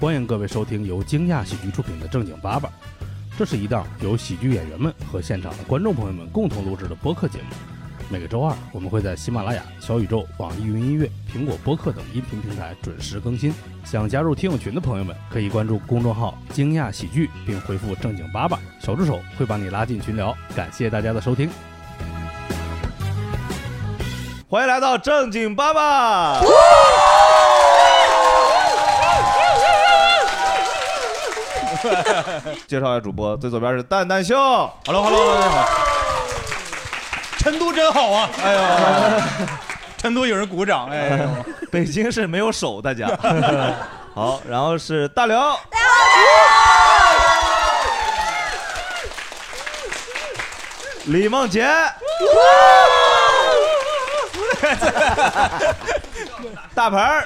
欢迎各位收听由惊讶喜剧出品的正经八百。这是一档由喜剧演员们和现场的观众朋友们共同录制的播客节目。每个周二，我们会在喜马拉雅、小宇宙、网易云音乐、苹果播客等音频平台准时更新。想加入听友群的朋友们，可以关注公众号“惊讶喜剧”，并回复“正经八百”，小助手会把你拉进群聊。感谢大家的收听。 欢迎来到正经八百。介绍一下主播，最左边是蛋蛋秀。 Hello， 大家好。成都真好啊！哎呦，成都有人鼓掌，哎呦， 北京是没有手，大家。好，然后是大刘。李梦洁。大盆儿。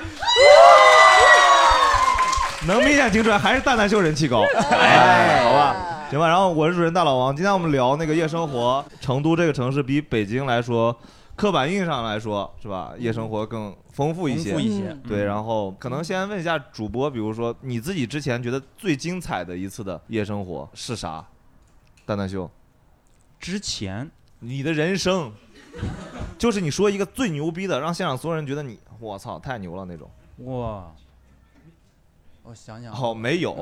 能明显听出来还是蛋蛋秀人气高，哎，好吧，行吧。然后我是主持人大老王，今天我们聊那个夜生活。成都这个城市比北京来说，刻板印象上来说是吧，夜生活更丰富一些。对，然后可能先问一下主播，比如说你自己之前觉得最精彩的一次的夜生活是啥？蛋蛋秀， 之前你的人生，就是你说一个最牛逼的，让现场所有人觉得你，我操，太牛了那种。 哇。我想想， 好，没有，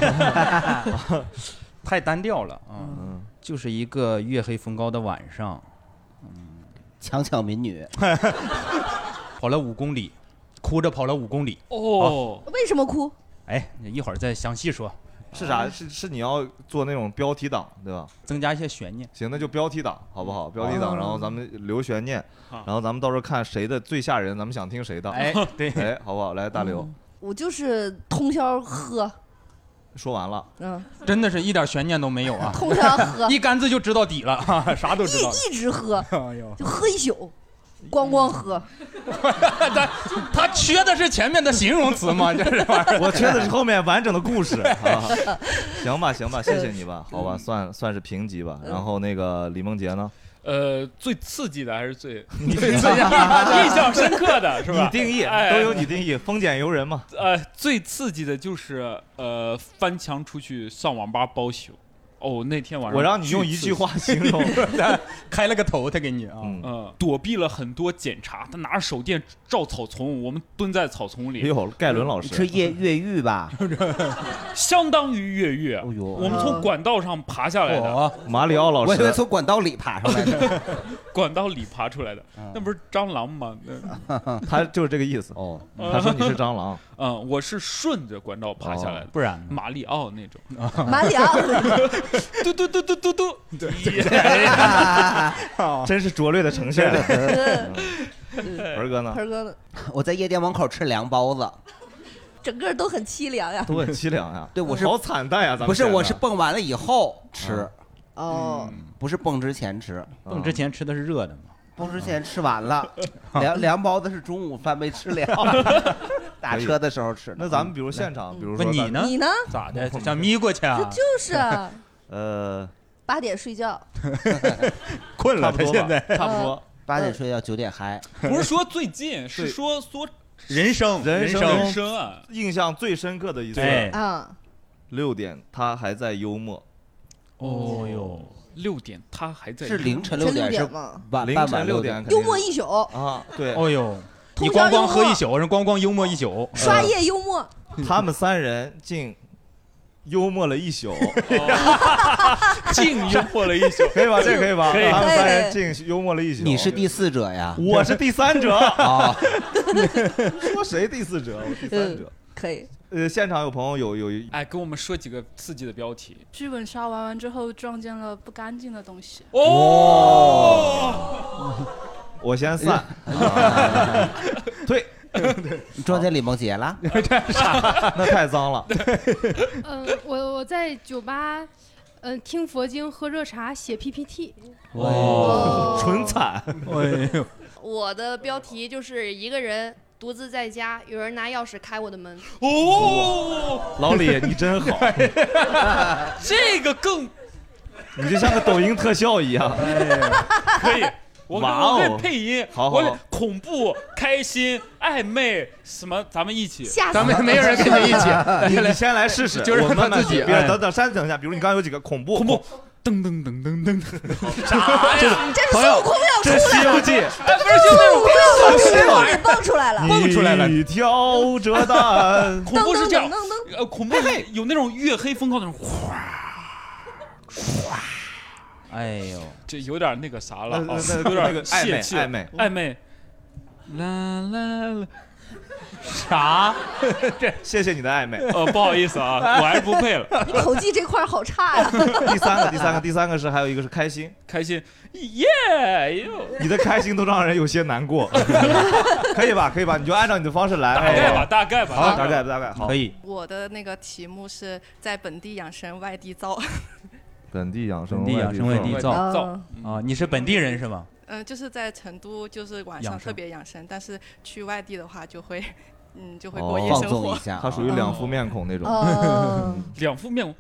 太单调了啊。就是一个月黑风高的晚上， 强抢民女， 跑了5公里，哭着跑了5公里。 哦， 为什么哭？ 哎，一会儿再详细说。 是啥？是你要做那种标题党，对吧？ 增加一些悬念。 行，那就标题党，好不好？标题党，然后咱们留悬念，然后咱们到时候看谁的最吓人，咱们想听谁的。 哎，对， 哎，好不好？来，大刘。 我就是通宵喝， 说完了， 真的是一点悬念都没有啊！ 通宵喝， 一竿子就知道底了，啥都知道， 一直喝，就喝一宿，咣咣喝。 他缺的是前面的形容词吗？这是玩意儿， 我缺的是后面完整的故事。行吧，行吧，谢谢你吧，好吧，算是评级吧。然后那个李梦洁呢？ 最刺激的还是最印象深刻的是吧？ 你定义，都有你定义，丰俭由人嘛。 最刺激的就是翻墙出去上网吧包宿。哦，那天晚上我让你用一句话形容， 开了个头，他给你啊， 躲避了很多检查，他拿着手电照草丛，我们蹲在草丛里。 哎呦，盖伦老师是越狱吧？ 相当于越狱。哎呦，我们从管道上爬下来的。 马里奥老师， 我以为从管道里爬上来的。 管道里爬出来的，那不是蟑螂吗？ 他就是这个意思。哦，他说你是蟑螂。 我是顺着管道爬下来的， 不然马里奥那种。 马里奥。 嘟嘟嘟嘟嘟嘟， 真是拙劣的呈现。盆哥呢？ 盆哥呢？ 我在夜店门口吃凉包子， 整个都很凄凉呀。 都很凄凉呀。 对，我是好惨淡呀，咱们不是，我是蹦完了以后吃。 哦， 不是蹦之前吃， 蹦之前吃的是热的嘛？ 蹦之前吃完了，凉包子是中午饭没吃了，打车的时候吃。 那咱们比如现场，比如说你呢？ 你呢？ 咋的？想眯过去啊？ 就是啊。8点睡觉， 困了。他现在差不多 8点睡觉，9点嗨。 不是说最近，是说人生啊， 印象最深刻的一次啊。 6点他还在幽默。 哦哟，6点他还在。 是凌晨6点是吗？ 凌晨6点， 幽默一宿啊！对。 哦呦，你咣咣喝一宿，人咣咣幽默一宿， 刷夜幽默。 他们3人竟幽默了一宿， 竟幽默了一宿， 可以吧？这可以吧？ 可以。 他们3人竟幽默了一宿。 你是第4者呀？ 我是第3者啊！ 说谁第4者？我第3者。 可以。 现场有朋友有哎，跟我们说几个刺激的标题。 剧本杀玩完之后撞见了不干净的东西。 哦，我先散，退。 撞见李梦洁了？ 那太脏了。 我在酒吧，听佛经、喝热茶、写 PPT。 纯惨。 哎呦， 我的标题就是一个人独自在家，有人拿钥匙开我的门。 哦， 老李你真好。 这个更， 你就像个抖音特效一样。 可以。 我可以配音， 好， 我恐怖、开心、暧昧什么，咱们一起。 咱们没有人跟你一起， 你先来试试， 就是我慢慢自己。 等一下，比如你刚刚有几个恐怖， 噔噔噔噔噔， 啥呀？ 你这是孙悟空要出来了， 这《西游记》 不是就那种石头给蹦出来了， 蹦出来了， 一条着蛋， 恐怖是这样，恐怖有那种月黑风高那种哗。 哎呦， 这有点那个啥了， 有点那个暧昧， 啦啦啦， 啥？ 这谢谢你的暧昧。 不好意思啊，我还是不配了。 你口技这块好差呀。 第三个是还有一个是开心， 耶！ 你的开心都让人有些难过。可以吧？你就按照你的方式来。 大概吧。 好，大概好。 可以。 我的那个题目是在本地养生，外地造。 本地养生，外地造啊！你是本地人是吗？ 就是在成都，就是晚上特别养生，但是去外地的话就会，就会过夜生活。 他属于两副面孔那种。 两副面孔。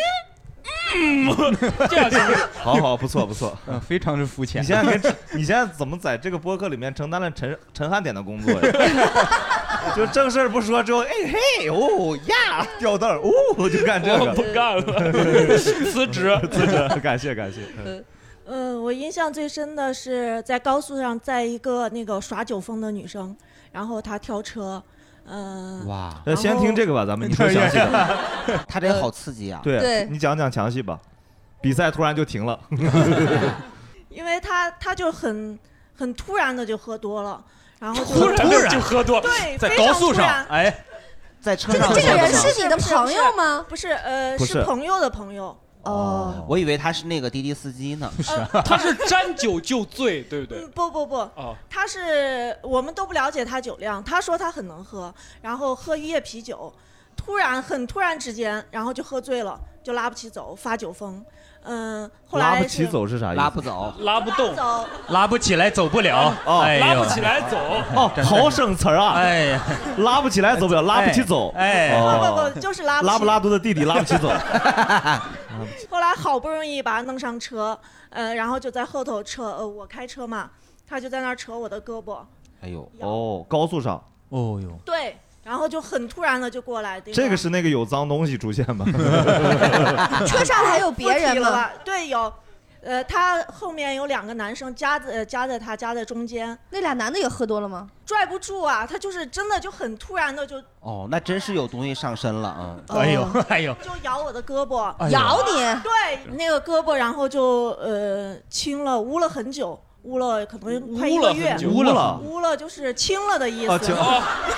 这样好，不错， 非常的肤浅。 你现在怎么在这个播客里面承担了陈汉典的工作呀？就正事不说，之后嘿哦呀掉凳就干这个， 不干了，辞职， 感谢。 我印象最深的是在高速上载一个那个耍酒疯的女生，然后她跳车。 哇！ 先听这个吧，咱们你说详细的。 他这个好刺激啊！ 对，你讲详细吧。比赛突然就停了， 因为他就很突然的就喝多了，然后突然就喝多， 对， 在高速上， 在车上。 这个人是你的朋友吗？ 不是，是朋友的朋友。 哦，我以为他是那个滴滴司机呢。 他是沾酒就醉，对不对？ 不，他是我们都不了解他酒量。他说他很能喝，然后喝一夜啤酒，很突然之间，然后就喝醉了，就拉不起走，发酒疯。后来拉不起走是啥意思？ 拉不走， 拉不动， 拉不起来，走不了。 拉不起来走。 好省词啊！ 哎呀， 拉不起来走不了，拉不起走。 不，就是拉不起。 拉布拉多的弟弟拉不起走。 后来好不容易把他弄上车，然后就在后头我开车嘛，他就在那儿扯我的胳膊。 哎呦， 高速上。 哦呦。 对。然后就很突然的就过来， 这个是那个有脏东西出现吗？ 车上还有别人吗？ 对，有，他后面有2个男生夹在中间。 那俩男的也喝多了吗？ 拽不住啊，他就是真的就很突然的就。 那真是有东西上身了啊！哎呦， 就咬我的胳膊， 咬你。 对，那个胳膊，然后就亲了，捂了很久。污了可能快1个月， 污了就是清了的意思。 这么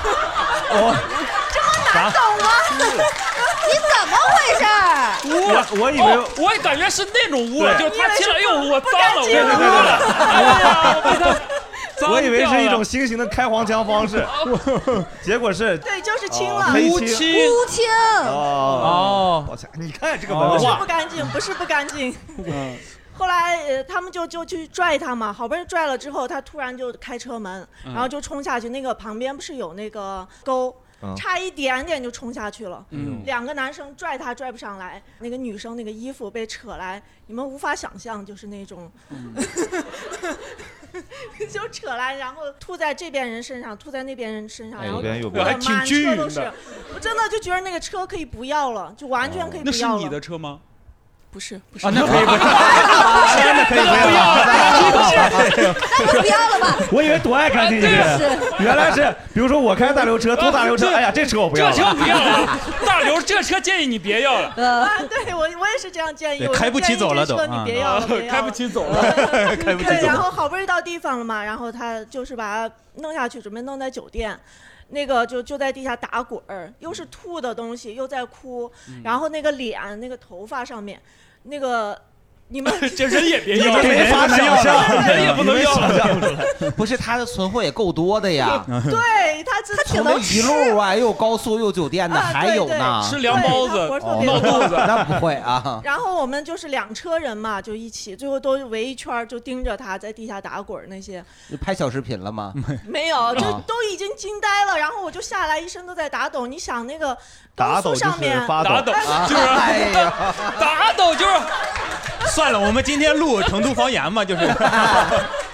难懂吗？你怎么回事？ 污了， 我以为我也感觉是那种污了，就是他亲了，哎呦，我脏了，我污了，哎呀， 我以为是一种新型的开黄腔方式，结果是对，就是亲了， 乌青。 你看这个文化， 不是不干净。后来他们就去拽他嘛，好不容易拽了之后，他突然就开车门，然后就冲下去。那个旁边不是有那个沟，差一点点就冲下去了。2个男生拽他拽不上来，那个女生那个衣服被扯来，你们无法想象，就是那种，就扯来，然后吐在这边人身上，吐在那边人身上，然后还挺均匀的。 我真的就觉得那个车可以不要了，就完全可以不要了。 那是你的车吗？ 不是啊，那可以不要， 那可以不要了吧？ 我以为多爱干净一个人，原来是，比如说我开大流车，偷大流车，哎呀，这车我不要了， 这车不要了，大流这车建议你别要了。 对，我也是这样建议， 开不起走了都， 你别要了， 开不起走了， 开不起走。 然后好不容易到地方了嘛，然后他就是把他弄下去，准备弄在酒店。那个就在地下打滚儿，又是吐的东西，又在哭，然后那个脸、那个头发上面，那个你们这人也别要， 没法想象， 人也不能要。 不是他的存货也够多的呀， 对他挺能吃， 一路啊，又高速又酒店的，还有呢， 吃凉包子、闹肚子， 那不会啊。 然后我们就是2车人嘛，就一起，最后都围一圈，就盯着他在地下打滚那些。 拍小视频了吗？ 没有，就都已经惊呆了。然后我就下来，一身都在打抖。你想那个高速上面打抖就是打抖就是。 算了，我们今天录成都方言嘛，就是。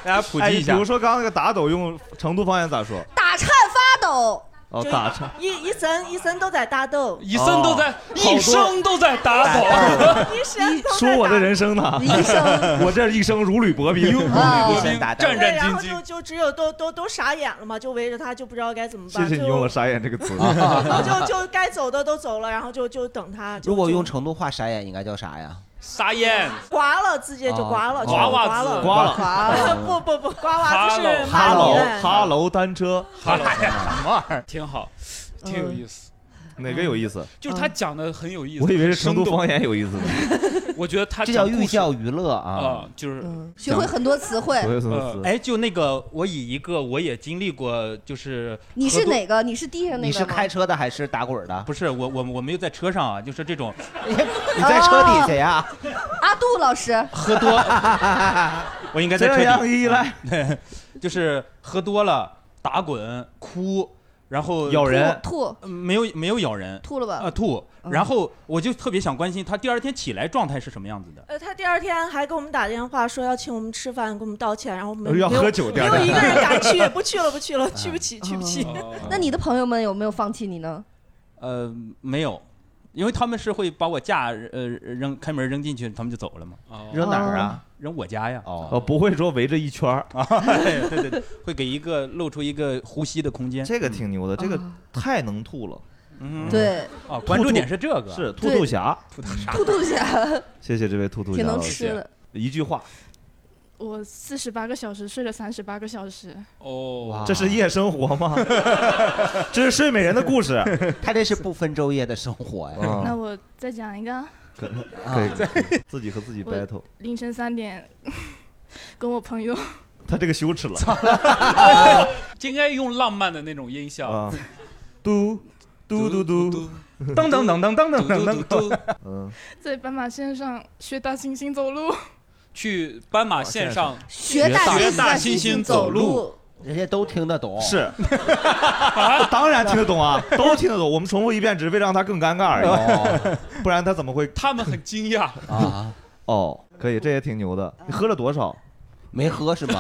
大家普及一下。 比如说刚刚那个打抖，用成都方言咋说？ 打颤发抖。 哦，打颤。 一生都在打抖， 一生都在，一生都在打抖。 一生都在说我的人生呢？ 一生， 我这一生如履薄冰， 战战兢然后兢。 就只有都傻眼了嘛，就围着他，就不知道该怎么办。 谢谢你用了"傻眼"这个词。 就该走的都走了，然后就等他。 如果用成都话，傻眼应该叫啥呀？ 傻眼， 刮了，直接就刮了， 刮了， 刮了， 不，刮娃子是哈喽单车， 什么玩意儿？挺好，挺有意思。 哪个有意思？ 就是他讲的很有意思。 我以为是成都方言有意思呢。 我觉得他这叫寓教于乐啊， 就是学会很多词汇。 哎，就那个，我以一个我也经历过，就是你是哪个？你是地上那个？ 你是开车的还是打滚的？ 不是，我没有在车上啊，就是这种。 你在车底下呀？ 阿杜老师喝多，我应该在车底。 这样一来， 就是喝多了打滚哭。然后咬人吐， 没有咬人， 吐了吧？ 吐。然后我就特别想关心他第二天起来状态是什么样子的。 他第二天还给我们打电话说要请我们吃饭，给我们道歉，然后我们要喝酒， 没有一个人敢去，不去了，去不起。 那你的朋友们有没有放弃你呢？ 没有，因为他们是会把我架开门扔进去，他们就走了嘛。 扔哪儿啊？ 扔我家呀。 不会说围着一圈啊？对，会给露出一个呼吸的空间。 这个挺牛的，这个太能吐了。 对。 关注点是这个。 是兔兔侠。 兔兔侠。 谢谢这位兔兔侠。 挺能吃的。 一句话。 我48个小时睡了38个小时。 哦， 这是夜生活吗？这是睡美人的故事。 他这是不分昼夜的生活呀。 那我再讲一个。 可以，自己和自己 battle。 凌晨3点，跟我朋友。 他这个羞耻了。 应该用浪漫的那种音效。 嘟嘟嘟嘟， 噔噔噔噔噔噔噔。 在斑马线上学大猩猩走路。 去斑马线上学大猩猩走路。 人家都听得懂， 是，当然听得懂啊，都听得懂。我们重复一遍，只是为了让他更尴尬而已，不然他怎么会？ 他们很惊讶啊。哦，可以，这也挺牛的。你喝了多少？ 没喝是吗？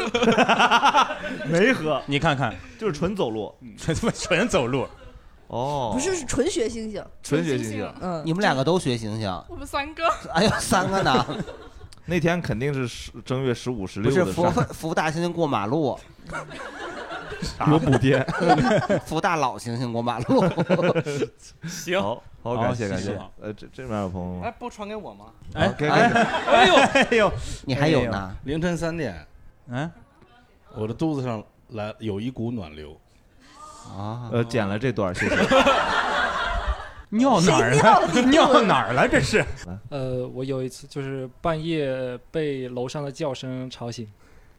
没喝。 你看看， 就是纯走路， 纯走路。 哦， 不是纯学猩猩， 纯学猩猩。 你们2个都学猩猩？ 我们3个。 哎呦，3个呢？ 那天肯定是正月15、16 不是扶大猩猩过马路， 有补贴， 扶大老猩猩过马路。 行， 好，感谢。这边有朋友吗？ 哎，不传给我吗？ 哎呦， 你还有呢？ 凌晨3点，我的肚子上有一股暖流。 剪了这段，谢谢。 尿哪儿了？尿哪儿了？这是。 我有一次就是半夜被楼上的叫声吵醒。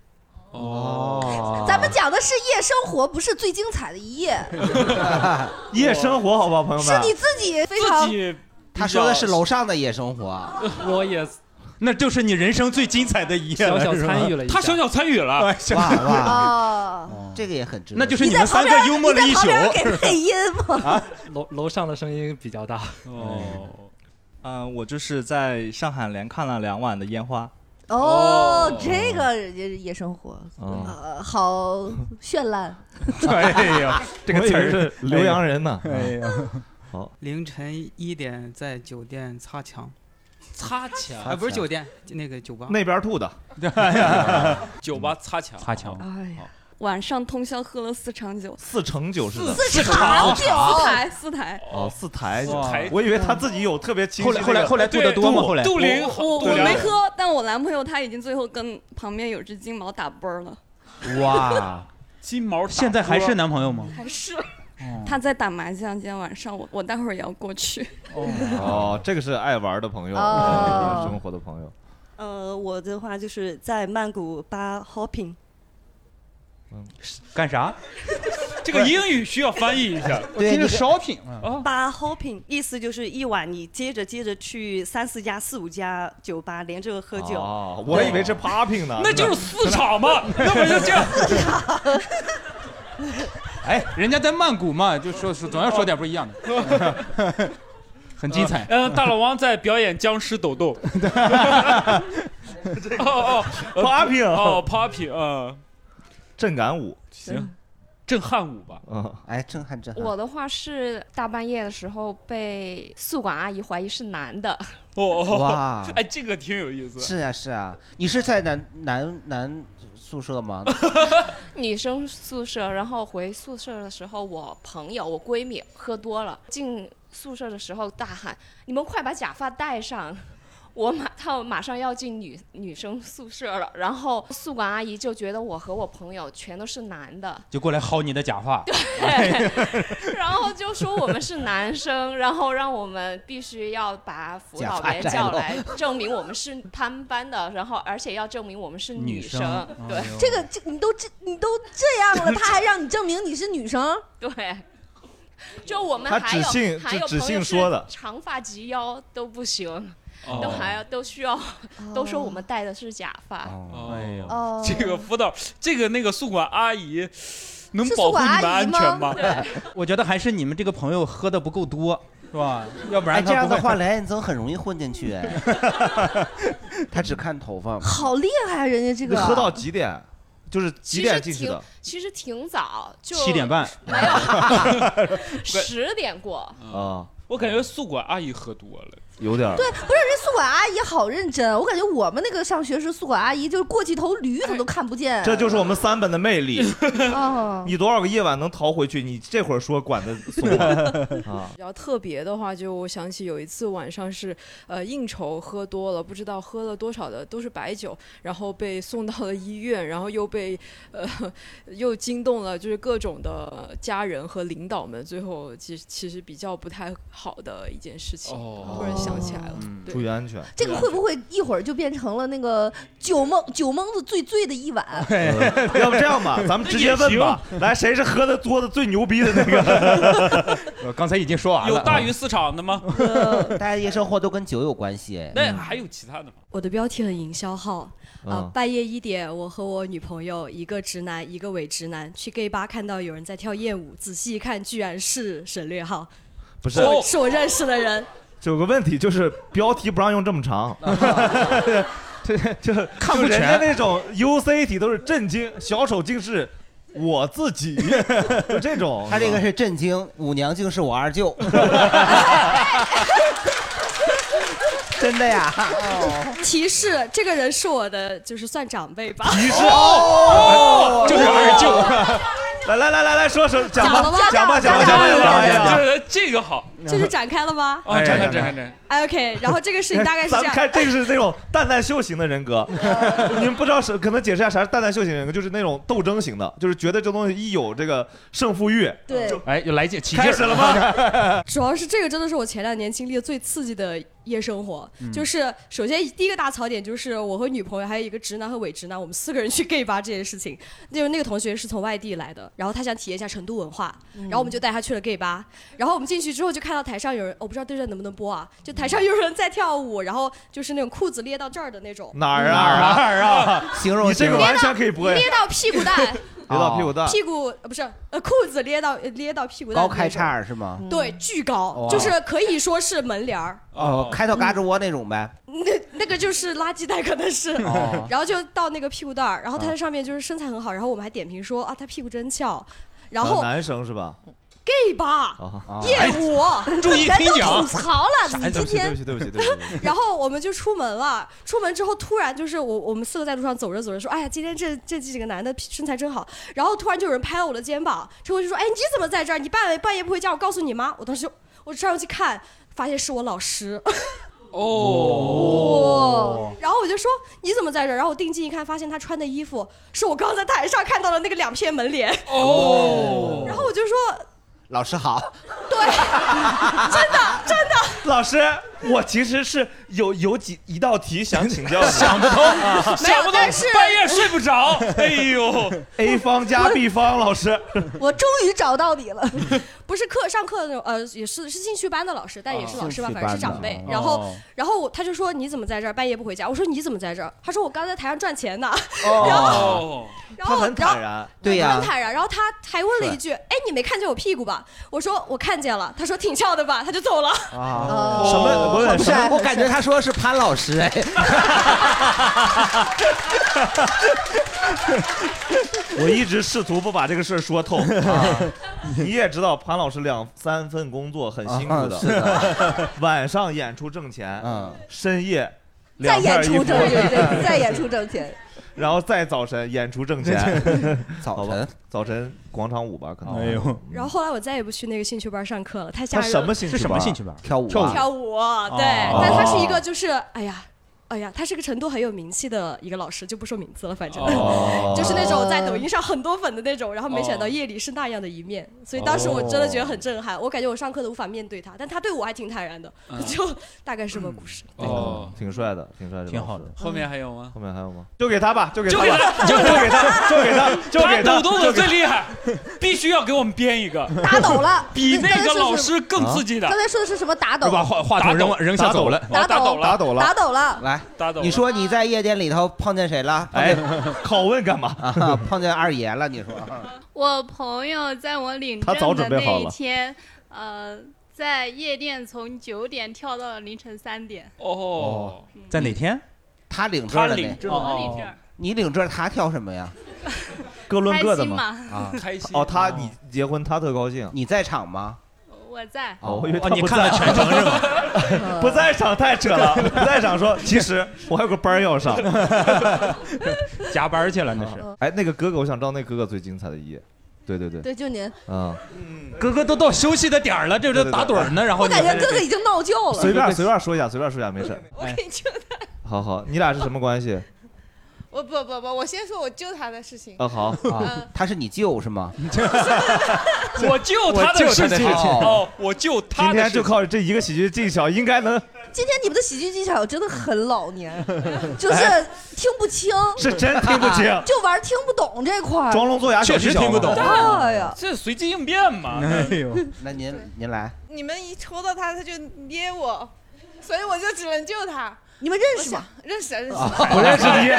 咱们讲的是夜生活，不是最精彩的一夜。 夜生活，好不好，朋友们？ 是你自己非常。 他说的是楼上的夜生活。 我也。 那就是你人生最精彩的一夜了， 小参与了一下。 他小参与了， 哇，这个也很值得。 那就是你们3个幽默了一宿。 你在旁边给配音吗？ 楼上的声音比较大。 我就是在上海连看了2晚的烟花。 这个夜生活，好绚烂。 哎呀，这个词儿是浏阳人呢。 哎呀， 好。 凌晨1点在酒店擦墙。 擦墙不是酒店，那个酒吧那边吐的。 酒吧擦墙。 哎呀，晚上通宵喝了4场酒。 4成酒是的。 4场酒 ，4台。 哦，4台。我以为他自己有特别清晰。 后来吐的多吗？后来。 杜林， 我没喝，但我男朋友他已经最后跟旁边有只金毛打啵了。 哇， 金毛现在还是男朋友吗？ 还是。他在打麻将，今天晚上我待会儿也要过去。 这个是爱玩的朋友，生活的朋友。 我的话就是在曼谷bar hopping。 干啥？ 这个英语需要翻译一下。 对，这是 shopping。 bar hopping 意思就是一晚你接着去3、4家、4、5家酒吧连着喝酒。 我以为是 popping 呢。 那就是4场嘛，那不就这样？ 哎，人家在曼谷嘛，就说总要说点不一样的，很精彩。 大老王在表演僵尸抖动。 ，popping 啊， 震感舞， 行，震撼舞吧。 哎，震撼。 我的话是大半夜的时候被宿管阿姨怀疑是男的。 哇， 哎，这个挺有意思。 是啊，你是在男宿舍吗？ 女生宿舍，然后回宿舍的时候，我闺蜜喝多了，进宿舍的时候大喊：“你们快把假发戴上！”她马上要进女生宿舍了，然后宿管阿姨就觉得我和我朋友全都是男的， 就过来薅你的假发。 对，然后就说我们是男生，然后让我们必须要把辅导员叫来，证明我们是他们班的，然后而且要证明我们是女生。对， 你都这样了，他还让你证明你是女生？ 对。就我们还有朋友是长发及腰都不行。都需要，都说我们戴的是假发。 这个辅导，那个宿管阿姨能保护你们安全吗？ 我觉得还是你们这个朋友喝的不够多，是吧？要不然这样的话，梁彦增很容易混进去。他只看头发。 好厉害啊，人家这个。 喝到几点？就是几点进去的？ 其实挺早，就 7点半。 没有，10点过。 我感觉宿管阿姨喝多了。 有点对，不是人宿管阿姨好认真，我感觉我们那个上学时宿管阿姨就是过去头驴她都看不见。 这就是我们3本的魅力。你多少个夜晚能逃回去？你这会儿说管的松啊。 比较特别的话，就我想起有一次晚上是应酬喝多了，不知道喝了多少的都是白酒，然后被送到了医院，然后又被又惊动了就是各种的家人和领导们，最后其实比较不太好的一件事情。突然想起来了， 注意安全。 这个会不会一会儿就变成了那个酒蒙子最醉的一晚？ 要不这样吧，咱们直接问吧。来，谁是喝的多的最牛逼的那个？ 我刚才已经说完了。 有大于4场的吗？ 大家夜生活都跟酒有关系。 那还有其他的吗？ 我的标题很营销号。半夜1点，我和我女朋友，一个直男，一个伪直男，去 gay 吧看到有人在跳艳舞，仔细一看，居然是省略号。 不是， 是我认识的人。 有个问题就是标题不让用这么长，就看不全。 人家那种 UC 题都是震惊，小丑竟是我自己，就这种。 他这个是震惊，舞娘竟是我二舅。真的呀？ 提示：这个人是我的，就是算长辈吧。 提示就是二舅。 来，说讲吧。 这个好。 这是展开了吗？ 展开。 OK， 然后这个事情大概是这样。 咱们看，这个是那种蛋蛋秀型的人格。你们不知道可能解释一下啥是蛋蛋秀型人格，就是那种斗争型的，就是觉得这东西一有这个胜负欲， 对， 又来起劲开始了吗？ 主要是这个真的是我前2年经历的最刺激的夜生活。就是首先第一个大槽点就是我和女朋友还有一个直男和伪直男，我们4个人去 gay 吧这件事情。就是那个同学是从外地来的，然后他想体验一下成都文化，然后我们就带他去了 gay 吧。然后我们进去之后就看到台上有人，我不知道对阵能不能播啊，就台上有人在跳舞，然后就是那种裤子裂到这儿的那种。 哪儿啊？ 形容你这个完全可以播。 裂到屁股蛋。 裂到屁股蛋， 屁股不是裤子裂到屁股蛋， 高开叉是吗？ 对，巨高，就是可以说是门帘儿。 开到嘎吱窝那种呗。 那个就是垃圾袋，可能是。然后就到那个屁股蛋儿，然后他在上面就是身材很好，然后我们还点评说啊，他屁股真翘。然后男生是吧 ？gay 吧，业务， 注意听讲。 吐槽了，你今天对不起。 然后我们就出门了，出门之后突然就是我们4个在路上走着说，哎呀，今天这几个男的身材真好。然后突然就有人拍了我的肩膀，之后就说，哎，你怎么在这儿？你半夜不回家，我告诉你妈。我当时我上去看，发现是我老师。然后我就说你怎么在这儿？然后我定睛一看，发现他穿的衣服是我刚在台上看到的那个2片门帘。然后我就说。 老师好， 对，真的， 老师，我其实是有一道题想请教你， 想不通， 但是半夜睡不着，哎呦 ，A 方加 B 方，老师， 我终于找到你了， 不是上课的那种，也是兴趣班的老师，但也是老师吧，反正是长辈。然后他就说你怎么在这儿，半夜不回家？我说你怎么在这儿？他说我刚在台上赚钱呢。然后他很坦然， 对呀， 很坦然。然后他还问了一句，哎，你没看见我屁股吧？我说我看见了。他说挺翘的吧，他就走了。 不是，我感觉他说的是潘老师哎。 我一直试图不把这个事儿说透。你也知道，潘老师2-3份工作很辛苦的， 是的。 晚上演出挣钱，深夜再演出挣钱， 再演出挣钱。 然后再早晨演出挣钱，早晨广场舞吧，可能。哎呦！ 然后后来我再也不去那个兴趣班上课了，太吓人了。 什么兴趣班？是什么兴趣班？跳舞。 跳舞，对，但他是一个就是哎呀，他是个成都很有名气的一个老师，就不说名字了，反正就是那种在抖音上很多粉的那种，然后没想到夜里是那样的一面，所以当时我真的觉得很震撼，我感觉我上课都无法面对他，但他对我还挺坦然的，就大概是这么故事。 哦，挺帅的， 挺好的。 后面还有吗？ 后面还有吗？就给他吧，就给他， 他抖动的最厉害，必须要给我们编一个打抖了， 比那个老师更刺激的。 刚才说的是什么打抖？ 把话筒扔下走了， 打抖了。 来，你说你在夜店里头碰见谁了？ 哎，拷问干嘛？ 碰见二爷了？你说？ 我朋友在我领证的那一天，在夜店从9点跳到了凌晨3点。 哦，在哪天？ 他领证了没？ 我领证。 你领证，他跳什么呀？ 各论各的嘛。 啊， 开心。 哦，你结婚，他特高兴。 你在场吗？ 我在。 哦，我以为他你看了全程是吗？ 不在场太扯了，不在场说，其实我还有个班要上， 加班去了那是。 哎，那个哥哥，我想知道那哥哥最精彩的一页。对， 就您。 哥哥都到休息的点了，这打盹呢，然后我感觉哥哥已经闹觉了。 随便说一下，没事。 我可以救他。 好，你俩是什么关系？ 我不，我先说我救他的事情。 好他是你舅是吗？ 我救他的事情。哦，我救他。 今天就靠这一个喜剧技巧，应该能。 今天你们的喜剧技巧真的很老年，就是听不清， 是真听不清， 就玩听不懂这块。 装聋作哑， 确实听不懂。 哎呀， 这随机应变嘛。 哎呦， 那您来。 你们一抽到他，他就捏我，所以我就只能救他。 你们认识吗？ 认识。 不认识你。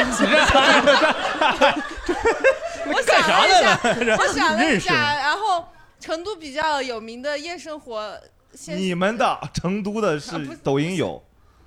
我想了一下，然后成都比较有名的夜生活。 你们的成都的是抖音有。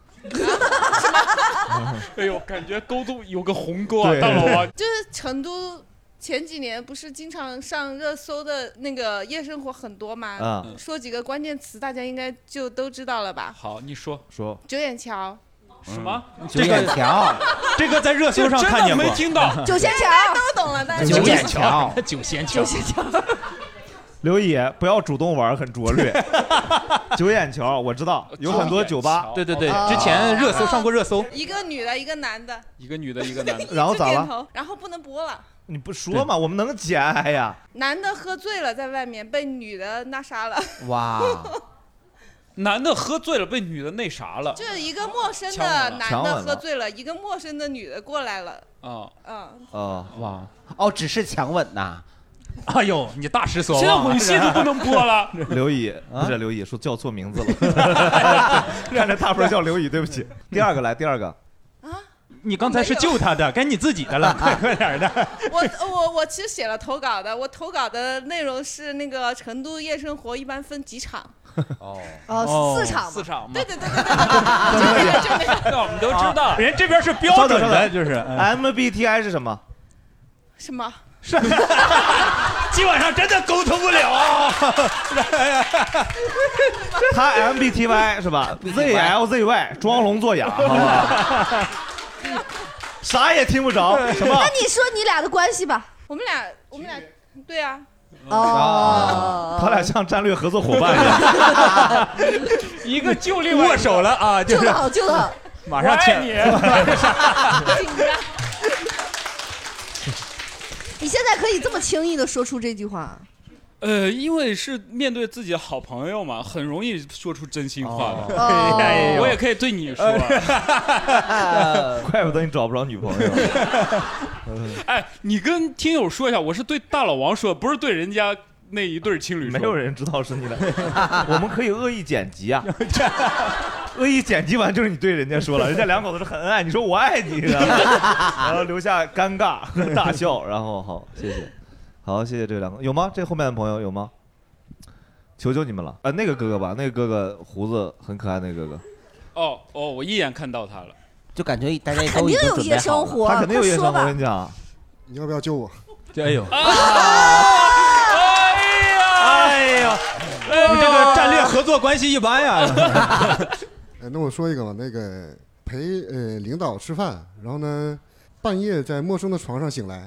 哎呦，感觉沟通有个鸿沟啊，大佬啊。 就是成都前几年不是经常上热搜的那个夜生活很多吗？说几个关键词，大家应该就都知道了吧？ 好，你说。 九眼桥。 什么？ 九眼桥， 这个在热搜上看见过， 没听到。 九仙桥都懂了， 九眼桥， 九仙桥。 刘乙不要主动玩，很拙劣。九眼桥我知道有很多酒吧， 对，之前热搜上过热搜。 一个女的，一个男的。 一个女的，一个男的。 然后咋了？ 然后不能播了。 你不说嘛，我们能剪呀。 男的喝醉了，在外面被女的那啥了。 哇。 男的喝醉了，被女的那啥了。 就是一个陌生的男的喝醉了，一个陌生的女的过来了。 哇，只是强吻呐。 哎呦，你大失所望！ 现在吻戏都不能播了。 刘乙不是刘乙，说叫错名字了。看着大波叫刘乙，对不起。第二个。 你刚才是救他的，该你自己的了，快点的。 我其实写了投稿的，我投稿的内容是那个成都夜生活一般分几场。 4场嘛。 对， 就那个，我们都知道。 人这边是标准的，就是 MBTI 是什么？ 什么？ 是。今晚上真的沟通不了。 他 MBTI 是吧 ？ZLZY 装聋作哑，好吧？啥也听不着。什么？ 那你说你俩的关系吧。 我们俩，对啊。 他俩像战略合作伙伴一样。 一个就另外握手了啊， 救得好，救得好。 马上签你。 你现在可以这么轻易的说出这句话？ 因为是面对自己的好朋友嘛，很容易说出真心话的。我也可以对你说。 怪不得你找不着女朋友。 哎，你跟听友说一下，我是对大老王说，不是对人家那一对情侣说。 没有人知道是你的。我们可以恶意剪辑啊。恶意剪辑完就是你对人家说了，人家两口子是很恩爱，你说我爱你，然后留下尴尬和大笑，然后好，谢谢。好，谢谢这两个，有吗？这后面的朋友有吗？求求你们了，那个哥哥吧，那个哥哥胡子很可爱，那个哥哥， 我一眼看到他了， 就感觉大家肯定有夜生活， 他肯定有夜生活。我跟你讲， 你要不要救我？ 哎呦！ 哎呀！ 你这个战略合作关系一般呀。 那我说一个吧，那个陪领导吃饭，然后呢半夜在陌生的床上醒来。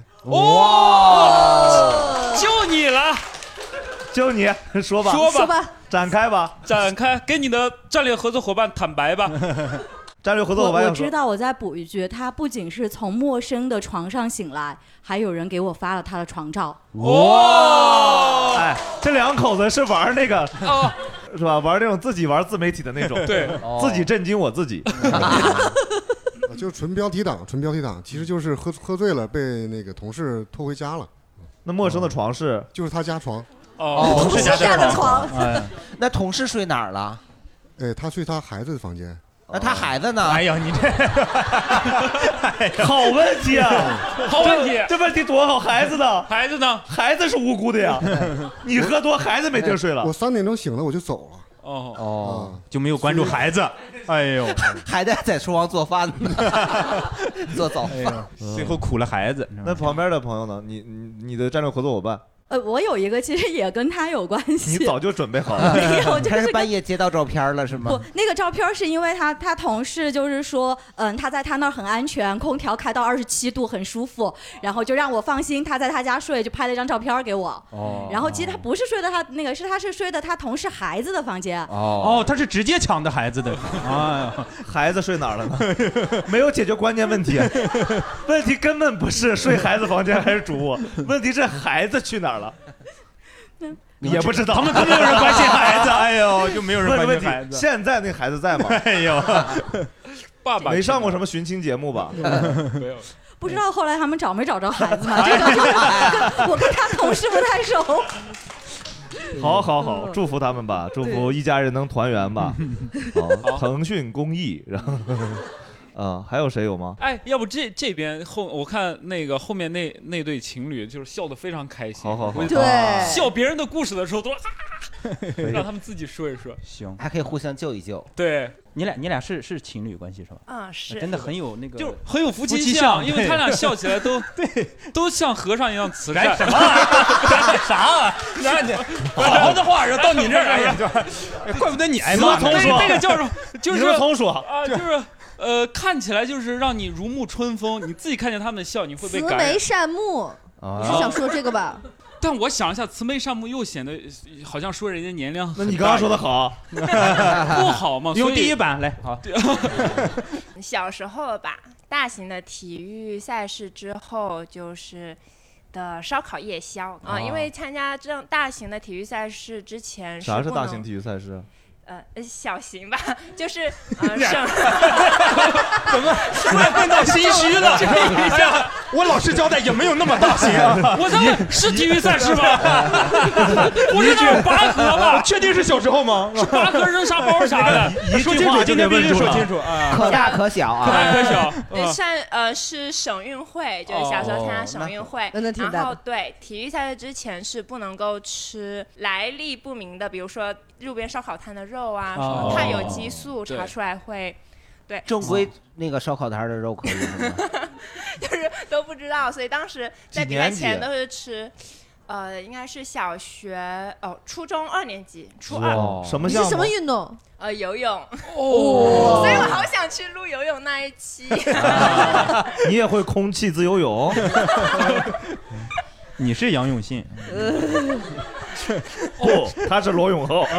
哇！就你了， 就你说吧， 说吧， 展开吧， 展开，跟你的战略合作伙伴坦白吧。 战略合作伙伴我知道，我再补一句，他不仅是从陌生的床上醒来，还有人给我发了他的床照。 哇！哎，这两口子是玩那个，是吧？玩那种自己玩自媒体的那种， 对， 自己震惊我自己。 就是纯标题党，其实就是喝醉了被那个同事拖回家了。 那陌生的床是就是他家床。 同事家的床。 那同事睡哪儿了？ 他睡他孩子的房间。 那他孩子呢？ 哎呀，你这好问题啊！ 好问题， 这问题多好！孩子呢？ 孩子呢？ 孩子是无辜的呀！你喝多，孩子没地儿睡了。 我3点钟醒了，我就走了。 就没有关注孩子。哎呦， 孩子还在厨房做饭呢，做早饭， 最后苦了孩子。 那旁边的朋友呢？你的战略合作伙伴？ 我有一个其实也跟他有关系。 你早就准备好了。 没有， 他是半夜接到照片了是吗？ 不，那个照片是因为他同事就是说，他在他那儿很安全，空调开到27度很舒服，然后就让我放心，他在他家睡，就拍了一张照片给我。然后其实他不是睡的他那个，他是睡的他同事孩子的房间。 他是直接抢的孩子的。 孩子睡哪儿了呢？没有解决关键问题。问题根本不是睡孩子房间还是主卧，问题是孩子去哪儿了。也不知道， 他们都没有人关心孩子。哎呦，就没有人关心孩子。 现在那孩子在吗？ 哎呦， 爸爸没上过什么寻亲节目吧？ 没有。 不知道后来他们找没找着孩子呢？这个我跟他同事不太熟。 好，祝福他们吧，祝福一家人能团圆吧。好，腾讯公益，然后。还有谁有吗？ 哎，要不这边我看那个后面那对情侣就是笑得非常开心。 好， 对， 笑别人的故事的时候都让他们自己说一说。 行， 还可以互相救一救。 对， 你俩是情侣关系是吧？ 是。 真的很有那个， 就很有夫妻相，因为他俩笑起来都像和尚一样慈善。 什么啥？好的话到你这儿，哎呀，怪不得你挨骂。 那个叫什么？就是通说啊，就是。看起来就是让你如沐春风，你自己看见他们笑，你会被感染。 慈眉善目，你是想说这个吧？ 但我想一下，慈眉善目又显得好像说人家年龄很大。 那你刚刚说的好， 不好吗？ 用第一版来好。 小时候吧，大型的体育赛事之后就是的烧烤夜宵啊，因为参加这种大型的体育赛事之前啥是大型体育赛事？ 小型吧，就是怎么突然变到心虚了？我老实交代，也没有那么大型。 我在问，是体育赛事吗？不是那种拔河吧？ 确定是小时候吗？ 是拔河扔沙包啥的？ 说清楚，今天必须说清楚啊！可大可小啊， 可大可小。 是省运会，就是小时候参加省运会，然后对体育赛事之前是不能够吃来历不明的，比如说路边烧烤摊的肉啊，什么太有激素，查出来会。对， 正规那个烧烤摊的肉可以吗？ 就是都不知道，所以当时在比赛前都是吃，应该是小学初中2年级，初2。 什么项目？ 你是什么运动？ 游泳。所以我好想去录游泳那一期。 你也会空气自由泳？ 你是杨永信。 不，他是罗永浩。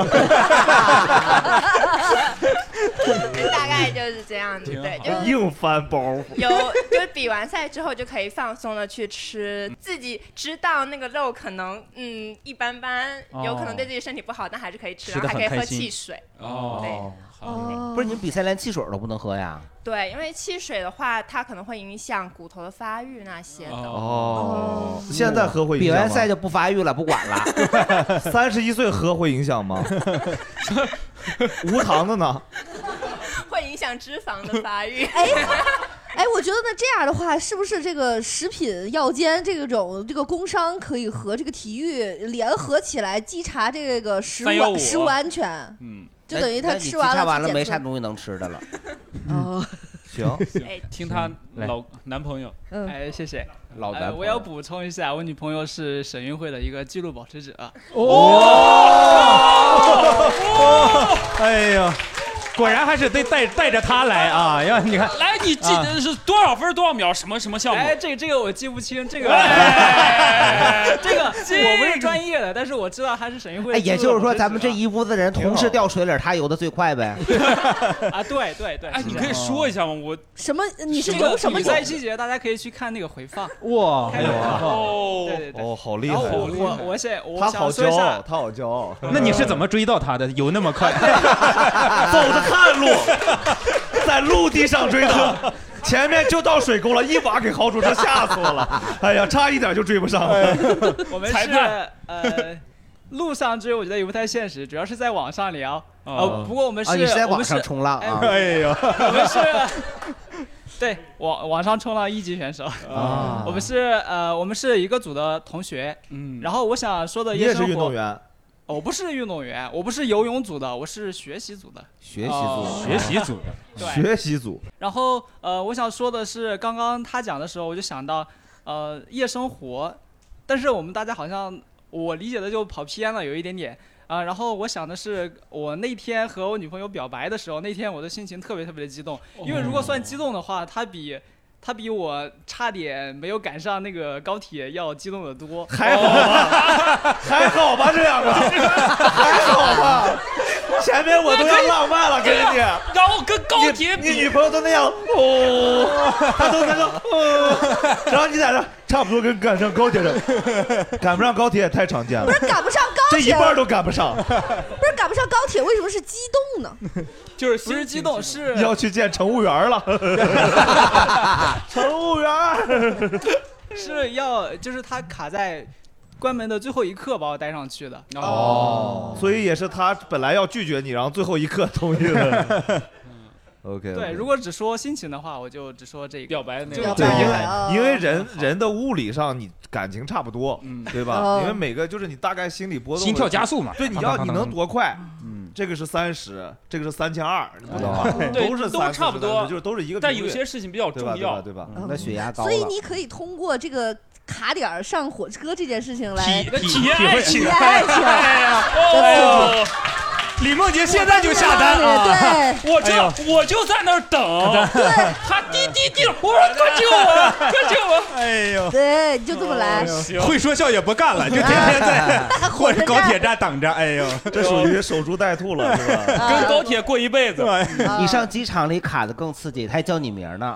大概就是这样子，对，就硬翻包袱。 就比完赛之后就可以放松的去吃，自己知道那个肉可能一般般，有可能对自己身体不好，但还是可以吃，然后还可以喝汽水。对。 不是你们比赛连汽水都不能喝呀？ 对，因为汽水的话，它可能会影响骨头的发育那些的。 现在喝会影响吗？ 比完赛就不发育了，不管了。 31岁喝会影响吗？无糖的呢？ 会影响脂肪的发育。 我觉得那这样的话，是不是这个食品药监这个工商可以和这个体育联合起来稽查这个食物安全？ 就等于他吃完了。 你看完了没啥东西能吃的了。 哦， 行， 哎，听她男朋友。 哎，谢谢。 老男朋友。 我要补充一下，我女朋友是省运会的一个纪录保持者。 哎呀，果然还是得带着他来啊！要你看， 来，你记得是多少分多少秒什么项目？ 哎，这个我记不清，这个这个我不是专业的，但是我知道他是省运会。 哎，也就是说，咱们这一屋子人同时掉水里，他游的最快呗。 啊，对。 哎，你可以说一下吗？我什么？你是游什么？ 比赛细节大家可以去看那个回放。 哇， 对， 哦，好厉害！ 我他好骄傲，他好骄傲。 那你是怎么追到他的？游那么快？ 走的探路，在陆地上追的，前面就到水沟了，一把给豪主车吓死我了。哎呀，差一点就追不上了。 我们是路上追，我觉得也不太现实，主要是在网上聊。不过我们是你是在网上冲浪啊？ 哎呦， 我们是。对，网上冲浪1级选手啊，我们是一个组的同学，然后我想说的你也是运动员。 我不是运动员，我不是游泳组的，我是学习组的。 学习组， 学习组的， 对， 学习组。 然后我想说的是，刚刚他讲的时候，我就想到夜生活，但是我们大家好像我理解的就跑偏了，有一点点然后我想的是，我那天和我女朋友表白的时候，那天我的心情特别的激动，因为如果算激动的话，她比我差点没有赶上那个高铁要激动的多。 还好吧，还好吧，这两个还好吧。前面我都要浪漫了，跟你。 然后跟高铁比，你女朋友都那样，她都那个，然后你在这差不多跟赶上高铁似的，赶不上高铁也太常见了。 不是赶不上高铁， 这一半都赶不上。 不是赶不上高铁，为什么是激动呢？ 就是不是激动，是要去见乘务员了。乘务员是就是他卡在关门的最后一刻把我带上去的。 所以也是他本来要拒绝你，然后最后一刻同意了。OK。 对，如果只说心情的话，我就只说这个表白的那个。 对，因为人的物理上你感情差不多，对吧？因为每个就是你大概心理波动、 心跳加速嘛。 对，你能多快？这个是30，这个是3200，你不懂吗？都是都差不多， 就是都是一个。 但有些事情比较重要， 对吧？ 那血压高了。 所以你可以通过这个卡点上火车这件事情来体验爱情。 哎呀！ 李梦洁现在就下单对， 我就在那儿等，他滴了，我说快救我，快救我！ 哎呦， 对，就这么来。 会说笑也不干了，就天天在或者高铁站等着。哎呦， 这属于守株待兔了，是吧？ 跟高铁过一辈子。 你上机场里卡的更刺激，他还叫你名呢。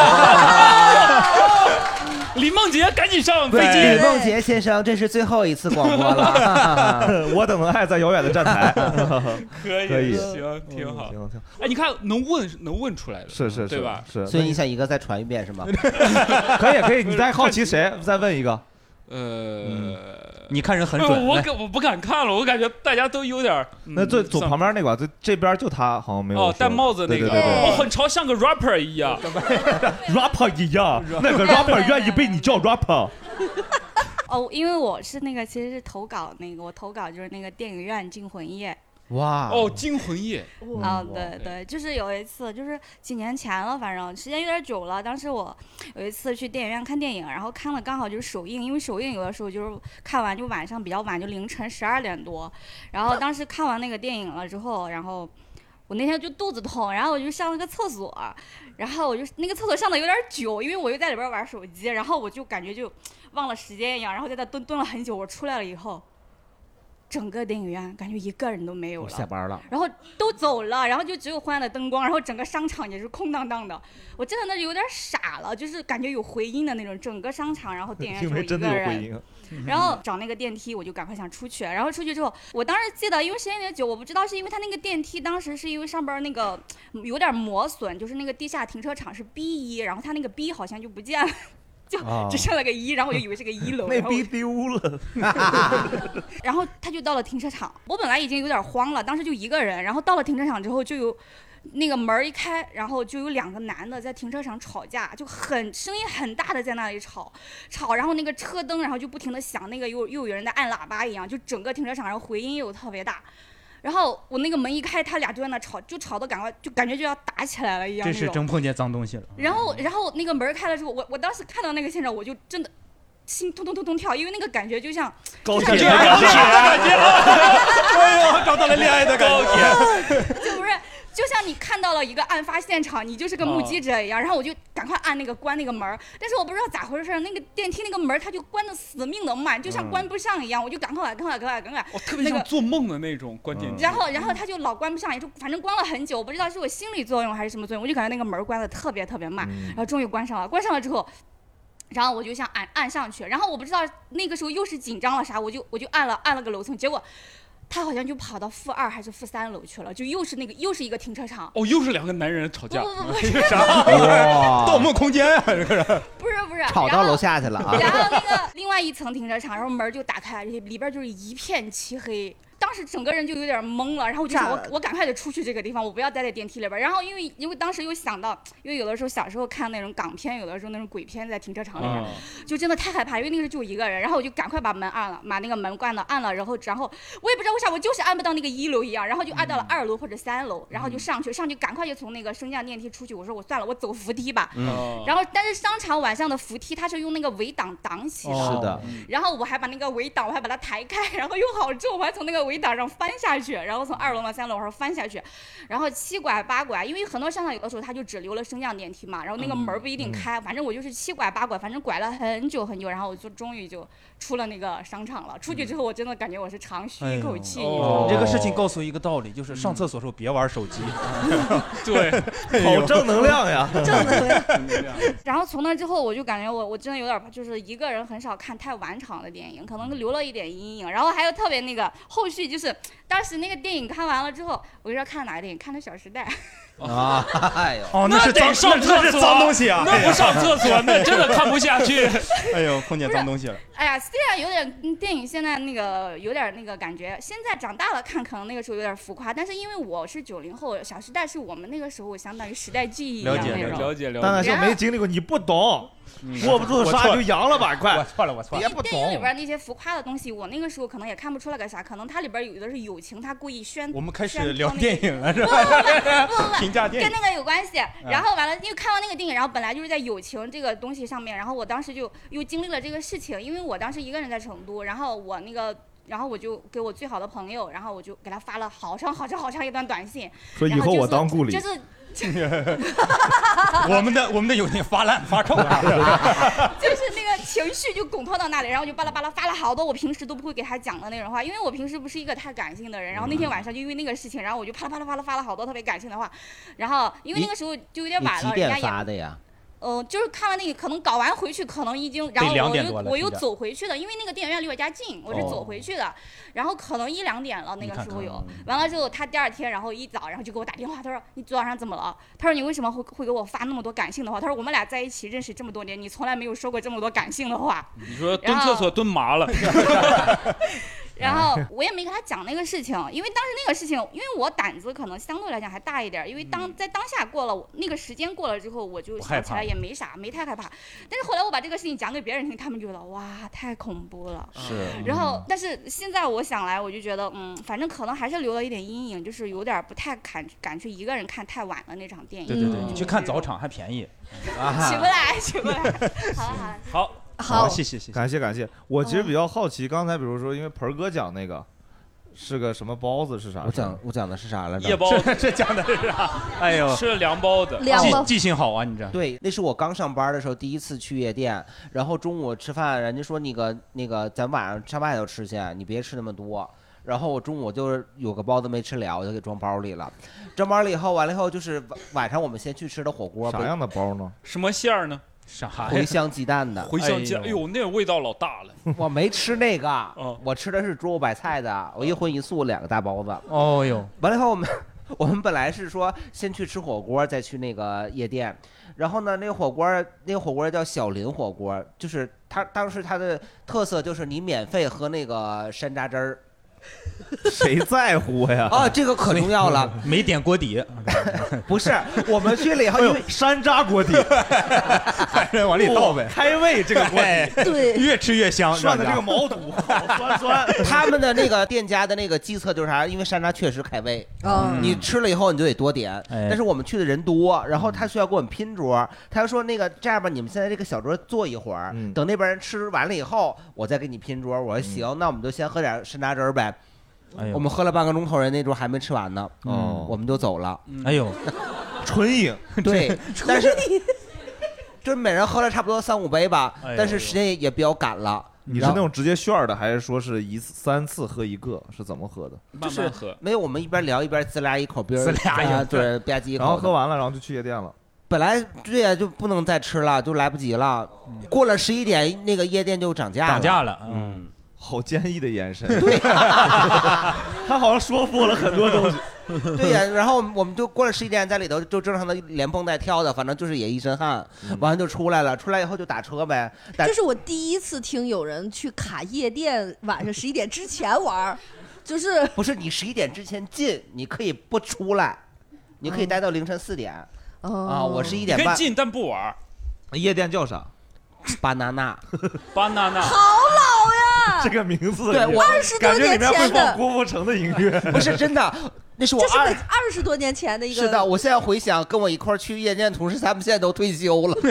李梦洁，赶紧上飞机！ 李梦洁先生，这是最后一次广播了。 我等爱在遥远的站台。 可以，行，挺好。哎，你看能问出来的， 是， 对吧？ 是。 所以你想一个再传一遍是吗？ 可以，你再好奇谁？再问一个。 你看人很准。 我不敢看了，我感觉大家都有点。 那左旁边那个，这边就他好像没有。 哦，戴帽子那个，我很潮，像个 rapper 一样。 rapper 一样，那个 rapper 愿意被你叫 rapper。 哦，因为我是那个其实是投稿那个，我投稿就是那个电影院惊魂夜。 哇哦，惊魂夜对，就是有一次，就是几年前了，反正时间有点久了。当时我有一次去电影院看电影，然后看了刚好就是首映，因为首映有的时候就是看完就晚上比较晚，就凌晨12点多。然后当时看完那个电影了之后，然后我那天就肚子痛，然后我就上了个厕所，然后我就那个厕所上的有点久，因为我又在里边玩手机，然后我就感觉就忘了时间一样，然后在那蹲了很久。我出来了以后，整个电影院感觉一个人都没有了， 下班了， 然后都走了，然后就只有昏暗的灯光，然后整个商场也是空荡荡的。我真的那有点傻了，就是感觉有回音的那种，整个商场，然后电影院只有一个人。然后找那个电梯，我就赶快想出去。然后出去之后，我当时记得，因为时间有点久，我不知道是因为他那个电梯当时是因为上边那个有点磨损，就是那个地下停车场是 B1，然后他那个 B 好像就不见了。就只剩了个1，然后我就以为是个1楼， 那逼丢了。 然后他就到了停车场，我本来已经有点慌了，当时就一个人，然后到了停车场之后就有那个门一开，然后就有2个男的在停车场吵架，就声音很大的在那里吵，然后那个车灯然后就不停的响，那个又有人在按喇叭一样，就整个停车场然后回音又特别大。 然后我那个门一开，他俩就在那吵，就吵得感觉就要打起来了一样。 这是真碰见脏东西了。 然后那个门开了之后，我当时看到那个现场，我就真的心咚咚咚咚跳，因为那个感觉就像高铁， 哎呦，找到了恋爱的高铁， 就不是。就像你看到了一个案发现场，你就是个目击者一样，然后我就赶快按那个关那个门，但是我不知道咋回事，那个电梯那个门它就关的死命的慢，就像关不上一样，我就赶快， 特别像做梦的那种关电梯。 然后它就老关不上，也就反正关了很久，我不知道是我心理作用还是什么作用，我就感觉那个门关的特别特别慢，然后终于关上了，关上了之后。然后我就想按上去，然后我不知道那个时候又是紧张了啥，我就按了个楼层，结果他好像就跑到负2还是负3楼去了，就又是一个停车场。 哦，又是2个男人吵架。 不啥？盗梦空间啊，这个不是， 吵到楼下去了啊。 然后那个另外一层停车场，然后门就打开，里边就是一片漆黑。当时整个人就有点懵了，然后我就想我赶快得出去这个地方，我不要待在电梯里边。然后因为当时又想到，因为有的时候小时候看那种港片，有的时候那种鬼片在停车场里面，就真的太害怕，因为那个时候就一个人。然后我就赶快把门按了，把那个门关了，按了，然后我也不知道为啥，我就是按不到那个1楼一样，然后就按到了2楼或者3楼，然后就上去赶快就从那个升降电梯出去。我说我算了，我走扶梯吧。然后但是商场晚上的扶梯它是用那个围挡挡起的， 是的。 然后我还把那个围挡我还把它抬开，然后又好重，我还从那个围挡上翻下去，然后从2楼到3楼还翻下去，然后7拐8拐，因为很多商场有的时候它就只留了升降电梯嘛，然后那个门不一定开，反正我就是7拐8拐，反正拐了很久很久，然后我就终于就出了那个商场了。出去之后，我真的感觉我是长吁一口气。 这个事情告诉一个道理，就是上厕所时候别玩手机。 对， 好正能量呀！ 正能量。然后从那之后，我就感觉我真的有点就是一个人很少看太晚场的电影，可能留了一点阴影。然后还有特别那个后续就是当时那个电影看完了之后，我就说看哪个电影？看的《小时代》。 啊，哎呦， 哦，那是脏东西啊！ 那不上厕所，那真的看不下去。 哎呦，碰见脏东西了。 哎呀，虽然有点电影现在那个有点那个感觉，现在长大了看可能那个时候有点浮夸，但是因为我是90后，《小时代》是我们那个时候相当于时代记忆一样那种。 了解。 蛋蛋秀没经历过，你不懂。握不住的沙就扬了吧，快！ 我错了。 也不懂。电影里边那些浮夸的东西，我那个时候可能也看不出来个啥，可能它里边有的是友情，它故意我们开始聊电影了是吧？评价电影跟那个有关系。然后完了，因为看完那个电影，然后本来就是在友情这个东西上面，然后我当时就又经历了这个事情，因为我当时一个人在成都，然后我就给我最好的朋友，然后我就给他发了好长一段短信， 说以后我当顾里。 我们的友情发烂发臭了， 就是那个情绪就拱脱到那里，然后就巴拉巴拉发了好多我平时都不会给他讲的那种话，因为我平时不是一个太感性的人，然后那天晚上就因为那个事情，然后我就啪啦发了好多特别感性的话，然后因为那个时候就有点晚了， 你几点发的呀？ 就是看完那个，可能搞完回去，可能已经，然后我又走回去的，因为那个电影院离我家近，我是走回去的，然后可能1、2点了，那个时候有。完了之后，他第2天，然后一早，然后就给我打电话，他说你昨晚上怎么了？他说你为什么会给我发那么多感性的话？他说我们俩在一起认识这么多年，你从来没有说过这么多感性的话。 你说蹲厕所蹲麻了。 然后我也没跟他讲那个事情，因为当时那个事情，因为我胆子可能相对来讲还大一点，因为在当下过了那个时间过了之后，我就想起来也没啥，没太害怕。但是后来我把这个事情讲给别人听，他们觉得哇太恐怖了。 是。 然后但是现在我想来，我就觉得反正可能还是留了一点阴影，就是有点不太敢去一个人看太晚的那场电影。 对，你去看早场还便宜。 起不来。 好， 谢谢， 感谢。我其实比较好奇，刚才比如说，因为盆儿哥讲那个是个什么包子是啥？ 我讲的是啥来着？ 夜包子， 这讲的是啥？哎呦， 是凉包子， 记性好啊，你这。 对，那是我刚上班的时候第一次去夜店，然后中午吃饭，人家说那个咱晚上上外头吃去，你别吃那么多。然后我中午就是有个包子没吃了，我就给装包里了。装包里以后，完了以后就是晚上我们先去吃的火锅。 啥样的包呢？ 什么馅儿呢？ 啥？ 茴香鸡蛋的。 茴香鸡蛋，哎呦，那个味道老大了。 我没吃那个，我吃的是猪肉白菜的。我1荤1素2个大包子。 哦呦， 完了以后我们本来是说先去吃火锅，再去那个夜店。然后呢，那个火锅叫小林火锅，就是当时它的特色就是你免费喝那个山楂汁儿。 谁在乎呀？ 啊，这个可重要了。 没点锅底， 不是，我们去了以后，因为山楂锅底， 人往里倒呗。 开胃这个锅底， 对， 越吃越香。 涮的这个毛肚好酸。 他们的那个店家的那个计策就是啥？因为山楂确实开胃，你吃了以后你就得多点。但是我们去的人多，然后他需要跟我们拼桌，他就说那个这样吧，你们现在这个小桌坐一会儿，等那边人吃完了以后，我再给你拼桌。我说行，那我们就先喝点山楂汁儿呗。我们喝了半个钟头，人那桌还没吃完呢，我们就走了。 哎呦， 纯饮， 对，但是就每人喝了差不多3-5杯吧，但是时间也比较赶了。 你是那种直接炫的，还是说是3次喝一个？是怎么喝的？ 慢慢喝。没有，我们一边聊一边滋啦一口冰， 滋啦一口， 对，吧唧一口。 然后喝完了，然后就去夜店了。 本来对呀，就不能再吃了，就来不及了。过了11点，那个夜店就涨价了。 涨价了， 好坚毅的眼神。对，他好像说服了很多东西。 对呀，然后我们就过了11点，在里头就正常的连蹦带跳的，反正就是也一身汗，完了就出来了。出来以后就打车呗。 这是我第一次听有人去卡夜店，晚上11点之前玩，就是不是你11点之前进，你可以不出来，你可以待到凌晨4点。我是1点半。 可以进但不玩。 夜店叫啥 ？Banana。 Banana。 好老呀！ 这个名字， 对我 20多年前的， 感觉里面会放郭富城的音乐。 不是真的，那是我 20多年前的一个。 是的，我现在回想，跟我一块去夜店的同事，他们现在都退休了。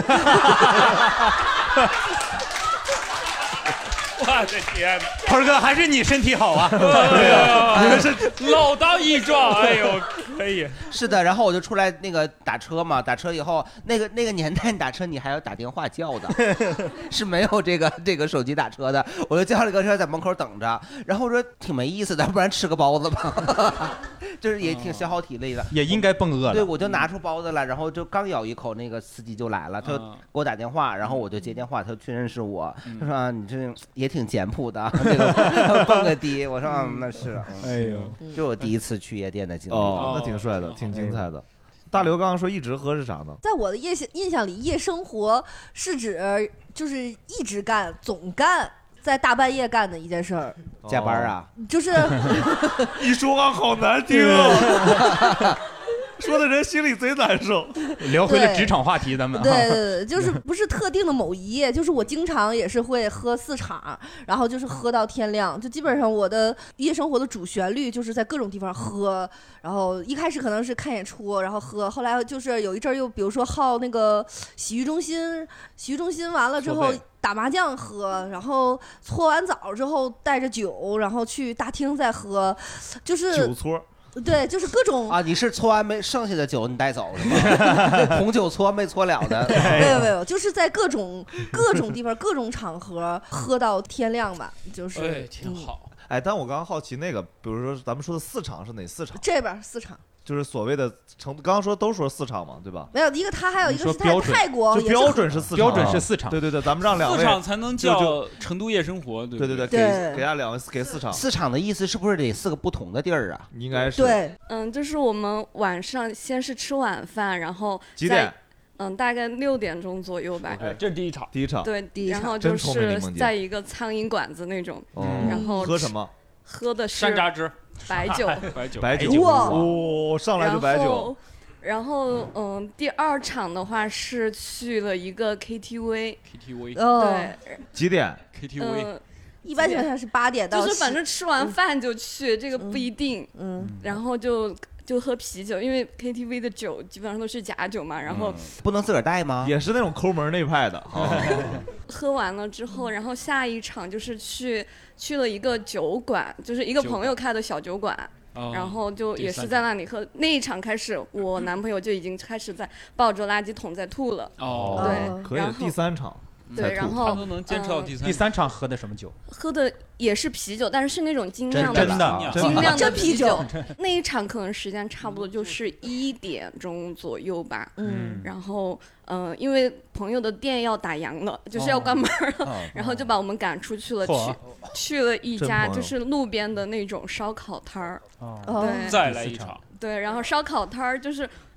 我的天哪！ 鹏哥，还是你身体好啊！ 你们是老当益壮，哎呦，可以。 是的，然后我就出来那个打车嘛，打车以后，那个年代你打车你还要打电话叫的，是没有这个手机打车的。我就叫了个车在门口等着，然后我说挺没意思的，不然吃个包子吧，就是也挺消耗体力的， 也应该蹦饿了。 对，我就拿出包子来，然后就刚咬一口，那个司机就来了，他给我打电话，然后我就接电话，他确认是我，他说你这也挺简朴的，这个蹦个迪，我说那是， 哎呦， 就我第一次去夜店的经历， 那挺帅的，挺精彩的。大刘刚刚说一直喝是啥呢？ 在我的印象里，夜生活是指就是一直干、总干，在大半夜干的一件事儿。 加班啊？ 就是你说话好难听啊！说的人心里贼难受。 聊回了职场话题，咱们对，就是不是特定的某一夜，就是我经常也是会喝4场，然后就是喝到天亮，就基本上我的夜生活的主旋律就是在各种地方喝，然后一开始可能是看演出，然后喝，后来就是有一阵又比如说好那个洗浴中心完了之后打麻将喝，然后搓完澡之后带着酒，然后去大厅再喝，就是酒搓。 对，就是各种啊，你是搓完没剩下的酒你带走是吗？红酒搓没搓了的？ 没有，就是在各种地方、各种场合喝到天亮吧，就是挺好。 但我刚刚好奇那个，比如说咱们说的4场是哪4场？ 这边4场。 就是所谓的成都，刚刚说都说4场嘛，对吧？ 没有一个他，还有一个是泰国， 就标准是4场， 标准是4场。 对，咱们让2位 4场才能叫成都夜生活，对， 给大家2位给4场。 4场的意思是不是得4个不同的地儿啊？ 应该是。 对， 就是我们晚上先是吃晚饭，然后几点？ 大概6点钟左右吧。 这是第一场。 对，然后就是在一个苍蝇馆子那种，然后喝什么？ 喝的是山楂汁。 白酒， 哇，上来就白酒。 然后第2场的话是去了一个 KTV， 对， 几点 ？KTV， 一般情况下是8点到10， 就是反正吃完饭就去，这个不一定。然后就喝啤酒，因为 KTV 的酒基本上都是假酒嘛，然后不能自个儿带吗？ 也是那种抠门那派的。 喝完了之后，然后下一场就是去了一个酒馆，就是一个朋友开的小酒馆，然后就也是在那里喝。那一场开始，我男朋友就已经开始在抱着垃圾桶在吐了。对， 可以。第3场。 对，然后他都能坚持到第 3场喝的什么酒？ 喝的也是啤酒，但是那种精酿的啤酒。那一场可能时间差不多就是1点钟左右吧。然后因为朋友的店要打烊了，就是要关门了，然后就把我们赶出去了，去了一家就是路边的那种烧烤摊儿。 对，再来一场。 对，然后烧烤摊儿就是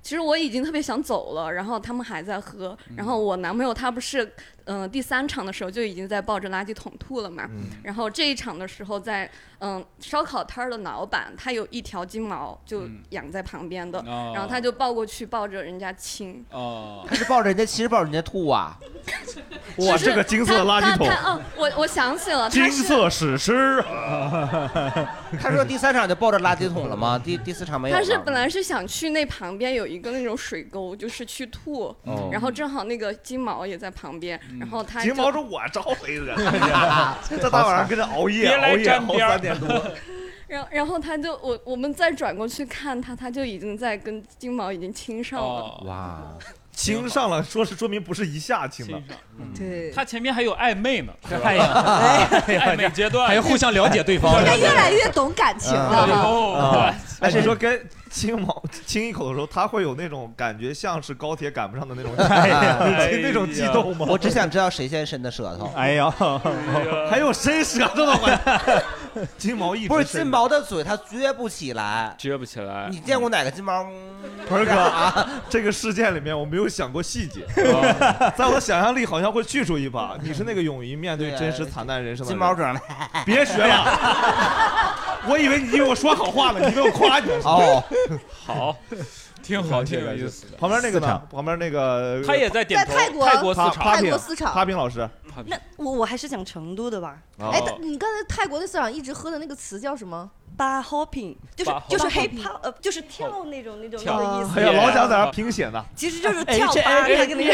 其实我已经特别想走了，然后他们还在喝，然后我男朋友他不是第3场的时候就已经在抱着垃圾桶吐了嘛，然后这一场的时候在烧烤摊儿的老板他有一条金毛就养在旁边的，然后他就抱过去抱着人家亲， 他是抱着人家亲，是抱着人家吐啊？ 哇，这个金色的垃圾桶！ 我想起了， 金色史诗。 他说第3场就抱着垃圾桶了吗？第4场没有。 他是本来是想去那旁边有一个那种水沟，就是去吐，然后正好那个金毛也在旁边，然后他金毛说：“我招谁惹人家？这大晚上跟着熬夜，熬3点多。” 然后他就我们再转过去看他，他就已经在跟金毛已经亲上了。 哇！亲上了，说明不是一下亲的， 对， 他前面还有暧昧呢， 暧昧阶段还要互相了解对方， 应该越来越懂感情了。 而且说跟亲一口的时候，他会有那种感觉，像是高铁赶不上的那种那种激动吗？ 我只想知道谁先伸的舌头。 哎呀，还有伸舌头的环节。金毛一直不是金毛的嘴，它撅不起来， 撅不起来。 你见过哪个金毛？ 盆哥啊，这个事件里面我没有想过细节，在我的想象力好像会去除一把。你是那个勇于面对真实惨淡人生的金毛长的， 别学了。我以为你以为我说好话了，你以为我夸你哦，好，挺好，挺有意思的。 旁边那个呢？旁边那个他也在点头。 泰国 4场，帕平老师。 那我还是讲成都的吧。 哎，你刚才泰国那4场一直喝的那个词叫什么 ？bar hopping， 就是 hip hop， 就是跳那种的意思。 哎呀，老蒋在那拼写呢。 其实就是跳吧，那个。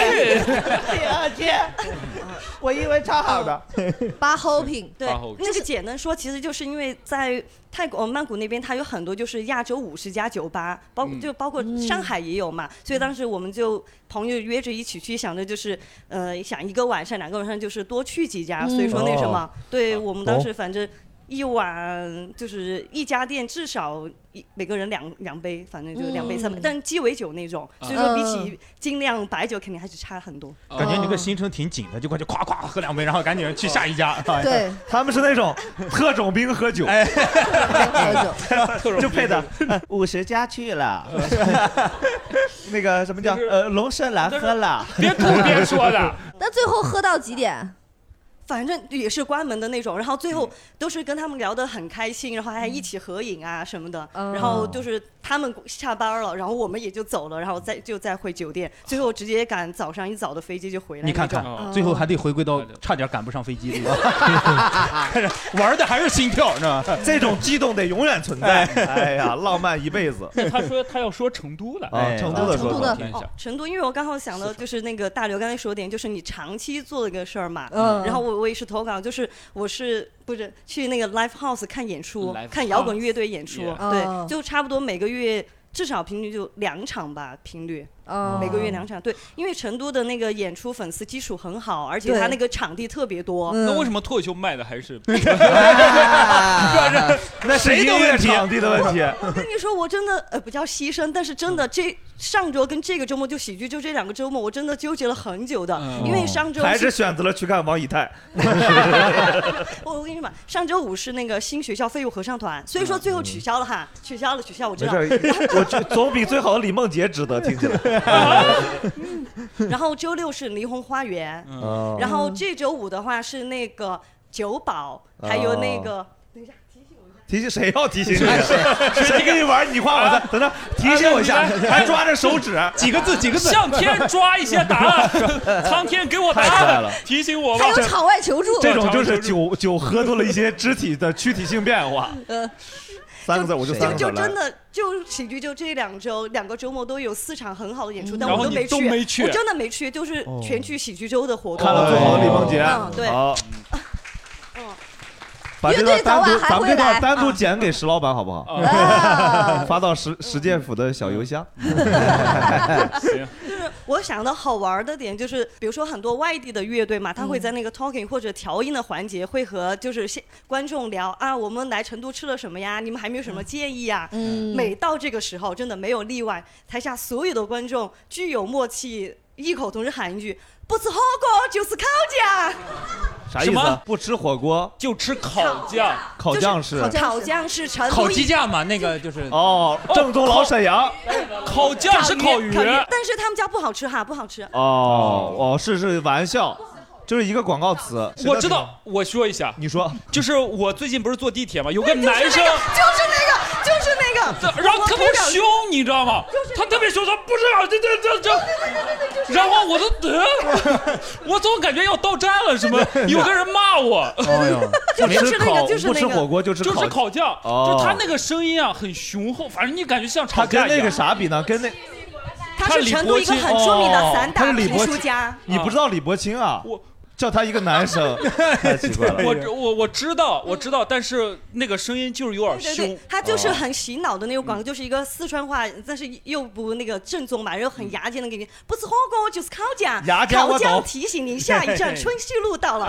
我以为唱好的。 bar hopping， 对，那个简单说，其实就是因为在泰国曼谷那边，它有很多就是亚洲50家酒吧，包括上海也有嘛，所以当时我们就朋友约着一起去，想着就是想1个晚上2个晚上就是多去几家，所以说那什么，对我们当时反正。一晚就是一家店至少每个人两杯，反正就2杯3杯，但鸡尾酒那种，所以说比起精酿白酒肯定还是差很多。 感觉你个行程挺紧的，就感觉咵咵喝2杯，然后赶紧去下一家。 对， 他们是那种特种兵喝酒，就配的50家去了。那个什么叫龙舌兰喝了？ 别吐别说的。 那最后喝到几点？ 反正也是关门的那种，然后最后都是跟他们聊得很开心，然后还一起合影啊什么的，然后就是他们下班了，然后我们也就走了，然后再回酒店，最后直接赶早上一早的飞机就回来。 你看看，最后还得回归到差点赶不上飞机这个，玩的还是心跳，是吧？ 这种激动得永远存在。哎呀，浪漫一辈子。 他说他要说成都的， 成都的说说。 成都，因为我刚好想到就是那个大刘刚才说点，就是你长期做了一个事儿嘛，然后我也是投稿，就是我是不是去那个 live house 看演出，看摇滚乐队演出，对，就差不多每个月至少平均就2场吧，频率。每个月2场，对，因为成都的那个演出粉丝基础很好，而且他那个场地特别多。 那为什么脱口秀卖的还是？ 那是音乐场地的问题。 我跟你说，我真的不叫牺牲，但是真的上周跟这个周末就喜剧就这2个周末，我真的纠结了很久的，因为上周还是选择了去看王以太。 我跟你说嘛，上周5是那个新学校废物合唱团，所以说最后取消了哈，取消，我知道。 我觉得总比最好的李梦洁值得，听起来。 然后周6是霓虹花园，然后这周5的话是那个酒保，还有那个。等一下， 提醒谁要提醒你？谁跟你玩？你画我的，等着提醒我一下，还抓着手指， 几个字？ 向天抓一些答案，苍天给我答案，提醒我吧。 还有场外求助， 这种就是酒喝多了一些肢体的躯体性变化。3个字我就3个字就真的就喜剧就这2个周末都有4场很好的演出，但我都没去， 我真的没去，就是全去喜剧周的活动。 看了最好的李梦洁， 对， 好。把这段咱们这段单独剪给石老板好不好？发到石建府的小邮箱。 就是我想到好玩的点就是，比如说很多外地的乐队嘛，他会在那个 talking 或者调音的环节会和就是观众聊啊，我们来成都吃了什么呀？你们还没有什么建议呀？每到这个时候，真的没有例外，台下所有的观众具有默契。 异口同声喊一句：“不吃火锅就是烤架。” 啥意思？不吃火锅就吃烤酱， 烤酱是烤酱是成都烤鸡架嘛，那个就是正宗老沈阳。 烤酱是烤鱼， 但是他们家不好吃哈，不好吃。 是玩笑。就是一个广告词， 我知道。我说一下， 你说， 就是我最近不是坐地铁嘛，有个男生， 就是那个， 然后特别凶，你知道吗？他特别凶，说不是这，然后我总感觉要到站了，什么有个人骂我， 就是那个， 不吃火锅就吃烤酱，就他那个声音啊很雄厚，反正你感觉像吵架一样。 他跟那个啥比呢？跟那。 他是成都一个很著名的散打评书家。 你不知道李伯清啊？我叫他一个男生，太奇怪了。 我知道，但是那个声音就是有点凶。 对，他就是很洗脑的那个广告，就是一个四川话，但是又不那个正宗嘛，然后很牙尖的给你，不吃火锅就是烤酱，烤酱提醒您下一站春熙路到了。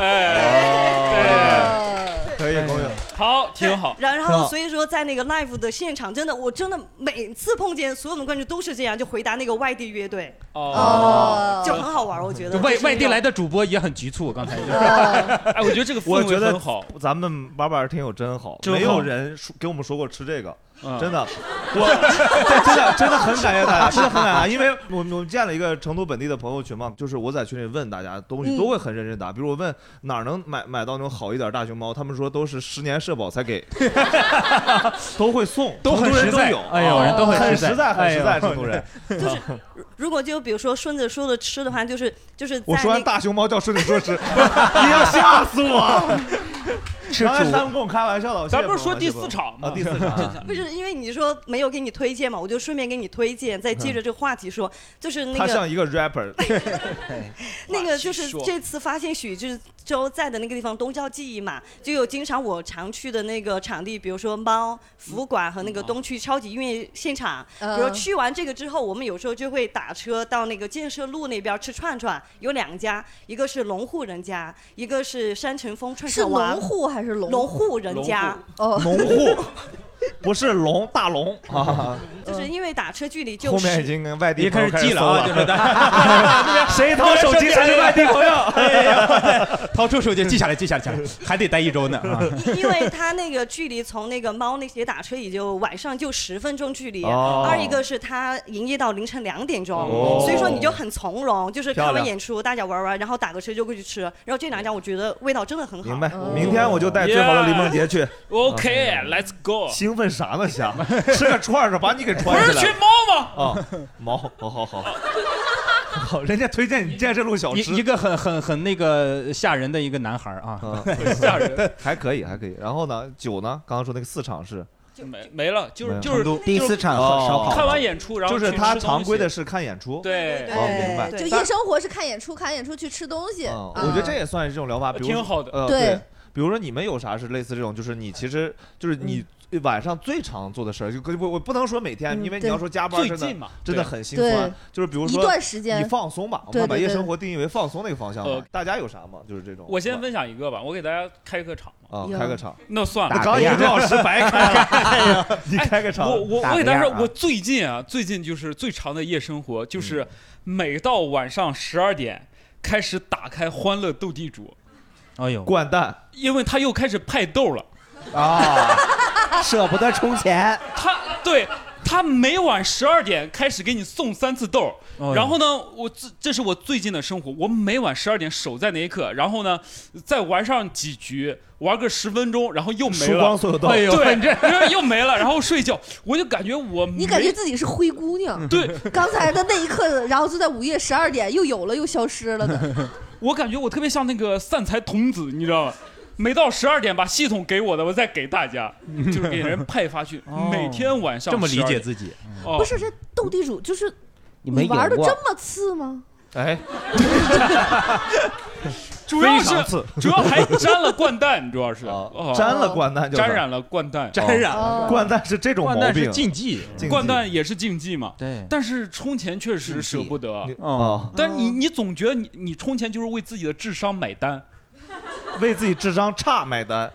可以， 好，挺好。 然后所以说在那个 live 的现场，我真的每次碰见所有的观众都是这样，就回答那个外地乐队，就很好玩，我觉得。 外地来的主播也很局促，刚才就是。 哎，我觉得这个氛围很好。 咱们巴巴尔听友真好，没有人给我们说过吃这个。真的，我真的很感谢大家，真的很感谢大家，因为我们建了一个成都本地的朋友群嘛，就是我在群里问大家东西都会很认真答，比如我问哪儿能买到那种好一点大熊猫，他们说都是10年社保才给，都会送， 都很实在，哎呦，人都很实在，很实在，成都人。 就是如果就比如说顺着说的吃的话，就是我说完大熊猫叫顺着说吃，你要吓死我。刚才他们跟我开玩笑的， 咱不是说第4场吗？ 第4场不是因为你说没有给你推荐嘛，我就顺便给你推荐，再接着这个话题说，就是那个他像一个 rapper， 那个就是这次发现许志洲在的那个地方东郊记忆嘛，就有经常我常去的那个场地，比如说猫服务馆和那个东区超级音乐现场，比如去完这个之后，我们有时候就会打车到那个建设路那边吃串串，有2家，一个是龙户人家，一个是山城风串串王。 是龙户还是龙户人家？ 龙户。不是大龙啊， 就是因为打车距离就是后面已经跟外地也开始记了啊，就是谁掏手机谁是外地朋友， 掏出手机记下来，还得待1周呢。 因为他那个距离从那个猫那些打车也就晚上就10分钟距离，二一个是他营业到凌晨2点钟，所以说你就很从容，就是看完演出大家玩，然后打个车就过去吃，然后这2家我觉得味道真的很好。 明白，明天我就带最好的李梦洁去。 OK，Let's go。 兴奋啥呢？想吃个串儿把你给串起来。 不是去猫吗？ 猫，好，人家推荐你建设路小吃， 一个很那个吓人的一个男孩啊， 吓人，还可以。然后呢，酒呢？刚刚说那个4场是就没了，就是第4场烧烤， 看完演出，然后就是他常规的是看演出， 对， 明白。 就夜生活是看演出去吃东西。 我觉得这也算是这种疗法， 挺好的。 对， 比如说你们有啥是类似这种，就是你其实就是你。晚上最常做的事儿，我不能说每天，因为你要说加班真的很心酸。就是比如说一段时间你放松吧，我们把夜生活定义为放松那个方向吧。大家有啥吗？就是这种。 我先分享一个吧，我给大家开个场啊，开个场。 那算了， 刚1个多小时白开了。你开个场。 我给大家说，我最近就是最长的夜生活，就是每到晚上12点开始打开欢乐斗地主， 哎呦， 掼蛋， 因为他又开始派豆了啊。舍不得充钱， 他每晚12点开始给你送3次豆，然后呢，这是我最近的生活，我每晚12点守在那一刻，然后呢，再玩上几局，玩个10分钟，然后又没了， 输光所有豆， 对，又没了，然后睡觉，我就感觉你感觉自己是灰姑娘， 对， 刚才的那一刻，然后就在午夜12点又有了又消失了的， 我感觉我特别像那个散财童子，你知道吗？每到12点把系统给我的，我再给大家，就是给人派发去。每天晚上这么理解自己， 不是这斗地主就是你玩的这么次吗？ 哎， 主要还沾了掼蛋，主要是沾了掼蛋， 沾染了掼蛋， 掼蛋是这种毛病， 禁忌， 掼蛋也是禁忌嘛。 对， 但是充钱确实舍不得但是你总觉得你充钱就是为自己的智商买单。 为自己智商差买单，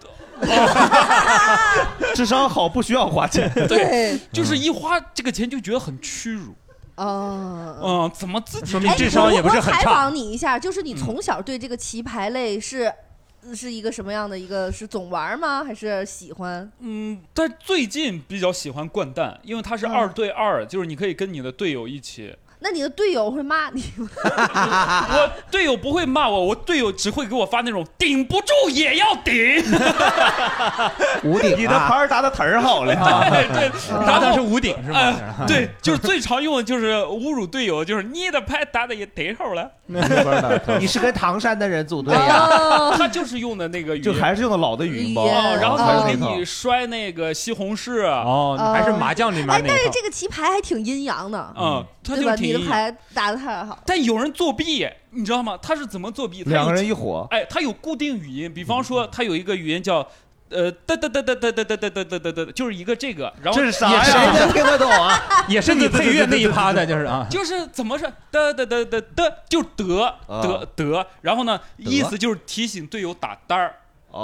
智商好不需要花钱。 对，就是一花这个钱就觉得很屈辱。 哦， 怎么自己说明智商也不是很差。 我采访你一下，就是你从小对这个棋牌类是一个什么样的一个？是总玩吗？还是喜欢？ 但最近比较喜欢掼蛋，因为它是2对2，就是你可以跟你的队友一起。 那你的队友会骂你吗？ 我队友不会骂我，我队友只会给我发那种顶不住也要顶。 无顶， 你的牌打的忒好了。 对， 打的是无顶是吗？ 对，就是最常用的就是侮辱队友，就是你的牌打的也忒好了。 你是跟唐山的人组队呀？ 他就是用的那个语言， 就还是用的老的语音包， 然后他会给你摔那个西红柿。 还是麻将里面那个。 但是这个棋牌还挺阴阳的。对吧？你的牌打得太好。 但有人作弊，你知道吗？他是怎么作弊？2 个人一伙。 他有固定语音，比方说他有一个语音叫哒，就是一个这个，然后这是啥呀？ 谁能听得懂啊？ 也是你配乐那一趴的，就是啊， 就是怎么是哒，就得，然后呢，意思就是提醒队友打单儿。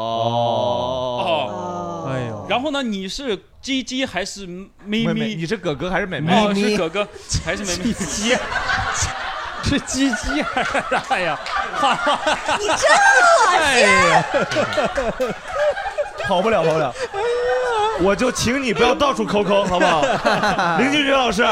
哎呦， 然后呢，你是鸡鸡还是咪咪？ 你是哥哥还是妹妹？ 是哥哥还是妹妹？ 鸡是鸡鸡还是啥呀？ 你真恶心！ 跑不了，我就请你不要到处抠，好不好？林俊杰老师，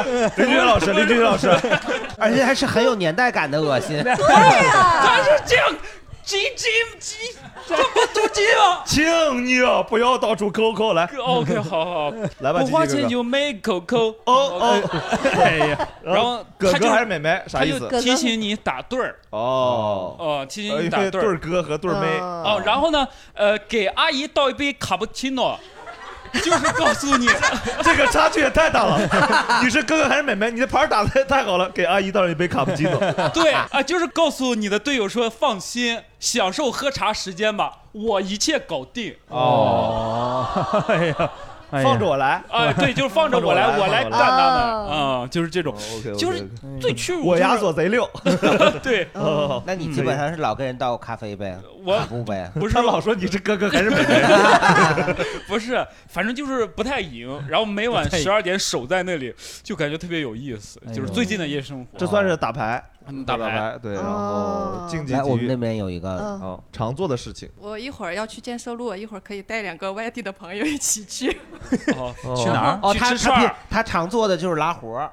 而且还是很有年代感的恶心。 对呀， 他是这样。鸡，这不出鸡吗？ 请你啊，不要到处抠，来。 OK， 好， 来吧， 不花钱就没抠。 哎呀， 然后哥哥还是妹妹，啥意思？ 他就提醒你打对儿。提醒你打对儿。 对儿哥和对儿妹。 然后呢，给阿姨倒一杯卡布奇诺。就是告诉你， 这个差距也太大了。你是哥哥还是妹妹？你的牌打得太好了，给阿姨倒一杯卡布奇诺。 对啊，就是告诉你的队友说，放心，享受喝茶时间吧，我一切搞定。 哎呀。 放着我来， 对，就是放着我来，我来干他们，就是这种，就是最屈辱。 我亚索贼溜， 对。 那你基本上是老跟人倒咖啡呗？ 我不呗？ 不是， 他老说你是哥哥还是妹妹？ 不是，反正就是不太赢，然后每晚12点守在那里，就感觉特别有意思。就是最近的夜生活， 这算是打牌。 打牌对，然后竞技体育。 我们那边有一个常做的事情。 我一会儿要去建设路，一会儿可以带2个外地的朋友一起去。 去哪儿？ 去吃串儿。他常做的就是拉活儿。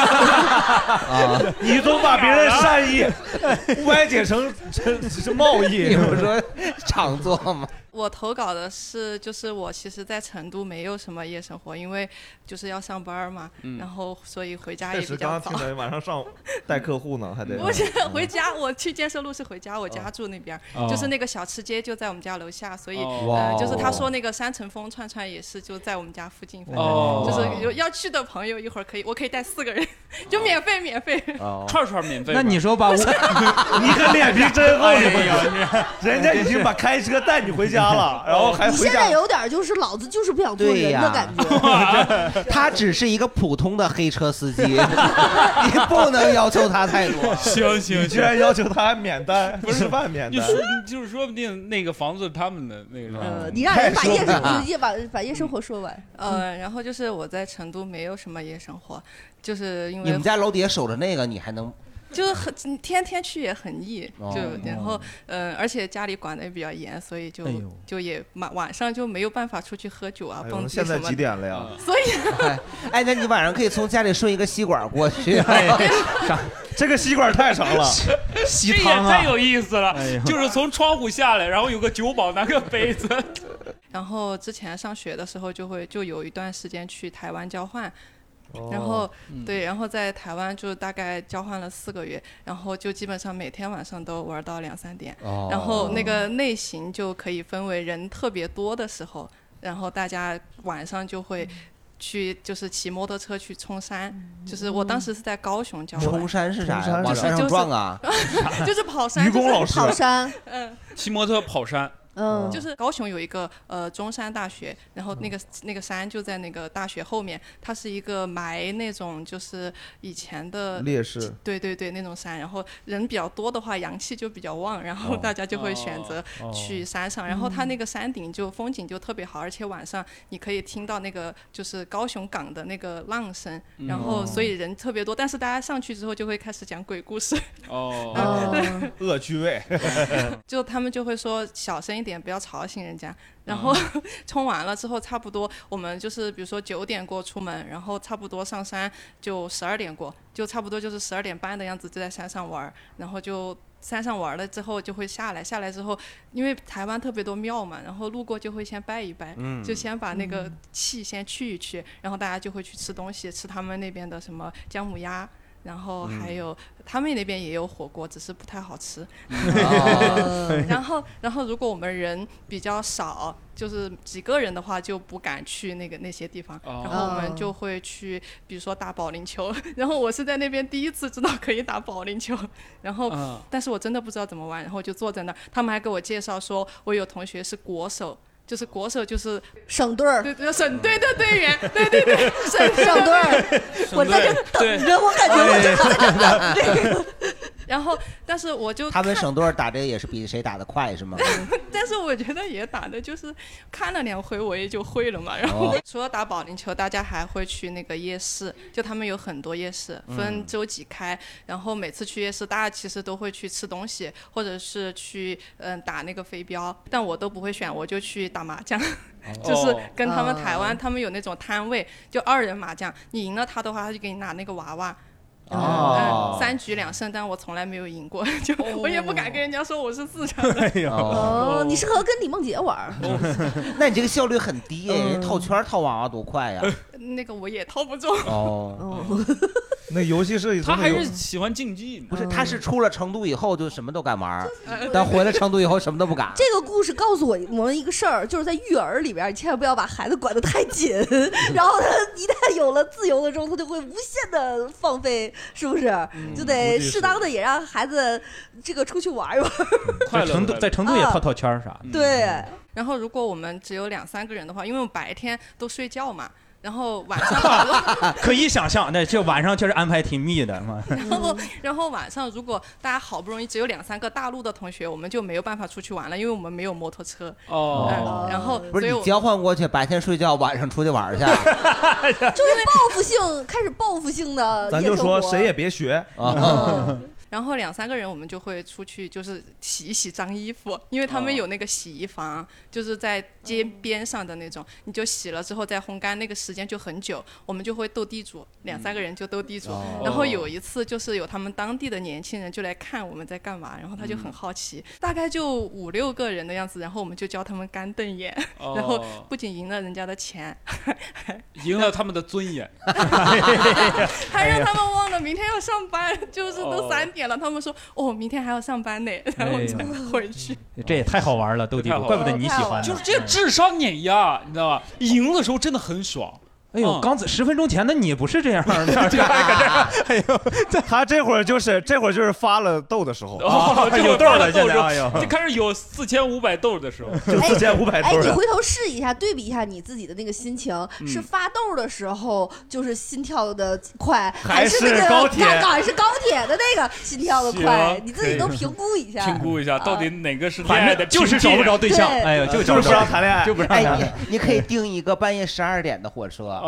你总把别人善意歪解成贸易， 你不说常做吗？ 我投稿的是，就是我其实，在成都没有什么夜生活，因为就是要上班嘛，然后所以回家也比较早。 确实，刚刚听着晚上上带客户呢，还得。 不是回家，我去建设路是回家，我家住那边，就是那个小吃街就在我们家楼下，所以就是他说那个3层风串串也是就在我们家附近，反正就是有要去的朋友一会儿我可以带4个人，就免费。 串免费。 那你说吧， 你可脸皮真厚，人家已经把开车带你回家了，然后还回家。 你现在有点就是老子就是不想做人的感觉。 他只是一个普通的黑车司机，你不能要求他太多。 行， 你居然要求他免单，吃饭免单， 就是说不定那个房子他们的那个。 你让人把夜生活说完。 然后就是我在成都没有什么夜生活，就是因为你们家楼底下守着那个，你还能。 就是天天去也很腻，然后而且家里管的也比较严，所以就也晚上就没有办法出去喝酒啊、蹦迪什么的。 现在几点了呀？ 所以， 那你晚上可以从家里顺一个吸管过去。 这个吸管太长了， 这也太有意思了。就是从窗户下来，然后有个酒保拿个杯子。 然后之前上学的时候就有一段时间去台湾交换。然后然后在台湾就大概交换了4个月，然后就基本上每天晚上都玩到2、3点，然后那个内行就可以分为人特别多的时候，然后大家晚上就会去就是骑摩托车去冲山，就是我当时是在高雄交换。 冲山是啥呀？往山上撞啊？ 就是跑山。 愚公老师跑山， 骑摩托跑山。 就是高雄有一个中山大学，然后那个山就在那个大学后面，它是一个埋那种就是以前的烈士， 对那种山，然后人比较多的话阳气就比较旺，然后大家就会选择去山上，然后它那个山顶就风景就特别好，而且晚上你可以听到那个就是高雄港的那个浪声，然后所以人特别多，但是大家上去之后就会开始讲鬼故事。 恶趣味。 就他们就会说小声一点，不要吵醒人家。然后冲完了之后，差不多我们就是比如说9点过出门，然后差不多上山就12点过，就差不多就是12点半的样子就在山上玩，然后就山上玩了之后就会下来之后，因为台湾特别多庙嘛，然后路过就会先拜一拜，就先把那个气先去一去，然后大家就会去吃东西，吃他们那边的什么姜母鸭。然后还有他们那边也有火锅，只是不太好吃。然后如果我们人比较少，就是几个人的话，就不敢去那些地方。然后我们就会去，比如说打保龄球。然后我是在那边第一次知道可以打保龄球，然后但是我真的不知道怎么玩，然后就坐在那儿，他们还给我介绍说，我有同学是国手。就是国手，就是省队儿， 对，省队的队员，对， 省队儿，我在这等着，我感觉我就在这等。 然后，但是我就他们省队打这也是比谁打得快是吗？ 但是我觉得也打的就是看了2回我也就会了嘛。然后除了打保龄球，大家还会去那个夜市，就他们有很多夜市，分周几开。然后每次去夜市，大家其实都会去吃东西，或者是去打那个飞镖，但我都不会选，我就去打麻将。就是跟他们台湾，他们有那种摊位，就2人麻将，你赢了他的话，他就给你拿那个娃娃。3局2胜，但我从来没有赢过，就我也不敢跟人家说我是4成的。 你适合跟李梦洁玩。 那你这个效率很低，人套圈套娃娃多快呀！ 那个我也套不中。 那游戏设计他还是喜欢竞技嘛？ 不是，他是出了成都以后就什么都敢玩，但回了成都以后什么都不敢。 这个故事告诉我们一个事儿，就是在育儿里边，你千万不要把孩子管得太紧，然后他一旦有了自由了之后，他就会无限的放飞，是不是？就得适当的也让孩子这个出去玩一玩。 在成都也套圈啥的。 对。 然后如果我们只有2-3个人的话，因为我白天都睡觉嘛。然后晚上可以想象，那这晚上确实安排挺密的嘛。 然后晚上如果大家好不容易只有2-3个大陆的同学，我们就没有办法出去玩了，因为我们没有摩托车。然后不是你交换过去，白天睡觉，晚上出去玩去。 就是报复性，开始报复性的。 咱就说谁也别学啊。 然后2-3个人我们就会出去，就是洗一洗脏衣服，因为他们有那个洗衣房，就是在街边上的那种，你就洗了之后再烘干，那个时间就很久，我们就会斗地主，2-3个人就斗地主。然后有一次就是有他们当地的年轻人就来看我们在干嘛，然后他就很好奇，大概就5-6个人的样子，然后我们就教他们干瞪眼，然后不仅赢了人家的钱， 赢了他们的尊严， 还让他们忘了明天要上班，就是都3点了，他们说明天还要上班呢，然后再回去。 这也太好玩了，斗地主，怪不得你喜欢。 就是这智商碾压，你知道吧？赢的时候真的很爽。 哎呦，刚10分钟前的你不是这样的， 哎呦，他这会儿就是发了豆的时候， 有豆了，现在就开始有4500豆的时候， 就4500豆。 哎，你回头试一下，对比一下你自己的那个心情，是发豆的时候就是心跳的快，还是那个赶是高铁的那个心跳的快？你自己都评估一下， 评估一下到底哪个是恋爱的， 就是找不着对象，哎呦，就是不让谈恋爱， 就不让谈恋爱。 你可以订一个半夜12点的火车。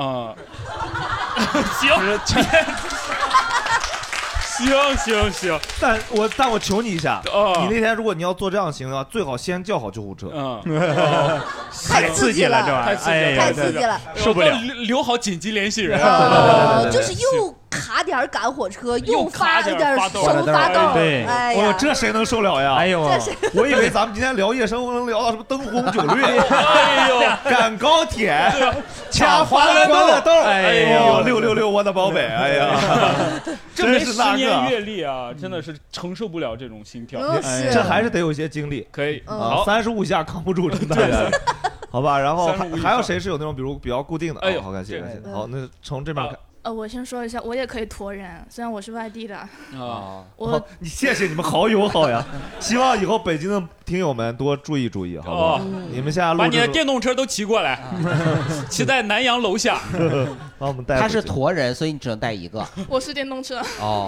行， 但我求你一下，你那天如果你要做这样的行为的话，最好先叫好救护车。 太刺激了， 这玩意儿太刺激了， 受不了。 留好紧急联系人， 就是又卡点赶火车，又发一点收发豆， 对， 哎呀， 这谁能受了呀？ 哎呦， 我以为咱们今天聊夜生活能聊到什么灯红酒绿，哎呦，赶高铁，掐欢乐豆，哎呦，666我的宝贝，哎呀， 这没10年阅历啊，真的是承受不了这种心跳， 这还是得有些经历， 可以， 好，35下扛不住，真的，好吧，然后还有谁是有那种比较固定的？哎呦，好，感谢，好，那从这边看。 我先说一下，我也可以驮人，虽然我是外地的。 你谢谢你们好友好呀，希望以后北京的听友们多注意注意，好不好？你们现在把你的电动车都骑过来，骑在南阳楼下， 把我们带。 他是驮人，所以你只能带一个。 我是电动车。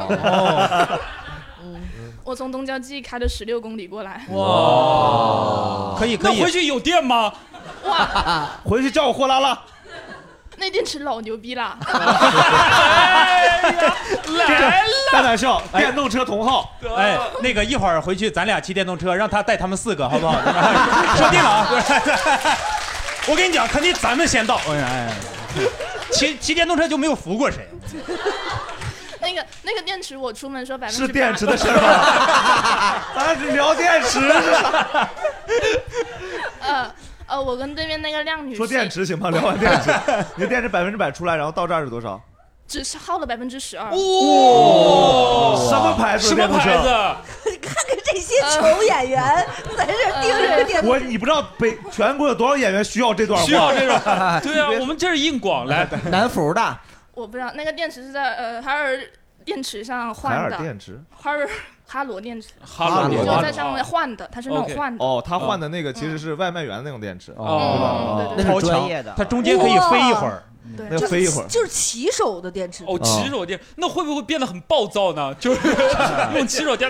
我从东郊记开了16公里过来。 哇，可以。 那回去有电吗？ 哇， 回去叫我货拉拉。 那电池老牛逼了。 来了， 蛋蛋笑，电动车同号。 哎，那个一会儿回去咱俩骑电动车，让他带他们4个，好不好？说定了啊！我跟你讲，肯定咱们先到。哎，骑电动车就没有服过谁。 那个电池，我出门说8%。 是电池的事吧？咱是聊电池。 我跟对面那个靓女说电池行吗？聊完电池，你的电池100%出来，然后到这儿是多少？ 只是耗了12%。 哇！什么牌子？ 什么牌子？ 你看看这些穷演员在这盯着电动车。 你不知道全国有多少演员需要这段话？ 需要这段。对啊，我们这是硬广来南孚的。 我不知道那个电池是在海尔电池上换的。 海尔电池。 哈罗电池， 哈罗就在上面换的，它是那种换的。 他换的那个其实是外卖员的那种电池，对吧？ 那是专业的， 它中间可以飞一会儿， 那飞一会儿， 就是骑手的电池。 骑手电，那会不会变得很暴躁呢？就是用骑手电，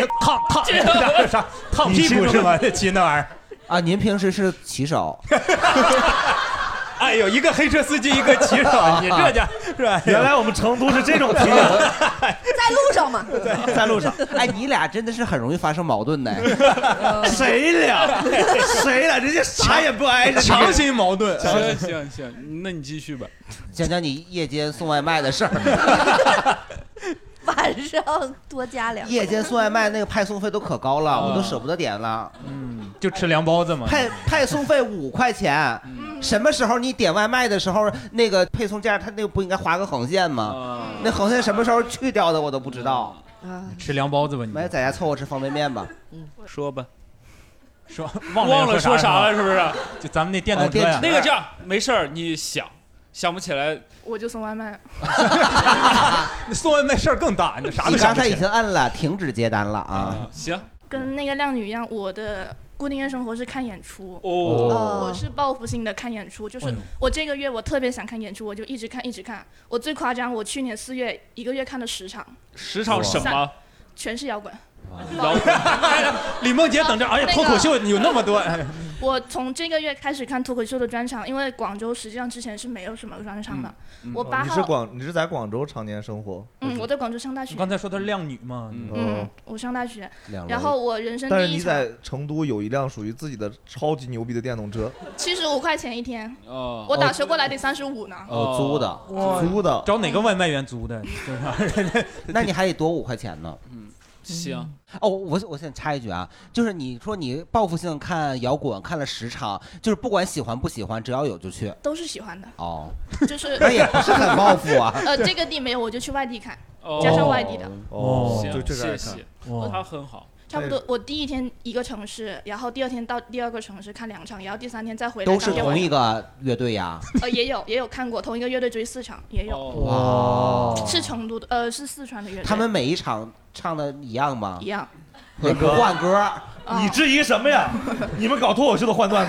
烫屁股是吗？骑那玩意儿啊？您平时是骑手？ 哎呦，一个黑车司机，一个骑手，你这家是吧？ 原来我们成都是这种体验， 在路上嘛， 在路上。 哎，你俩真的是很容易发生矛盾的。 谁俩？人家啥也不挨着， 强行矛盾。 行，那你继续吧。 讲讲你夜间送外卖的事儿。 晚上多加2。 夜间送外卖那个派送费都可高了，我都舍不得点了。 就吃凉包子嘛。 派送费5块钱。什么时候你点外卖的时候，那个配送件它那个不应该划个横线吗？那横线什么时候去掉的我都不知道。 吃凉包子吧你。 没在家凑合吃方便面吧。 说吧。 说忘了说啥了是不是？ 就咱们那电动车呀。 那个这样没事儿，你想不起来， 我就送外卖。 送外卖事儿更大，你啥都想不起来。 你刚才已经按了停止接单了啊。 行。 跟那个靓女一样，我的固定夜生活是看演出。我是报复性的看演出，就是我这个月我特别想看演出，我就一直看。我最夸张，我去年4月1个月看了10场。 10场什么？ 全是摇滚。 李梦洁等着，哎呀，脱口秀有那么多。 我从这个月开始看脱口秀的专场，因为广州实际上之前是没有什么专场的。我8号。 你是在广州常年生活？ 我在广州上大学。 你刚才说她是靓女嘛？ 我上大学，然后我人生第一场。 但是你在成都有一辆属于自己的超级牛逼的电动车 ，75块钱一天。我打车过来得35呢。 租的， 租的。 找哪个外卖员租的？ 那你还得多5块钱呢。 行。 我想插一句啊，就是你说你报复性看摇滚看了10场，就是不管喜欢不喜欢，只要有就去。 都是喜欢的。就是那也不是很报复啊。 这个地没有，我就去外地看，加上外地的。 行，谢谢。他很好。 差不多，我第一天一个城市，然后第2天到第2个城市看2场，然后第3天再回来。 都是同一个乐队呀？ 也有看过同一个乐队追4场，也有。 哇！ 是成都的，是四川的乐队。 他们每一场唱的一样吗？ 一样。 不换歌。 你质疑什么呀？你们搞脱口秀的换段子。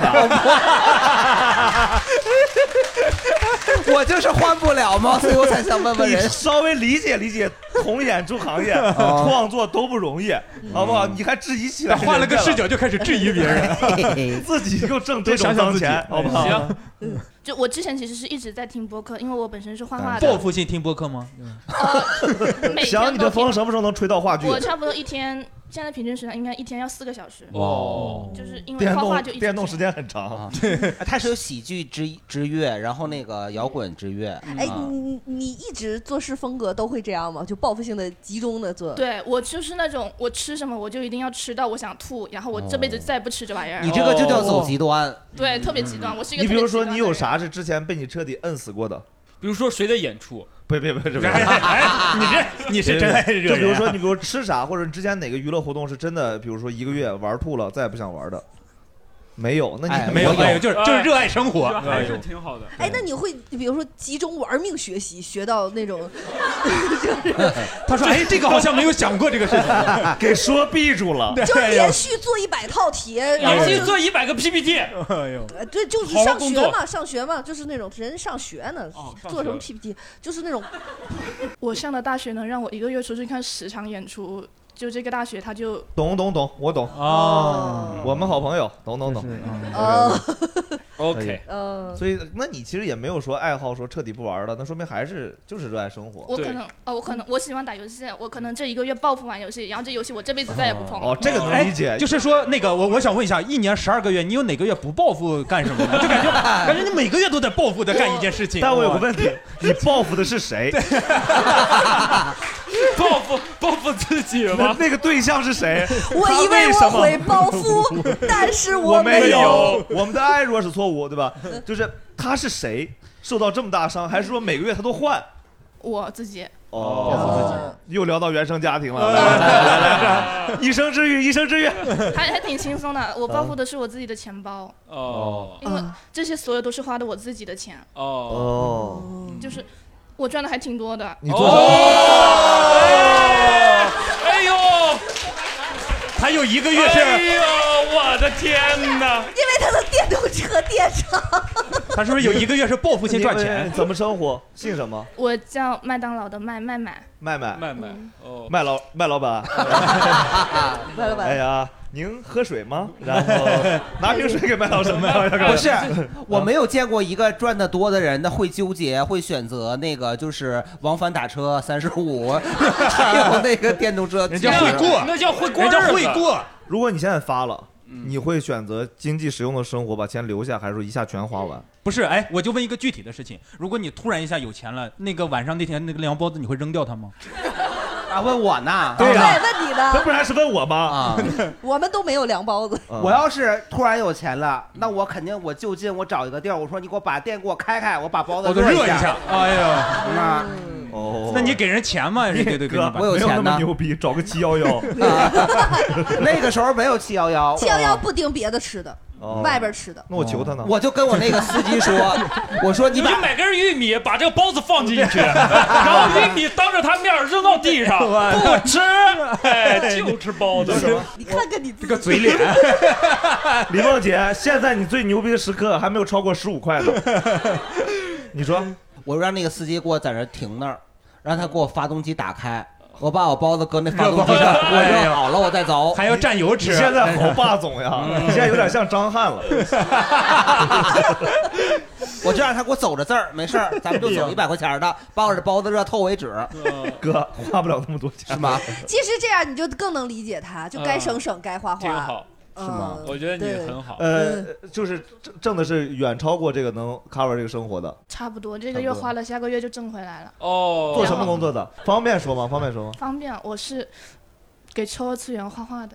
我就是换不了嘛，所以我才想问问人。 你稍微理解同演出行业创作都不容易，好不好？你还质疑起来？ 换了个视角就开始质疑别人， 自己就挣这种脏钱，好不好？ 行。 就我之前其实是一直在听播客，因为我本身是画画的。 报复性听播客吗？ 想你的风什么时候能吹到话剧？ 我差不多一天，现在平均时长应该一天要4个小时。就是因为画画就电动时间很长。 它是有喜剧之乐，然后那个摇滚之乐。 哎，你一直做事风格都会这样吗？就报复性的集中的做？ 对，我就是那种我吃什么我就一定要吃到我想吐，然后我这辈子再也不吃这玩意儿。 你这个就叫走极端。 对，特别极端。我是一个。 你比如说，你有啥是之前被你彻底摁死过的？ 比如说谁的演出？ 别， 你是真爱热人。 就比如说，你比如吃啥，或者你之前哪个娱乐活动是真的，比如说1个月玩吐了，再也不想玩的。 没有，那你没有，就是热爱生活， 还是挺好的。 哎，那你会比如说集中玩命学习，学到那种， 他说哎，这个好像没有想过这个事情， 给说闭住了， 就连续做100套题， 连续做100个 PPT， 哎呦， 对，就是上学嘛，就是那种人上学呢，做什么 PPT， 就是那种。 我上的大学能让我1个月出去看10场演出。就这个大学，他就懂，我懂哦，我们好朋友，懂哦 ，OK， 所以那你其实也没有说爱好说彻底不玩的，那说明还是就是热爱生活。 我可能我喜欢打游戏，我可能这1个月报复玩游戏，然后这游戏我这辈子再也不碰。 哦，这个能理解。 就是说那个我想问一下，1年12个月，你有哪个月不报复干什么吗？就感觉你每个月都在报复的干一件事情。 但我有个问题，你报复的是谁？ 报复自己吗？ 那个对象是谁？ 我以为我会报复，但是我没有。 我们的爱若是错误，对吧？就是他是谁受到这么大伤，还是说每个月他都换？ 我自己。 哦，又聊到原生家庭了。来，一生之欲， 还挺轻松的。我报复的是我自己的钱包。 哦， 因为这些所有都是花的我自己的钱。 哦， 就是。我赚的还挺多的。 你做什么？ 哎呦， 他有1个月是。 哎呦，我的天哪！ 因为他的电动车电厂。 他是不是有1个月是报复性赚钱？ 怎么生活？姓什么？ 我叫麦当劳的麦。 哦， 麦老板。 麦老板。 哎呀。您喝水吗？然后拿瓶水给麦老师。 不是，我没有见过一个赚得多的人，他会纠结，会选择那个就是往返打车35，还有那个电动车。 人家会过， 那叫会过， 人家会过。 如果你现在发了，你会选择经济实用的生活，把钱留下，还是说一下全花完？ 不是，哎，我就问一个具体的事情：如果你突然一下有钱了，那个晚上那天那个凉包子，你会扔掉它吗？ 啊，问我呢？ 对呀， 问你呢？ 这不然是问我吗？ 啊， 我们都没有凉包子。 我要是突然有钱了，那我肯定我就近我找一个地儿，我说你给我把店给我开，我把包子热一下。哎呦，那你给人钱吗？ 哥， 我有钱呢。 没有那么牛逼，找个711。 那个时候没有711，711 不订别的吃的。外边吃的， 那我求他呢。 我就跟我那个司机说，我说你买根玉米，把这个包子放进去，然后玉米当着他面扔到地上，不吃，哎，就吃包子。 你看看你这个嘴脸。 李梦姐，现在你最牛逼的时刻还没有超过15块呢。你说， 我让那个司机给我在那停那儿，让他给我发动机打开。我把我包子搁那发动机上，我热好了，我再走。 还要蘸油吃。 你现在好霸总呀！你现在有点像张翰了。 我就让他给我走着字儿，没事儿，咱们就走100块钱的，把我这包子热透为止。 哥，花不了那么多钱， 是吗？ 其实这样你就更能理解他，就该省省，该花花。 挺好。 是吗？ 我觉得你很好。 就是挣的是远超过这个能 cover 这个生活的。 差不多，这个月花了，下个月就挣回来了。 哦。 做什么工作的？方便说吗？ 方便，我是给超二次元画画的。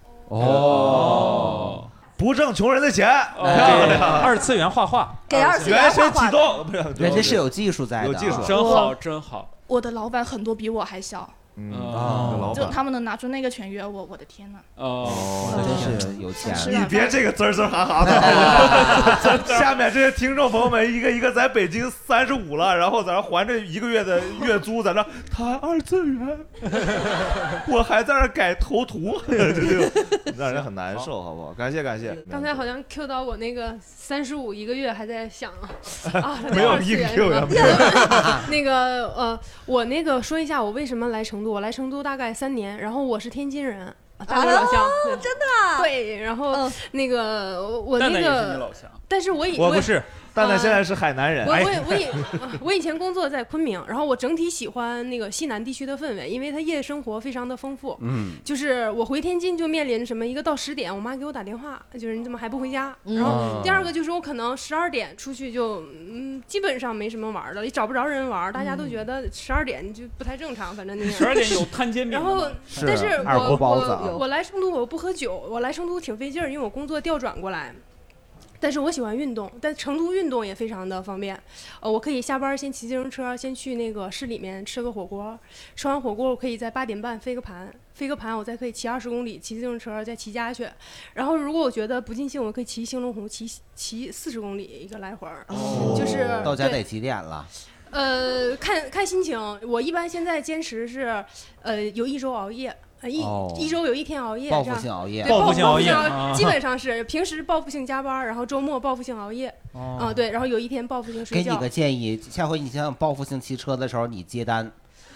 哦。不挣穷人的钱，漂亮。 2次元画画， 给2次元原神启动， 人家是有技术在的， 有技术， 真好。 我的老板很多比我还小。就他们能拿出那个钱约我，我的天哪！ 真是有钱。 你别这个滋滋哈哈的。下面这些听众朋友们，一个一个在北京35了，然后在那还这1个月的月租，在那谈2次元，我还在那改头图，让人很难受，好不好？感谢。 刚才好像 Q 到我那个351个月，还在想啊， 没有硬 Q 呀。 那个我那个说一下我为什么来成都。我来成都大概3年，然后我是天津人，大我老乡， 真的。 对，然后那个我那个，但是我不是。 蛋蛋现在是海南人。 我以前工作在昆明，然后我整体喜欢那个西南地区的氛围，因为它夜生活非常的丰富。就是我回天津就面临什么，一个到10点，我妈给我打电话，就是你怎么还不回家？然后第二个就是我可能12点出去就基本上没什么玩的，也找不着人玩，大家都觉得12点就不太正常，反正那样。 12点有摊煎饼。 然后，但是我来成都我不喝酒，我来成都挺费劲儿，因为我工作调转过来。 但是我喜欢运动，但成都运动也非常的方便。我可以下班先骑自行车，先去那个市里面吃个火锅，吃完火锅我可以在8点半飞个盘，我再可以骑20公里，骑自行车再骑家去。然后如果我觉得不尽兴，我可以骑兴隆湖，骑40公里一个来回儿。就是到家得几点了？ 看心情。我一般现在坚持是，有1周熬夜。一周有1天熬夜， 报复性熬夜， 报复性熬夜，基本上是平时报复性加班，然后周末报复性熬夜，对，然后有1天报复性睡觉。 给你个建议，下回你想报复性骑车的时候，你接单。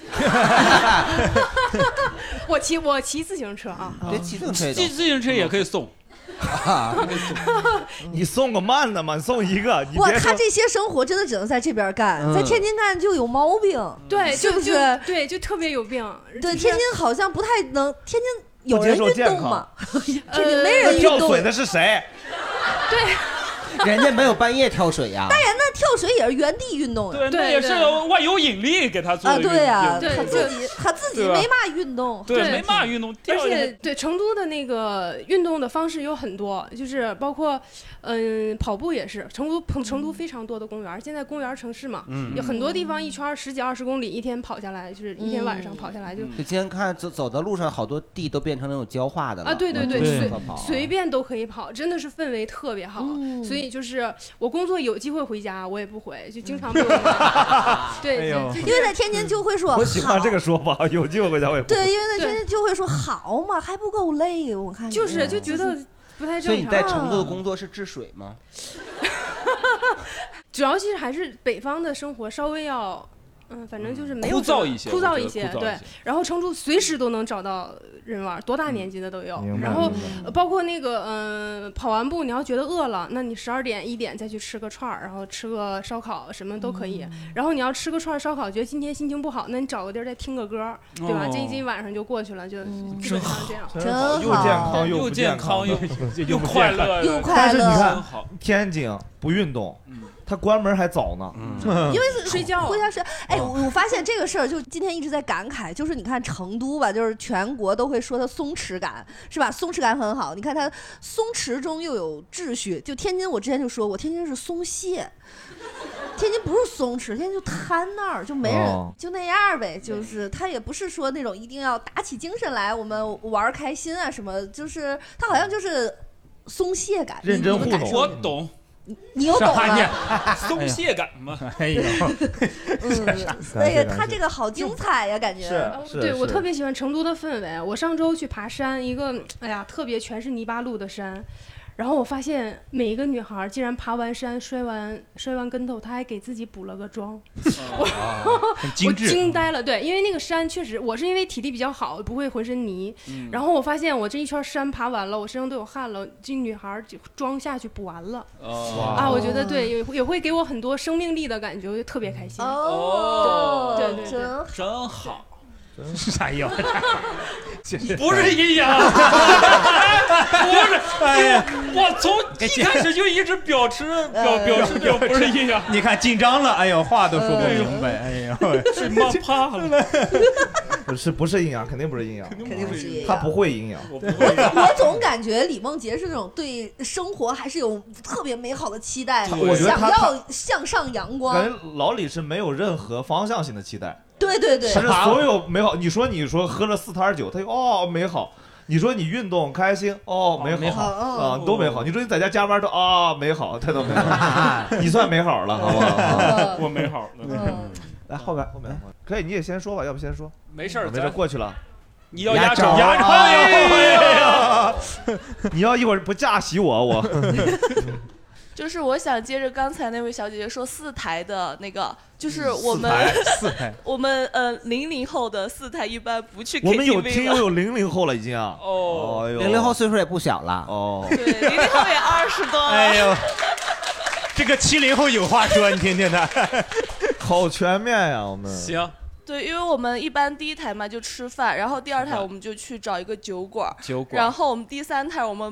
我骑自行车啊， 对，骑自行车也可以送。 你送个慢的嘛，你送一个。 哇，他这些生活真的只能在这边干，在天津干就有毛病。 对， 是不是？ 对，就特别有病。 对，天津好像不太能，天津有人运动吗？天津没人运动。 跳水的是谁？ 对， 人家没有半夜跳水呀。 当然，那跳水也是原地运动呀。 对，那也是万有引力给他做的。 对呀，他自己没嘛运动。 对，没嘛运动。 而且对成都的那个运动的方式有很多，就是包括跑步也是。成都非常多的公园，现在公园城市嘛，有很多地方一圈10几20公里，一天跑下来就是一天晚上跑下来就。 今天看走的路上，好多地都变成那种焦化的了。 对，随便都可以跑，真的是氛围特别好。所以就是我工作有机会回家，我也不回，就经常被我对， 因为在天津就会说， 我喜欢这个说法，有机会回家我也不回。 对，因为在天津就会说好嘛，还不够累，我看就觉得不太正常。 所以你在成都的工作是治水吗？ 主要其实还是北方的生活稍微要。反正就是没有枯燥一些，对。然后成都随时都能找到人玩，多大年纪的都有。然后包括那个跑完步，你要觉得饿了，那你12点1点再去吃个串儿，然后吃个烧烤，什么都可以。然后你要吃个串儿烧烤，觉得今天心情不好，那你找个地儿再听个歌，对吧？这一晚上就过去了，就基本上这样。 真好，又健康又快乐， 又快乐。 但是你看天津不运动。他关门还早呢， 因为睡觉回家睡。我发现这个事儿，就今天一直在感慨，就是你看成都吧，就是全国都会说它松弛感，是吧？松弛感很好。你看它松弛中又有秩序。就天津，我之前就说过，天津是松懈，天津不是松弛，天津就瘫那儿，就没人，就那样呗。就是他也不是说那种一定要打起精神来，我们玩开心啊什么，就是他好像就是松懈感， 认真互动。 我懂。 你又懂了， 松懈感吗？ 哎呀，他这个好精彩呀，感觉。 对，我特别喜欢成都的氛围。我上周去爬山，一个特别全是泥巴路的山，然后我发现每一个女孩竟然爬完山摔完跟头，她还给自己补了个妆， 很精致， 我惊呆了。对，因为那个山确实，我是因为体力比较好，不会浑身泥。然后我发现我这一圈山爬完了，我身上都有汗了，这女孩就妆下去补完了。我觉得对，也会给我很多生命力的感觉，我就特别开心。对， 真好。 哎呦， 不是阴阳，不是，我从一开始就一直表示不是阴阳。 你看紧张了，哎呦，话都说不明白，哎呦， 是妈怕了。 不是阴阳，肯定不是阴阳， 肯定不是阴阳， 他不会阴阳。 我总感觉李梦洁是那种对生活还是有特别美好的期待，想要向上阳光。 感觉老李是没有任何方向性的期待。 对， 其实所有美好，你说喝了4坛酒，他就美好；你说你运动开心，美好都美好；你说你在家加班都美好，他都美好，你算美好了，好不好？ 我美好了。 来后面可以，你也先说吧，要不先说？ 没事过去了。 你要压轴， 你要一会儿不架洗我。 就是我想接着刚才那位小姐姐说4台的那个，就是我们我们00后的4台一般不去 KTV 了。 我们有听友有00后了已经啊。 00后岁数也不小了。 对，00后也20多了。 哎呦，这个70后有话说，你听听他， 好全面呀，我们。 行。 对，因为我们一般第1台嘛就吃饭，然后第2台我们就去找一个酒馆，然后我们第3台我们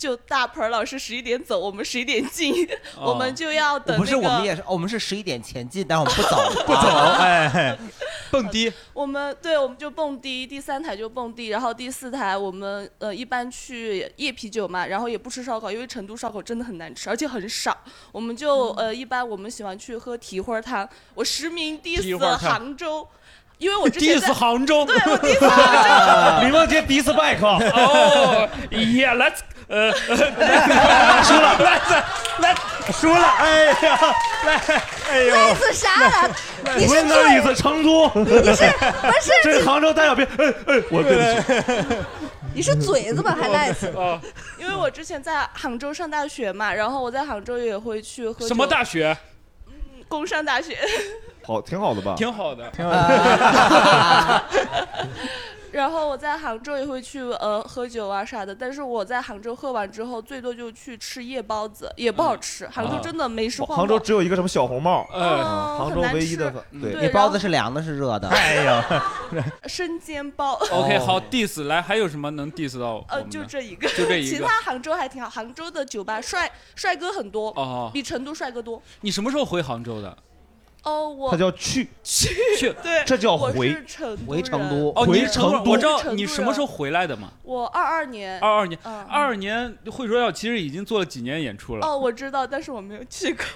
就大盆老师11点走，我们11点进，我们就要等、那个。 不是，我们也是，我们是11点前进，但是我们不走， 不走，哎，蹦迪。 我们就蹦迪，第3台就蹦迪，然后第4台我们一般去夜啤酒嘛，然后也不吃烧烤，因为成都烧烤真的很难吃，而且很少。我们就一般我们喜欢去喝蹄花汤。我实名 diss 杭州。因为我之前 diss 杭州， 对我 diss 杭州，李梦洁 diss back， 哦 ，Yeah，let's， 输了，来，输了，哎呀，来，哎呦 ，diss 啥了？你是 diss 成都， 你是不是？ 这是杭州代表别，我对不起。 你是嘴子吧，还 nice？ 因为我之前在杭州上大学嘛，然后我在杭州也会去喝酒。 什么大学？ 工商大学。 好，挺好的吧？ 挺好的， 挺好的。 然后我在杭州也会去喝酒啊啥的，但是我在杭州喝完之后，最多就去吃夜包子，也不好吃。杭州真的没实况。 杭州只有一个什么小红帽，杭州唯一的。 对， 那包子是凉的，是热的。 哎呀， 生煎包。 OK， 好 ，diss 来，还有什么能 diss 到？ 就这一个， 就这一个。 其他杭州还挺好，杭州的酒吧帅哥很多，比成都帅哥多。 你什么时候回杭州的？ 他叫去， 对， 这叫回成都。 哦，你是成都， 我知道你什么时候回来的吗？ 我22年。 22年，会说笑其实已经做了几年演出了。 哦，我知道，但是我没有去过。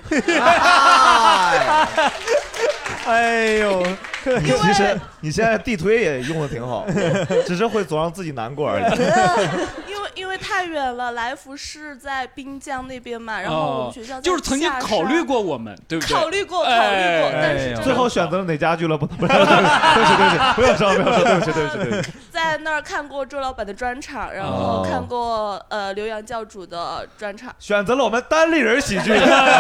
哎呦，其实你现在地推也用的挺好，只是会总让自己难过而已。 因为太远了，来福是在滨江那边嘛，然后我们学校就是曾经考虑过我们，对不对？ 考虑过，但是最后选择了哪家俱乐部？对不起，不要说，对不起。 在那儿看过周老板的专场，然后看过刘洋教主的专场， 选择了我们单立人喜剧。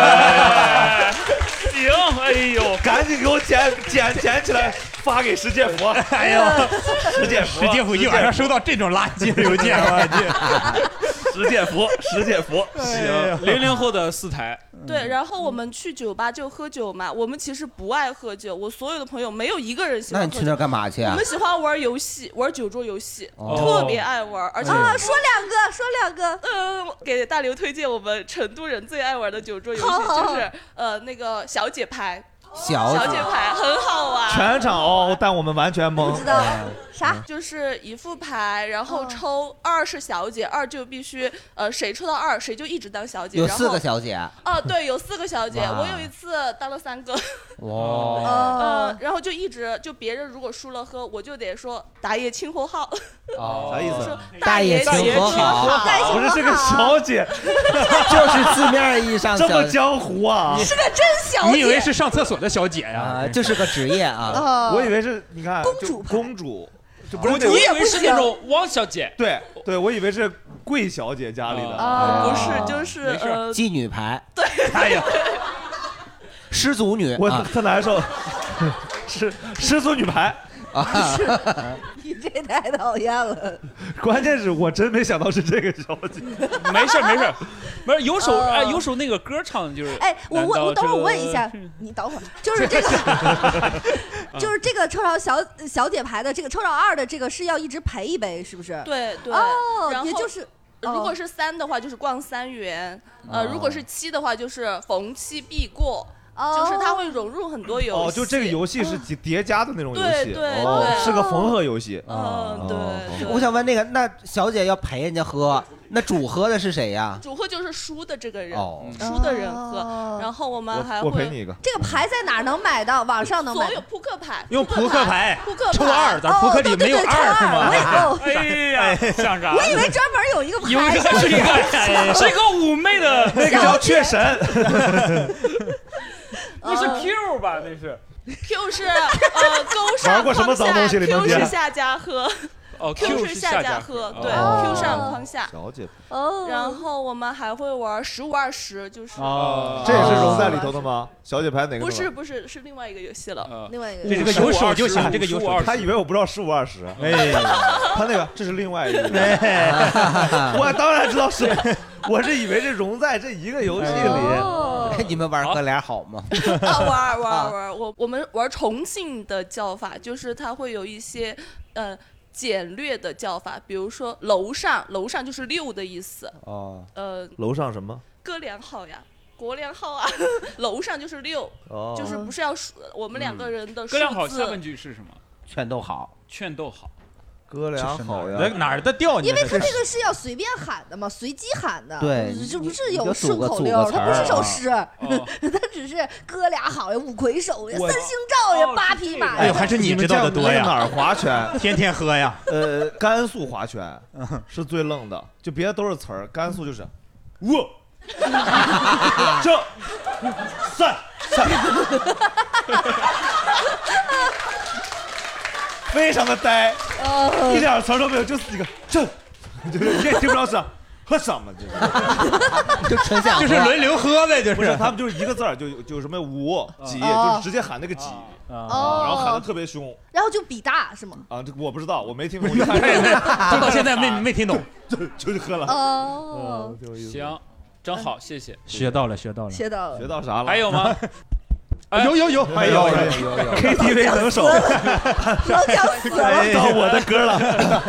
行，哎呦， 赶紧给我捡起来发给石建福。 哎呦， 石建福一晚上收到这种垃圾邮件，我去。 石建福， 行，00后的4台。 对，然后我们去酒吧就喝酒嘛，我们其实不爱喝酒，我所有的朋友没有一个人喜欢喝酒。 那你去那干嘛去啊？ 我们喜欢玩游戏，玩酒桌游戏，特别爱玩，而且说两个， 给大刘推荐我们成都人最爱玩的酒桌游戏，就是那个小姐牌。小姐牌很好玩， 全场但我们完全懵。 不知道啥？ 就是一副牌，然后抽2是小姐，2就必须谁抽到2谁就一直当小姐。 有4个小姐。 对，有4个小姐。我有一次当了3个。 哇。 然后就一直就别人如果输了喝，我就得说打野清火号。 啥意思？ 大野清火好。 不是这个小姐， 就是字面意义上这么江湖啊。 你是个真小姐。 你以为是上厕所的小姐呀？ 这是个职业啊。 我以为是，你看公主。 我以为是那种汪小姐。 对，我以为是贵小姐家里的。 不是，就是妓女牌。 对。 哎呀， 失足女。 我特难受。失足女牌。 你这太讨厌了。 关键是我真没想到是这个小姐。 没事，有首那个歌唱就是。 我等会儿问一下，你等会儿就是这个，就是这个抽到小姐牌的这个抽到2的这个是要一直陪一杯，是不是？ 对。 然后也就是。 如果是3的话，就是逛3元；如果是7的话，就是逢7必过。就是它会融入很多游戏。 就这个游戏是叠加的那种游戏。 对， 是个缝合游戏。 对。 我想问那小姐要陪人家喝，那主喝的是谁呀？ 主喝就是输的这个人，输的人喝。然后我们还会。 我陪你一个。 这个牌在哪能买到？网上能买。 所有扑克牌。 用扑克牌。抽2，咱扑克里没有2是吗？ 哎呀，像啥？ 我以为专门有一个牌。 是一个妩媚的， 那个叫雀神。 那是 Q 吧？那是 Q 是勾上玩过什么脏东西里面 Q 是下家喝。 Q 是下家喝，对 ，Q 上框下。 小姐。 然后我们还会玩15、20，就是。 这也是融在里头的吗？小姐牌哪个？ 不是，是另外一个游戏了。另外一个。 这个有手就行，这个有手。 他以为我不知道15、20。哎，他那个这是另外一个。我当然知道是，我是以为是融在这一个游戏里。 你们玩哥俩好吗？ 玩，我们玩重庆的叫法，就是它会有一些简略的叫法，比如说楼上，楼上就是6的意思。 哦。楼上什么？ 哥俩好呀。国良好啊，楼上就是6，就是不是要我们2个人的数字。 哥俩好，下半句是什么？ 劝斗好， 劝斗好。 哥俩好呀， 哪儿的调？ 因为他这个是要随便喊的嘛，随机喊的， 对， 这不是有顺口溜，它不是首诗，它只是哥俩好呀，5魁首呀，3星照呀，8匹马呀。 哎呦，还是你知道的多呀！ 哪儿划拳？ 天天喝呀。 甘肃划拳是最愣的，就别的都是词儿，甘肃就是我。这3非常的呆，一点词都没有，就4个这，就是你也听不着是喝什么， 就纯想就是轮流喝呗，就是不是他们就是一个字儿，就什么5几，就是直接喊那个几，然后喊的特别凶， 然后就比大是吗？ 啊，这我不知道，我没听懂， 我到现在没听懂， 就喝了。 哦， 行。真好，谢谢。 学到了。 学到啥了？ 还有吗？ 有， 还有 KTV 能手，到我的歌了。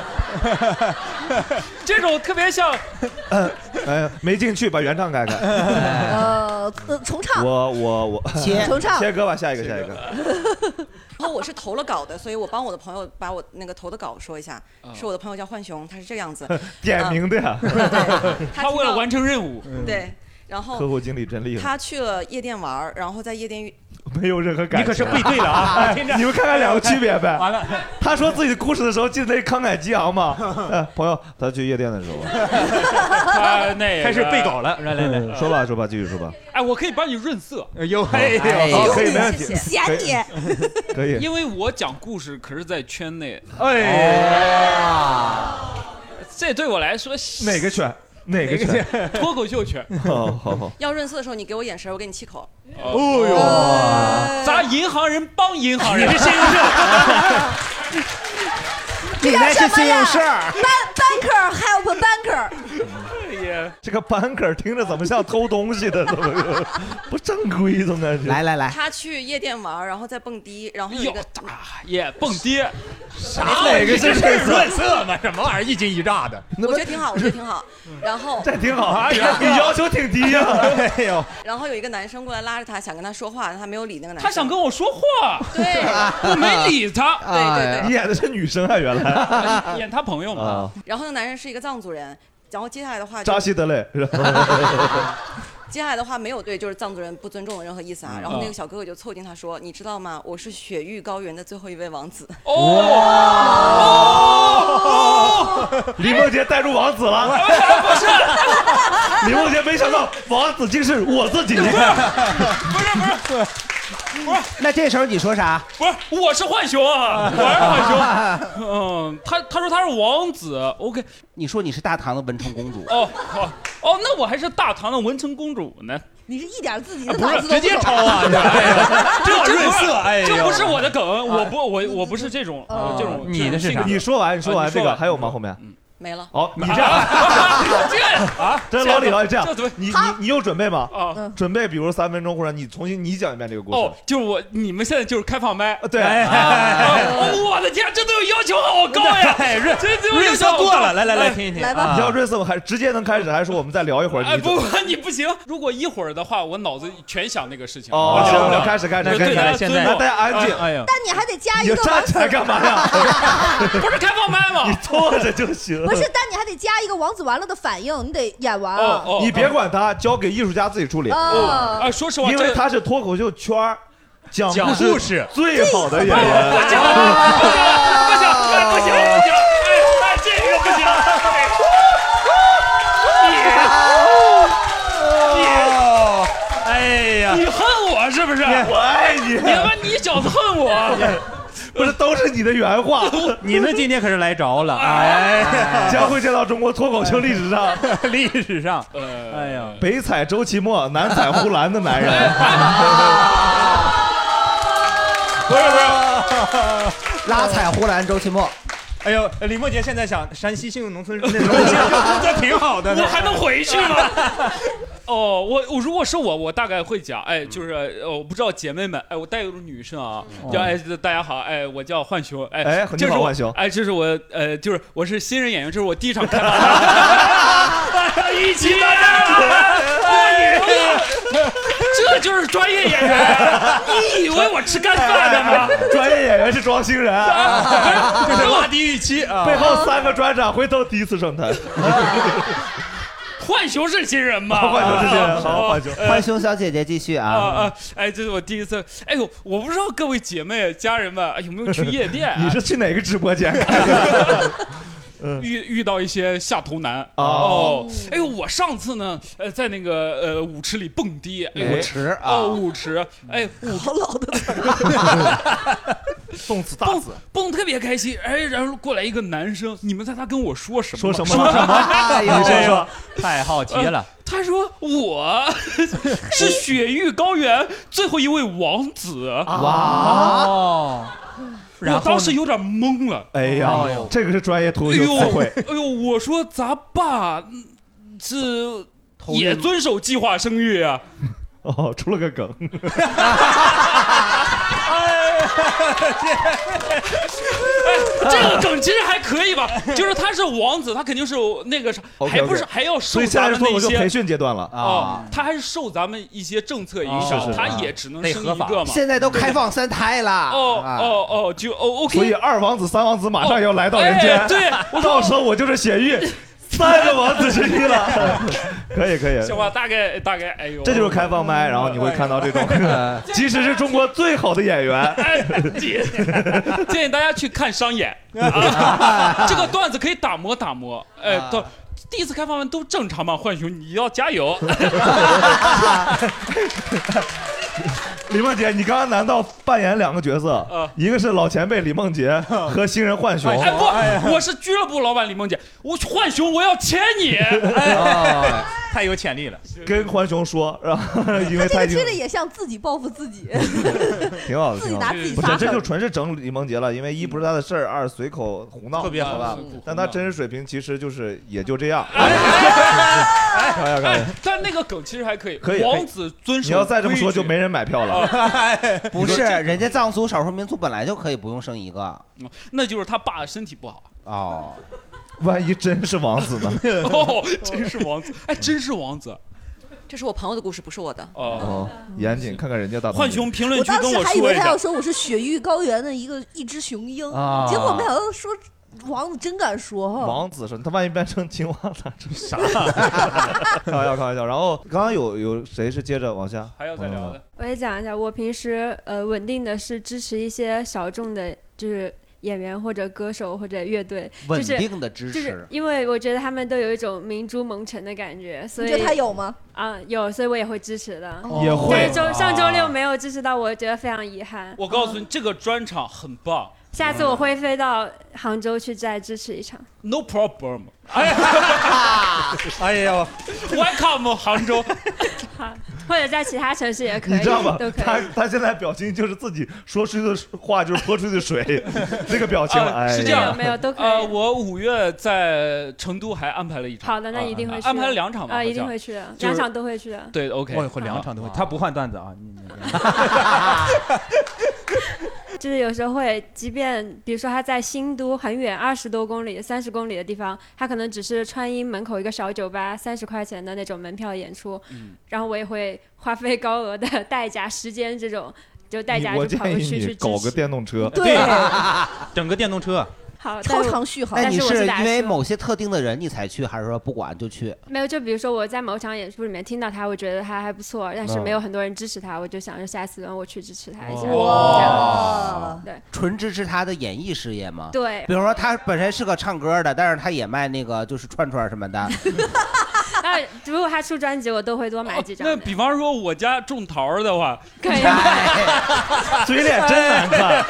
这种特别像， 没进去，把原唱改。 重唱。 我重唱。 切歌吧，下一个。 然后我是投了稿的，所以我帮我的朋友把我那个投的稿说一下。是我的朋友叫浣熊，他是这个样子。 点名的呀。 他为了完成任务。 对。然后客户经理真厉害。 他去了夜店玩，然后在夜店没有任何感情。 你可是背对了啊！ 你们看看2个区别呗。 完了， 他说自己的故事的时候，记得那慷慨激昂吗？朋友，他去夜店的时候， 他那开始背稿了。来， 说吧，继续说吧。 哎，我可以帮你润色。 可以，没问题。 嫌你可以， 因为我讲故事可是在圈内。这对我来说哪个圈？哪个圈？ 脱口秀圈。 好。 要润色的时候，你给我眼神，我给你气口。 哦哟， 咱银行人帮银行人， 你是信用社。 你那是信用社。 Banker help banker。 这个 banker 听着怎么像偷东西的？怎么不正规？总感觉。 来。 他去夜店玩，然后在蹦迪，然后有一个蹦迪。 啥？哪个是润色吗？什么玩意儿一惊一乍的？ 我觉得挺好。然后这挺好啊，你要求挺低呀。 哎呦。 然后有一个男生过来拉着他，想跟他说话，他没有理那个男生。 他想跟我说话。 对。 我没理他。 对。 你演的是女生啊，原来。 演他朋友嘛。 然后那个男人是一个藏族人，然后接下来的话。 扎西德勒。 接下来的话没有对就是藏族人不尊重的任何意思啊。然后那个小哥哥就凑近他说：“你知道吗？我是雪域高原的最后一位王子。” 李梦洁带入王子了。 不是。 李梦洁没想到王子竟是我自己。 不是。 那这时候你说啥？ 不是，我是浣熊啊，他说他是王子 ，OK。 你说你是大唐的文成公主。 那我还是大唐的文成公主呢。 你是一点自己的不是直接抄啊！ 这润色，哎， 这不是我的梗，我不是这种你的是啥？ 你说完这个还有吗？后面？ 没了。 你这样，这老李这样，你有准备吗？准备，比如3分钟，或者你重新讲一遍这个故事。 就是你们现在就是开放麦。 对。 我的天，这都有要求好高呀！ 润色过了，来听一听。 来吧。 你要润色，还是直接能开始，还是说我们再聊一会儿？ 你不行。如果一会儿的话，我脑子全想那个事情。 行，开始。 现在大家安静。 但你还得加一个。 你站起来干嘛呀？ 不是开放麦吗？ 你坐着就行。 不是，但你还得加一个王子完了的反应，你得演完。 你别管他，交给艺术家自己处理。 说实话， 因为他是脱口秀圈讲故事最好的演员。 不行，这个不行。 哎呀， 你恨我是不是？ 我爱你。 你小子恨我。 不是，都是你的原话。 你们今天可是来着了，哎， 将会见到中国脱口秀历史上， 哎呀， 北采周奇墨，南采呼兰的男人。 不是，拉踩呼兰周奇墨。 哎呦，李梦洁现在想山西幸运农村那种，这挺好的。 我还能回去吗？哦，我如果是我大概会讲，哎，就是我不知道姐妹们，哎，我带有女生啊，叫哎大家好，哎，我叫浣熊，哎， 你好浣熊， 哎，这是我就是我是新人演员，这是我第一场开发，一起大家这就是专业演员，你以为我吃干饭的吗？ 专业演员是装新人， 这是拉低预期啊！ 背后3个专场，回头第一次上台。 浣熊是新人吗？ 浣熊是新人，好，浣熊。 浣熊小姐姐继续啊！ 哎，这是我第一次。哎呦，我不知道各位姐妹、家人们有没有去夜店？ 你是去哪个直播间？ 遇到一些下头男哦，哎呦，我上次呢，在那个舞池里蹦迪， 舞池啊， 舞池，哎， 好老的词儿， 动词大词， 蹦特别开心，哎，然后过来一个男生，你们猜他跟我说什么？ 说什么？ 你说，太好奇了。 他说我是雪域高原最后一位王子。 哇！ 我当时有点懵了。 哎呀，这个是专业脱口秀词汇。 哎呦，我说咱爸是也遵守计划生育啊。 哦，出了个梗。 这个梗其实还可以吧，就是他是王子，他肯定是那个啥，还不是还要受咱们那些培训阶段了啊，他还是受咱们一些政策影响，他也只能生一个嘛。 现在都开放3胎了。 就OK。 所以2王子、3王子马上要来到人间， 对， 到时候我就是雪域3个王子之一了。可以。 行吧，大概，哎呦， 这就是开放麦，然后你会看到这种，即使是中国最好的演员， 建议大家去看商演啊，这个段子可以打磨，哎，第一次开放麦都正常嘛，浣熊你要加油。 李梦洁，你刚刚难道扮演2个角色？一个是老前辈李梦洁和新人浣熊。 哎不，我是俱乐部老板李梦洁，我浣熊我要签你。 太有潜力了， 跟浣熊说，然后因为他这个也像自己报复自己， 挺好的， 自己拿自己不是，这就纯是整李梦洁了，因为1不是他的事儿，2随口胡闹， 特别好吧？但他真实水平其实就是也就这样。 但那个梗其实还可以， 可以。 王子遵守。 你要再这么说，就没人买票了。 不是，人家藏族少数民族本来就可以不用生1个， 那就是他爸身体不好哦。 万一真是王子呢？ 哦，真是王子！哎，真是王子。 这是我朋友的故事，不是我的。 哦，严谨，看看人家大。 浣熊评论区跟我说一下。 我当时还以为他要说我是雪域高原的一只雄鹰，结果没想到说王子真敢说哈。 王子是他万一变成青蛙咋整？啥？开玩笑。然后刚刚有谁是接着往下？ 还要再聊的。 我也讲一下，我平时稳定的是支持一些小众的，就是演员或者歌手或者乐队， 稳定的支持， 就是因为我觉得他们都有一种明珠蒙尘的感觉，所以你觉得他有吗？ 有，所以我也会支持的。 也会。 但是上周6没有支持到，我觉得非常遗憾。 我告诉你，这个专场很棒。 下次我会飞到杭州去再支持一场。 No problem。 哎呀 ，Welcome 杭州。 或者在其他城市也可以， 你知道吗？ 都可以。 他现在表情就是自己说出去的话就是泼出去的水，那个表情。 是这样， 没有都可以。 我5月在成都还安排了1场。 好的，那一定会去。 安排了2场吧？ 一定会去的，2场都会去的。 对 ，OK， 会2场都会，他不换段子啊。 就是有时候会，即便比如说他在新都很远20多公里、30公里的地方，他可能只是川音门口一个小酒吧30块钱的那种门票演出，然后我也会花费高额的代价、时间这种就代价就跑过去去搞个电动车， 对， 整个电动车。 好， 超长续航。 那你是因为某些特定的人你才去，还是说不管就去？ 没有，就比如说我在某场演出里面听到他，我觉得他还不错，但是没有很多人支持他，我就想着下次轮我去支持他一下。哇，对， 纯支持他的演艺事业吗？ 对， 比如说他本身是个唱歌的，但是他也卖那个就是串串什么的。 那如果他出专辑，我都会多买几张。 那比方说我家种桃的话， 可以。 嘴脸真难看。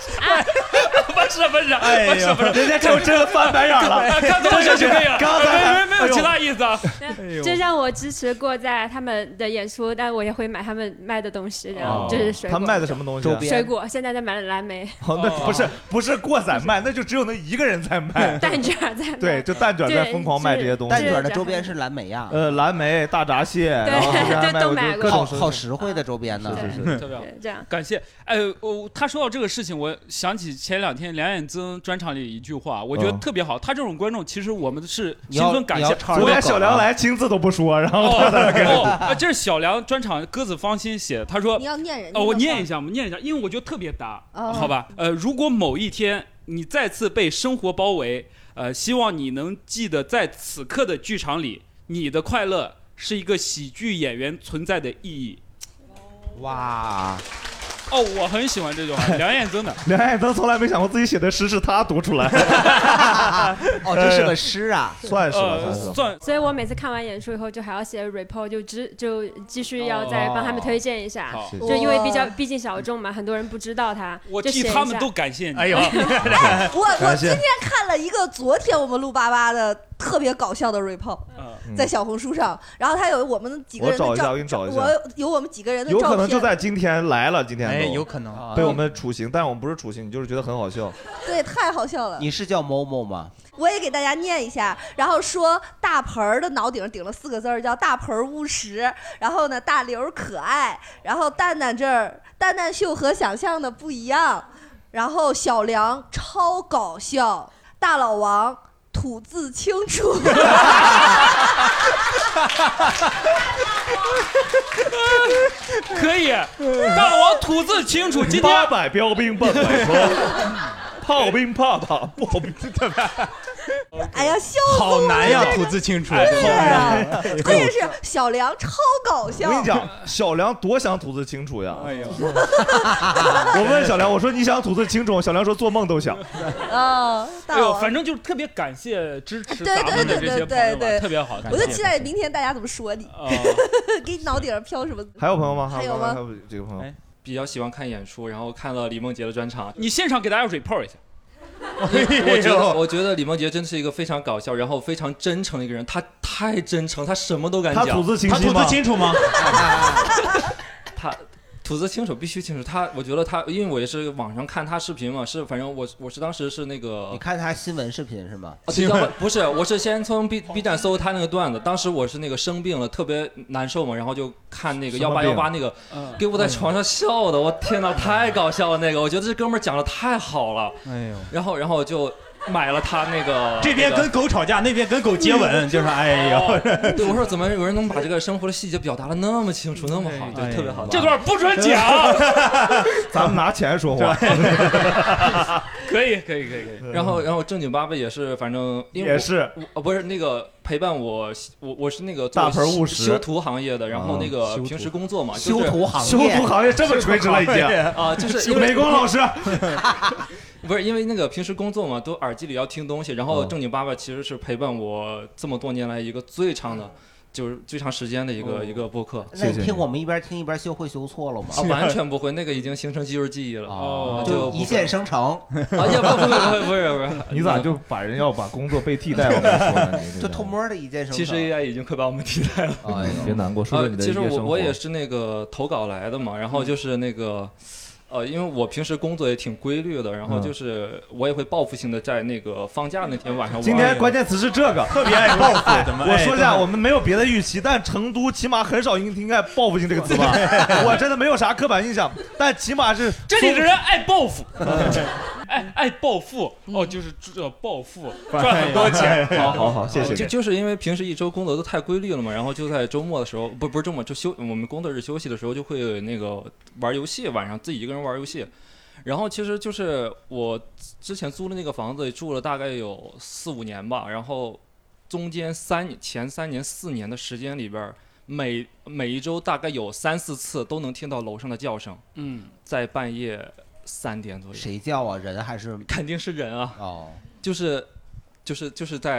不是， 人家就真翻白眼了， 看多少就可以了。 刚才没有其他意思啊。 就像我支持过在他们的演出，但我也会买他们卖的东西，然后就是水果。 他们卖的什么东西？ 水果，现在在买蓝莓。 那不是过载卖，那就只有那一个人在卖。 蛋卷在卖。 对，就蛋卷在疯狂卖这些东西。 蛋卷的周边是蓝莓呀。 蓝莓、大闸蟹，然后都买过。 各种好实惠的周边呢。 是。 特别好， 这样。 感谢。他说到这个事情，我想起前2天梁彦增专场里一句话，我觉得特别好。他这种观众，其实我们是心存感谢。 昨天小梁来亲自都不说，然后这是小梁专场鸽子芳心写的。他说你要念人家。 我念一下，因为我觉得特别搭，好吧？如果某一天你再次被生活包围，希望你能记得，在此刻的剧场里，你的快乐是一个喜剧演员存在的意义。 哇！ 我很喜欢这句话，梁彦增的。 梁彦增从来没想过自己写的诗是他读出来。 这是个诗啊， 算是吧， 算。 所以我每次看完演出以后，就还要写 report， 就继续要再帮他们推荐一下，就因为毕竟小众嘛，很多人不知道他。 我替他们都感谢你。 哎呦，我今天看了一个昨天我们录88的特别搞笑的 report，在小红书上，然后他有我们几个人的照，我有我们几个人的照片， 有可能就在今天来了，今天有可能被我们处刑，但是我们不是处刑，你就是觉得很好笑。 对，太好笑了。 你是叫某某吗？ 我也给大家念一下，然后说大盆儿的脑顶顶了4个字叫大盆务实，然后呢大刘可爱，然后蛋蛋这儿蛋蛋秀和想象的不一样，然后小梁超搞笑，大老王吐字清楚。 可以，大老王吐字清楚。今天 800标兵奔北坡，炮兵怕炮兵特别。 哎呀，笑死我了！ 好难呀，吐字清楚。 关键是小梁超搞笑。 我跟你讲，小梁多想吐字清楚呀！哎呦，我问小梁，我说你想吐字清楚？小梁说做梦都想。 哎呦，反正就是特别感谢支持咱们的这些朋友吧，特别好。 我就期待明天大家怎么说你，给你脑顶上飘什么？ 还有朋友吗？ 还有吗？ 还有几个朋友。 比较喜欢看演出，然后看了李梦洁的专场。 你现场给大家 report 一下。 我觉得李梦洁真是一个非常搞笑，然后非常真诚的一个人。她太真诚，她什么都敢讲。 她吐字清晰吗？ 她吐字清楚吗？ 她吐字清楚，必须清楚。我觉得他，因为我也是网上看他视频嘛，反正我是当时是那个。 你看他新闻视频是吗？ 不是，我是先从 B 站搜他那个段子。当时我是那个生病了，特别难受嘛，然后就看那个1818那个，给我在床上笑的，我天哪，太搞笑了那个，我觉得这哥们儿讲的太好了。哎呦，然后就。买了他那个， 这边跟狗吵架，那边跟狗接吻，就是哎呦， 对，我说怎么有人能把这个生活的细节表达的那么清楚，那么好，对，特别好。 这段不准讲， 咱们拿钱说话。 可以。 然后正经800也是，反正也是， 不是那个陪伴我是那个大盆务实修图行业的，然后那个平时工作嘛， 修图行业这么垂直了已经啊，就是美工老师。 不是因为那个平时工作嘛，都耳机里要听东西，然后正经800其实是陪伴我这么多年来一个最长的，就是最长时间的一个播客。 那你听我们一边听一边修会修错了吗？ 完全不会，那个已经形成肌肉记忆了。 就一键生成。 不是， 你咋就要把工作被替代了说呢？ 就偷摸的一键生成。 其实 AI 已经快把我们替代了。 别难过，说说你的。 其实我也是那个投稿来的嘛，然后就是那个。因为我平时工作也挺规律的，然后就是我也会报复性的在那个放假那天晚上。 今天关键词是这个，特别爱报复。我说一下，我们没有别的预期，但成都起码很少应该报复性这个词吧？我真的没有啥刻板印象，但起码是这里的人爱报复，爱暴富就是暴富赚很多钱。 好，谢谢。 就是因为平时一周工作都太规律了嘛，然后就在周末的时候，不是周末，就我们工作日休息的时候就会那个玩游戏，晚上自己一个人玩游戏。然后其实就是我之前租的那个房子住了大概有4-5年吧，然后中间前3年4年的时间里边，每一周大概有3-4次都能听到楼上的叫声。在半夜3点左右。 谁叫啊？人还是？ 肯定是人啊。 哦， 就是在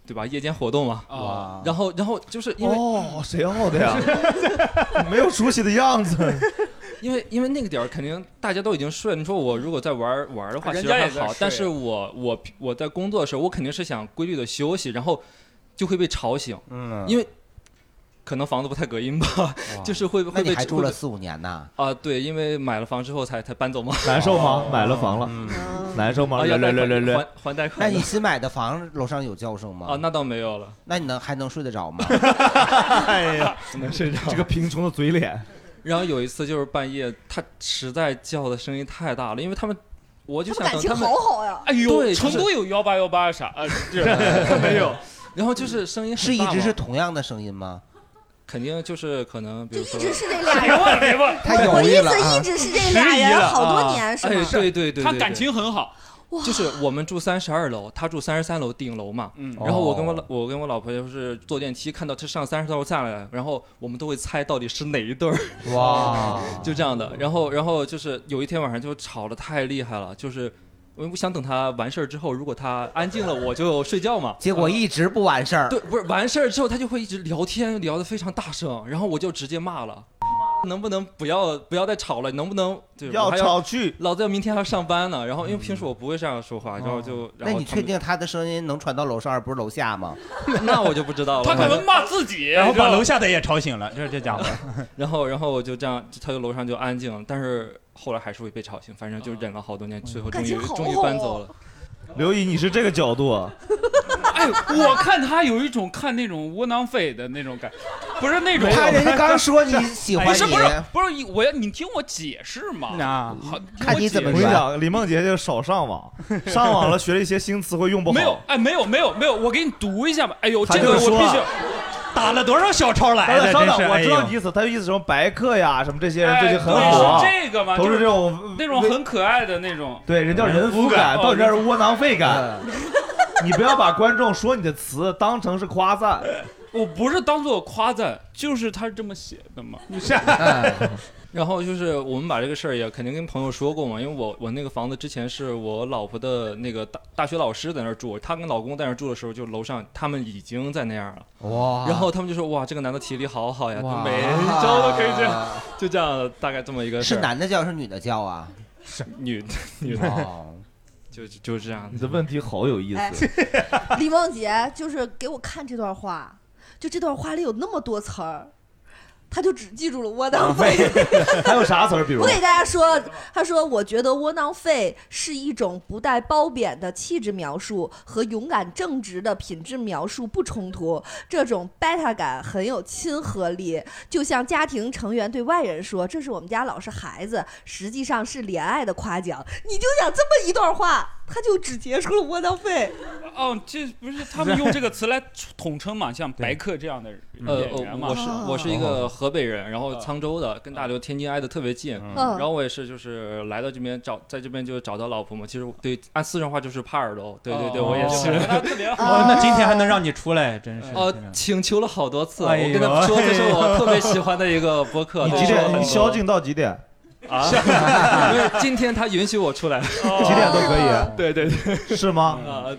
对吧？夜间活动嘛。 哇。 然后就是因为谁要的呀？没有熟悉的样子。 因为那个点儿肯定大家都已经睡了。你说我如果在玩的话，其实还好。但是我在工作的时候，我肯定是想规律的休息，然后就会被吵醒。因为可能房子不太隔音吧，就是会被。 那你还住了4-5年呢？ 啊，对，因为买了房之后才搬走嘛。 难受吗？买了房了，难受吗？ 还贷款。 那你新买的房楼上有叫声吗？ 啊，那倒没有了。 那你还能睡得着吗？ 哎呀，能睡着。这个贫穷的嘴脸。 然后有一次就是半夜，他实在叫的声音太大了，因为他们。我就想等他们。 感情好好呀！ 哎呦，成都有1818啥？没有。 然后就是声音是一直是同样的声音吗？ 肯定就是可能，比如说， 一直是这俩人， 太我意思一直是这俩人好多年是吗？ 哎，对， 他感情很好。 就是我们住32楼，他住33楼顶楼嘛。然后我跟我老婆就是坐电梯，看到他上30楼下来，然后我们都会猜到底是哪一对儿。 哇， 就这样的。然后就是有一天晚上就吵得太厉害了，就是我想等他完事儿之后，如果他安静了，我就睡觉嘛。 结果一直不完事儿。 对，不是完事儿之后，他就会一直聊天，聊得非常大声，然后我就直接骂了。能不能不要再吵了？能不能要吵去？ 老子要明天还要上班呢。然后因为平时我不会这样说话，然后就那你确定他的声音能传到楼上而不是楼下吗？ 那我就不知道了。 他可能骂自己， 然后把楼下的也吵醒了，就是这家伙。 然后我就这样，他就楼上就安静，但是后来还是会被吵醒，反正就忍了好多年，最后终于搬走了。 刘姨，你是这个角度啊？ 哎，我看他有一种看那种窝囊废的那种感，不是那种。 人家刚说你喜欢你， 不是你听我解释嘛。 看你怎么我跟你讲，李梦洁就少上网，上网了学了一些新词汇用不好。 没有，我给你读一下吧。哎呦，这个我必须。 打了多少小抄来的？ 真是，我知道你意思，他的意思什么白客呀，什么这些人最近很火， 这个嘛， 都是这种那种很可爱的那种。 对，人叫人夫感，到你这是窝囊废感。你不要把观众说你的词当成是夸赞。 我不是当做夸赞，就是他这么写的嘛。 然后就是我们把这个事儿也肯定跟朋友说过嘛，因为我那个房子之前是我老婆的那个大学老师在那儿住，她跟老公在那儿住的时候，就楼上他们已经在那样了。 哇！ 然后他们就说哇，这个男的体力好好呀，每周都可以这样，就这样大概这么一个事儿。 是男的叫是女的叫啊？ 是女的。哦，就这样。 你的问题好有意思。 李梦洁就是给我看这段话，就这段话里有那么多词儿。他就只记住了窝囊废， 还有啥词儿？比如我给大家说，他说我觉得窝囊废是一种不带褒贬的气质描述，和勇敢正直的品质描述不冲突。这种 beta 感很有亲和力，就像家庭成员对外人说这是我们家老实孩子，实际上是怜爱的夸奖。你就讲这么一段话，他就只结束了窝囊废。 哦，这不是他们用这个词来统称嘛？像白客这样的演员嘛。 我是一个河北人，然后沧州的，跟大刘、天津挨得特别近。然后我也是就是来到这边在这边就找到老婆嘛。其实对，按四川话就是耙耳朵。对，我也是。 特别好。 那今天还能让你出来，真是。 请求了好多次，我跟他们说这是我特别喜欢的一个播客。 你几点？你宵禁到几点？ 啊，因为今天他允许我出来， 几点都可以。 对， 是吗？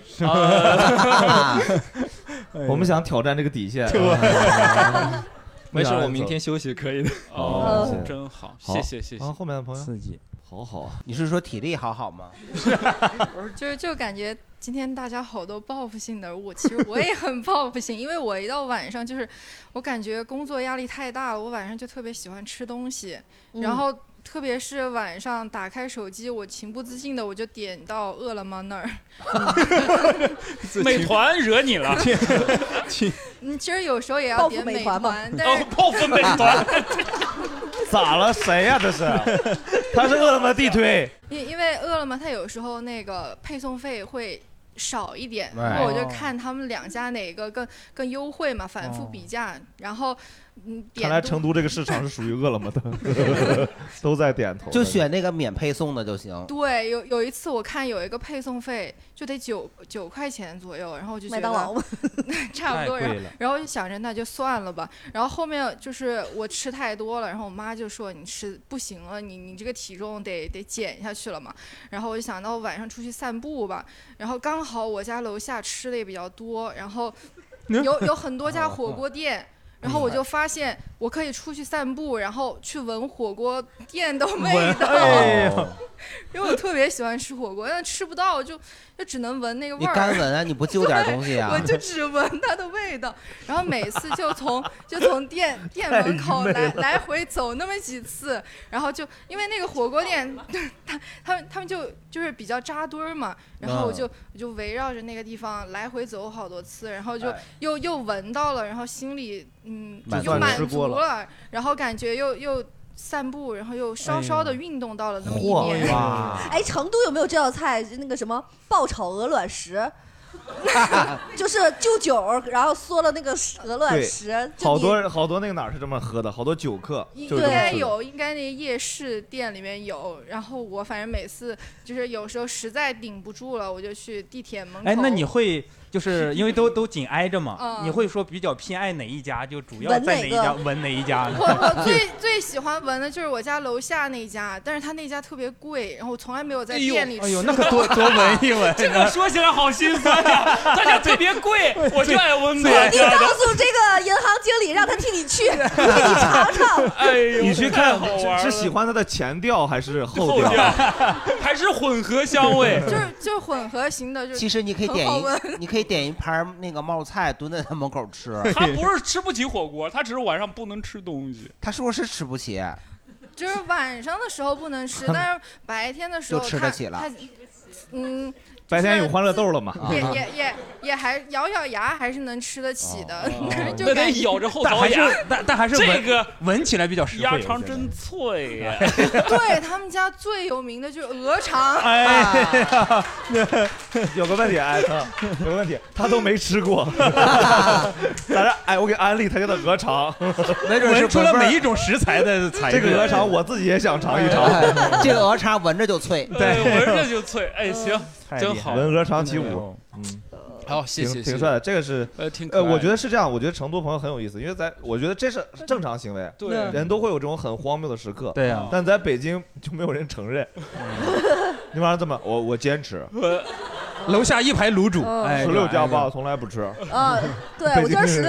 我们想挑战这个底线。 没事，我明天休息可以的。 哦，真好，谢谢。 后面的朋友， 刺激， 好啊。 你是说体力好吗？ 就感觉今天大家好多报复性的，其实我也很报复性，因为我一到晚上就是我感觉工作压力太大了，我晚上就特别喜欢吃东西，然后。特别是晚上打开手机，我情不自禁的我就点到饿了么那儿。 美团惹你了？ 其实有时候也要点美团嘛。 报复美团。 咋了？谁呀？这是？他是饿了么地推。 因为饿了么它有时候那个配送费会少一点，然后我就看他们两家哪个更优惠嘛，反复比价，然后看来成都这个市场是属于饿了么的，都在点头。 就选那个免配送的就行。 对，有一次我看有一个配送费就得9块钱左右，然后我就觉得麦当劳差不多， 太贵了然后就想着那就算了吧。然后后面就是我吃太多了，然后我妈就说你吃不行了，你这个体重得减下去了嘛。然后我就想到晚上出去散步吧，然后刚好我家楼下吃的也比较多，然后有很多家火锅店。然后我就发现我可以出去散步，然后去闻火锅店的味道，因为我特别喜欢吃火锅，但吃不到就只能闻那个味儿。 你干闻啊？你不就点东西啊？ 我就只闻它的味道，然后每次就从店门口来回走那么几次，然后就因为那个火锅店，他们就是比较扎堆儿嘛，然后我就围绕着那个地方来回走好多次，然后就又闻到了，然后心里又满足了，然后感觉又散步，然后又稍稍的运动到了那么一点。 哎，成都有没有这道菜？那个什么爆炒鹅卵石，就是就酒，然后嗦了那个鹅卵石。 好多那个哪儿是这么喝的，好多酒客。 应该有，应该那夜市店里面有。然后我反正每次就是有时候实在顶不住了，我就去地铁门口。 哎，那你会？就是因为都紧挨着嘛，你会说比较偏爱哪一家？就主要在哪一家闻哪一家呢？ 我最喜欢闻的就是我家楼下那家，但是他那家特别贵，然后我从来没有在店里吃。 哎呦，那可多闻一闻。 这个说起来好心酸呀，他家特别贵，我就爱闻别你告诉这个银行经理，让他替你去，替你尝尝。 哎呦， 你去看是喜欢它的前调还是后调？ 还是混合香味？ 就是混合型的，就其实你可以点一盘那个冒菜蹲在他门口吃。 他不是吃不起火锅，他只是晚上不能吃东西。 他说是吃不起， 就是晚上的时候不能吃，但是白天的时候就吃得起了。 白天有欢乐豆了嘛？ 也还咬牙还是能吃得起的，就那得咬着后槽牙， 但还是这个闻起来比较实惠。 鸭肠真脆呀！ 对他们家最有名的就是鹅肠。 哎，有个问题，有个问题，他都没吃过。咋着？哎，我给安利他家的鹅肠， 没准是出了每一种食材的材质。 这个鹅肠我自己也想尝一尝。 这个鹅肠闻着就脆， 对，闻着就脆。哎，行，真好， 闻鹅肠起舞， 好，谢谢， 挺帅的。这个是挺我觉得是这样，我觉得成都朋友很有意思，因为我觉得这是正常行为， 对， 人都会有这种很荒谬的时刻， 对呀。 但在北京就没有人承认。你晚上这么，我坚持。 楼下一排卤煮 ，16+8我从来不吃。 对，我这是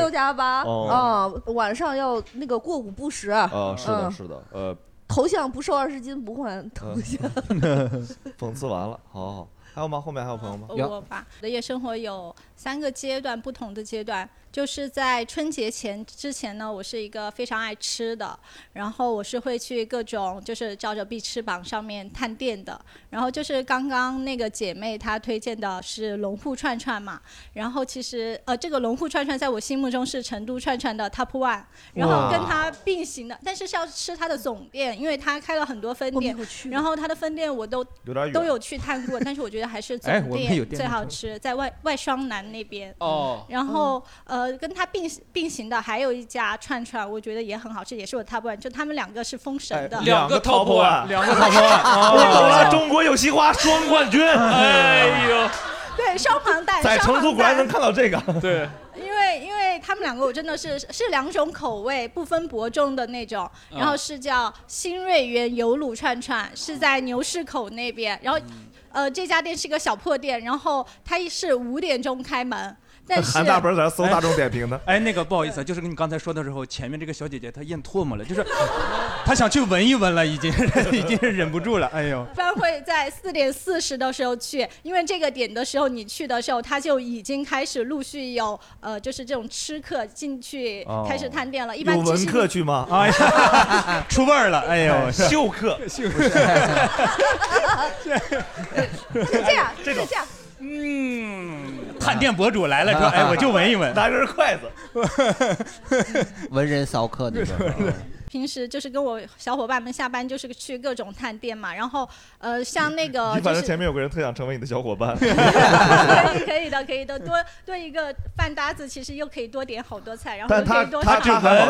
16+8晚上要那个过午不食。 是的， 头像不瘦20斤不换头像。 讽刺完了，好。还有吗？后面还有朋友吗？ 我吧，我的夜生活有3个阶段，不同的阶段。就是在春节之前呢，我是一个非常爱吃的，然后我是会去各种就是照着必吃榜上面探店的。然后就是刚刚那个姐妹她推荐的是龙户串串嘛，然后其实这个龙户串串在我心目中是成都串串的 top 1，然后跟它并行的，但是要吃它的总店，因为它开了很多分店，然后它的分店我都有去探过，但是我觉得还是总店最好吃，在外双南那边。然后跟它并行的还有一家串串，我觉得也很好吃，也是我 top 1，就他们2个是封神的。 2个 top 1，2个 top 1。 我懂了，中国有嘻哈双冠军。哎呦， 对，双黄蛋。 在成都果然能看到这个。 对。 因为他们2个我真的是2种口味，不分伯仲的那种。然后是叫新瑞园油卤串串，是在牛市口那边。然后这家店是个小破店，然后它是5点钟开门。但是韩大本在那搜大众点评呢。 哎，那个不好意思，就是跟你刚才说的时候，前面这个小姐姐她咽唾沫了，就是她想去闻一闻了，已经忍不住了。哎呦， 一般会在4点40的时候去，因为这个点的时候你去的时候，它就已经开始陆续有就是这种吃客进去开始探店了。一般有闻客去吗？ 哎呀，出味儿了。哎呦， 秀客， 是这样，就是这样。 探店博主来了，说：“哎，我就闻一闻， 拿根筷子， 文人骚客的。” 平时就是跟我小伙伴们下班就是去各种探店嘛，然后像那个、就是、 你反正前面有个人特想成为你的小伙伴。 可以的，多一个饭搭子，其实又可以多点好多菜，然后又可以多他只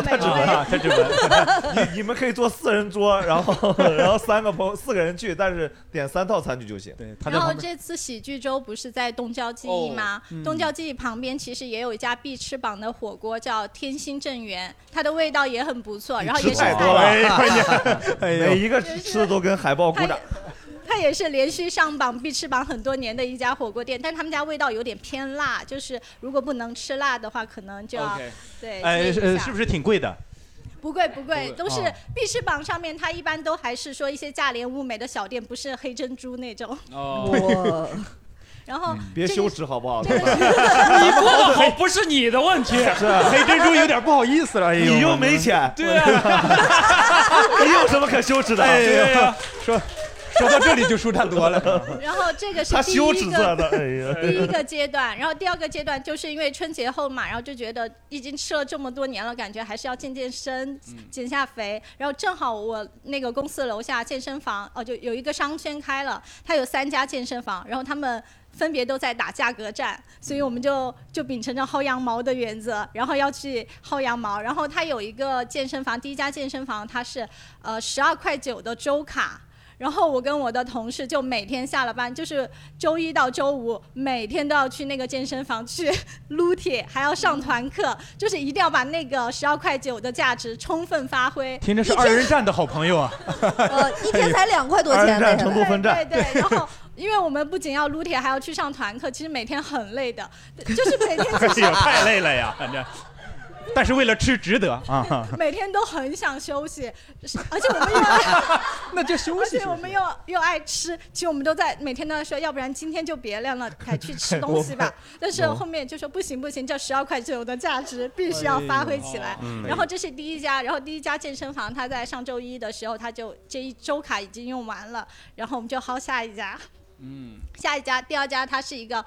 闻， 你们可以做4人桌，然后4个人去，但是点3套餐具就行。对， 然后这次喜剧周不是在东郊记忆吗？东郊记忆旁边其实也有一家必吃榜的火锅，叫天心正源，它的味道也很不错，然后也是太多了，每一个吃的都跟海报鼓掌。 它也是连续上榜必吃榜很多年的一家火锅店，但他们家味道有点偏辣，就是如果不能吃辣的话，可能就要对。 是不是挺贵的？ 不贵，都是必吃榜上面，它一般都还是说一些价廉物美的小店，不是黑珍珠那种。 哦。 然后别羞耻好不好？ 你过得好不是你的问题， 是黑珍珠有点不好意思了。 你又没钱， 对啊， 你有什么可羞耻的？ 对呀，说到这里就舒坦多了。 然后这个是第一个阶段，然后第2个阶段就是因为春节后嘛，然后就觉得已经吃了这么多年了，感觉还是要健身，减下肥。然后正好我那个公司楼下健身房就有一个商圈开了，它有3家健身房，然后他们分别都在打价格战，所以我们就秉承着薅羊毛的原则，然后要去薅羊毛。然后它有一个健身房，第1家健身房它是12.9块的周卡。然后我跟我的同事就每天下了班，就是周1到周5每天都要去那个健身房去撸铁，还要上团课，就是一定要把那个12.9块的价值充分发挥。 听着是2人站的好朋友啊。 一天才2块多钱。 2人站成都分站。 对，然后因为我们不仅要撸铁，还要去上团课，其实每天很累的，就是每天其实太累了呀，反正。但是为了吃值得啊！ 每天都很想休息，而且我们又那就休息。 而且我们又爱吃，其实我们都在每天都在说，要不然今天就别练了，改去吃东西吧。但是后面就说不行，这12.9块的价值必须要发挥起来。然后这是第1家，然后第1家健身房，它在上周1的时候，它就这1周卡已经用完了，然后我们就薅下一家。下一家第2家它是一个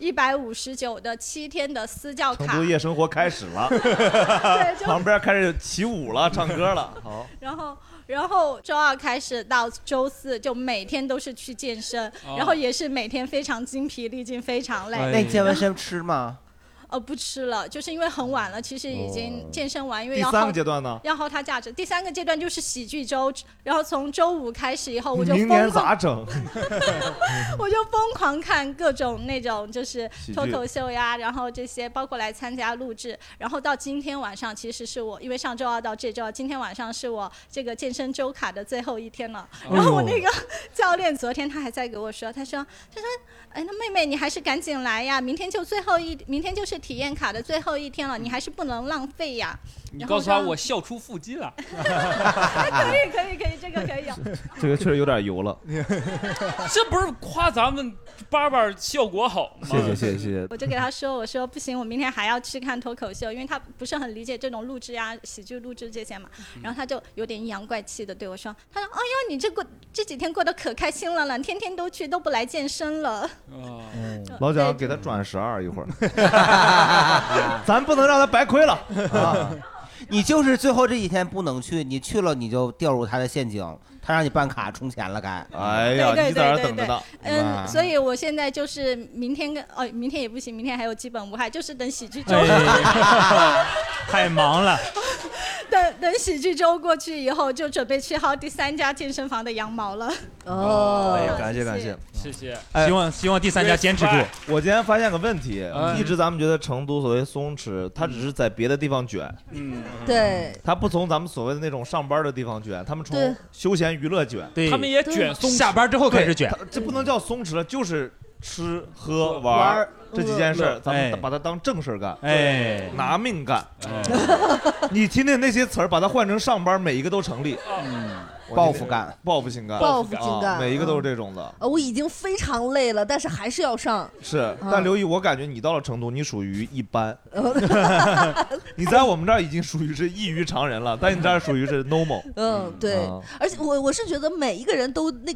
159的7天的私教卡。 成都夜生活开始了，旁边开始起舞了，唱歌了。好， 然后周2开始到周4就每天都是去健身，然后也是每天非常精疲力尽，非常累。 那你健完身吃吗？ 不吃了，就是因为很晚了，其实已经健身完，因为第3个阶段呢， 要薅它价值。第3个阶段就是喜剧周，然后从周5开始以后，我就明年咋整？ 我就疯狂看各种那种就是脱口秀呀，然后这些包括来参加录制，然后到今天晚上，其实是我因为上周2到这周2，今天晚上是我这个健身周卡的最后1天了。然后我那个教练昨天他还在给我说，他说，哎，那妹妹你还是赶紧来呀，明天就是体验卡的最后1天了，你还是不能浪费呀。 你告诉他我笑出腹肌了。 可以，这个可以。 这个确实有点油了。 这不是夸咱们爸效果好吗？ 谢谢。 我就给他说，我说不行，我明天还要去看脱口秀，因为他不是很理解这种录制呀、喜剧录制这些嘛。然后他就有点阴阳怪气的对我说，他说，哎呦，你这几天过得可开心了呢，天天都去，都不来健身了。 老蒋给他转12一会儿，咱不能让他白亏了啊！ 你就是最后这几天不能去，你去了你就掉入他的陷阱，他让你办卡充钱了该。 哎呀，你在那等着呢。 所以我现在就是明天也不行，明天还有基本无害，就是等喜剧周。 太忙了。 等喜剧周过去以后，就准备去薅第3家健身房的羊毛了。 感谢， 谢谢。 希望第3家坚持住。 我今天发现个问题，一直咱们觉得成都所谓松弛，它只是在别的地方卷。 对。 它不从咱们所谓的那种上班的地方卷，他们从休闲娱乐卷。 对， 他们也卷松弛。 下班之后开始卷， 这不能叫松弛了，就是吃喝玩这几件事，咱们把它当正事干，拿命干。你听听那些词儿，把它换成上班，每一个都成立。报复性干，每一个都是这种的。 我已经非常累了，但是还是要上。 是，但刘毅，我感觉你到了成都，你属于一般。你在我们这儿已经属于是异于常人了，但你这儿属于是 normal。 对。而且我是觉得每一个人都那个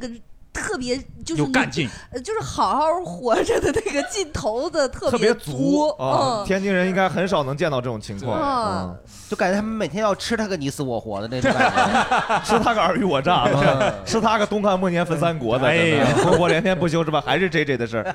特别就是有干劲， 就是好好活着的那个劲头子特别足啊！天津人应该很少能见到这种情况， 就感觉他们每天要吃他个你死我活的那种感觉， 吃他个尔虞我诈的，吃他个东汉末年分三国的， 哎呀， 烽火连天不休是吧？还是 JJ 的事儿，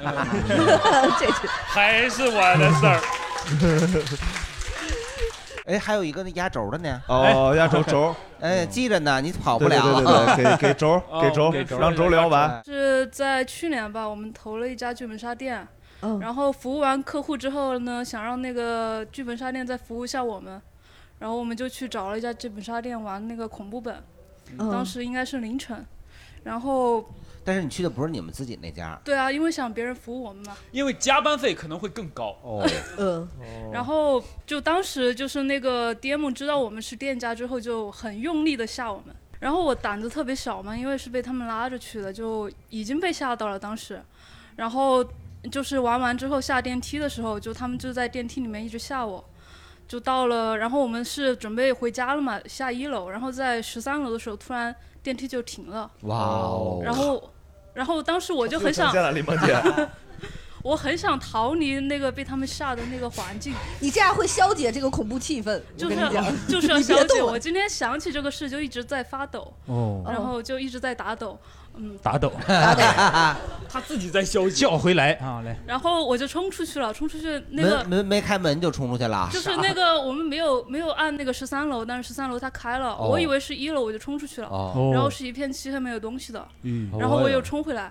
还是我的事儿。 哎，还有一个那压轴的呢。 哦，压轴， 哎，记着呢，你跑不了。 对，给轴，让轴聊完。 是在去年吧，我们投了一家剧本杀店，然后服务完客户之后呢，想让那个剧本杀店再服务一下我们，然后我们就去找了一家剧本杀店玩那个恐怖本，当时应该是凌晨，然后。 但是你去的不是你们自己那家。 对啊，因为想别人服务我们嘛。 因为加班费可能会更高。 然后就当时就是那个 DM 知道我们是店家之后，就很用力的吓我们。然后我胆子特别小嘛，因为是被他们拉着去的，就已经被吓到了当时。然后就是玩完之后下电梯的时候，就他们就在电梯里面一直吓我。就到了，然后我们是准备回家了嘛，下1楼，然后在13楼的时候，突然电梯就停了。 哇哦！ 然后当时我就很想，我很想逃离那个被他们吓的那个环境。 你这样会消解这个恐怖气氛， 就是要消解。我今天想起这个事就一直在发抖，然后就一直在打抖。 打抖，他自己在叫回来啊，来。 然后我就冲出去了，冲出去那个门没开门就冲出去了。 就是那个我们没有按那个13楼，但是13楼它开了，我以为是1楼，我就冲出去了。然后是一片漆黑，没有东西的。然后我又冲回来。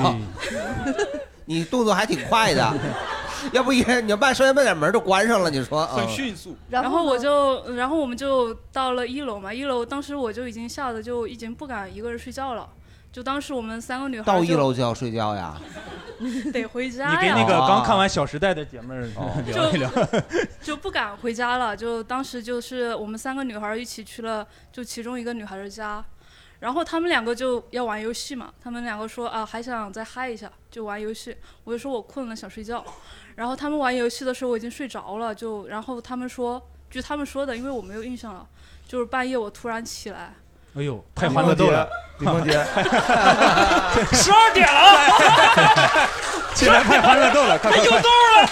你动作还挺快的，要不你要慢稍微慢点门就关上了。你说很迅速。 然后我们就到了1楼嘛，1楼当时我就已经吓得就已经不敢一个人睡觉了。就当时我们3个女孩到1楼就要睡觉呀， 得回家呀。 你给那个刚看完《小时代》的姐妹聊一聊， 就不敢回家了。就当时就是我们3个女孩一起去了，就其中一个女孩的家，然后她们2个就要玩游戏嘛，她们2个说啊还想再嗨一下，就玩游戏。我就说我困了想睡觉，然后她们玩游戏的时候我已经睡着了，然后她们说，据她们说的，因为我没有印象了，就是半夜我突然起来。 哎呦，太欢乐豆了， 李梦洁 ，12点了， 起来太欢乐豆了，快有豆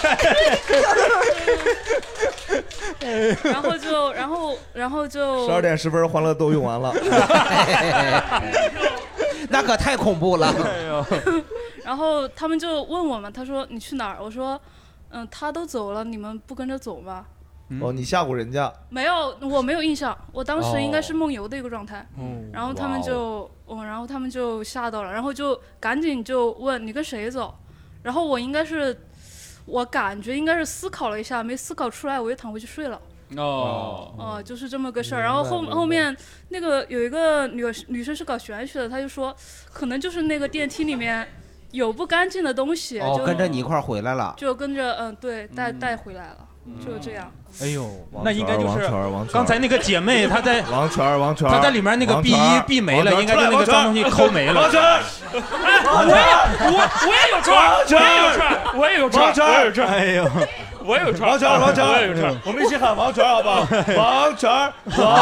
了。然后就 12点10分，欢乐豆用完了， 那可太恐怖了。 然后他们就问我们，他说你去哪儿？我说，他都走了，你们不跟着走吗？ 你吓唬人家？ 没有，我没有印象，我当时应该是梦游的一个状态。然后他们就吓到了，然后就赶紧就问你跟谁走，然后我感觉应该是思考了一下，没思考出来，我就躺回去睡了。就是这么个事儿。然后后面那个有一个女生是搞玄学的，她就说可能就是那个电梯里面有不干净的东西，就跟着你一块儿回来了， 就跟着对带回来了。就这样。 哎呦，那应该就是王刚才那个姐妹她在王权， 她在里面那个 B1 闭没了，应该就那个脏东西抠没了。 王权，我也有串，我也有串， 哎呦， 我也有串， 王权， 我也有串， 我们一起喊王权好不好？王权，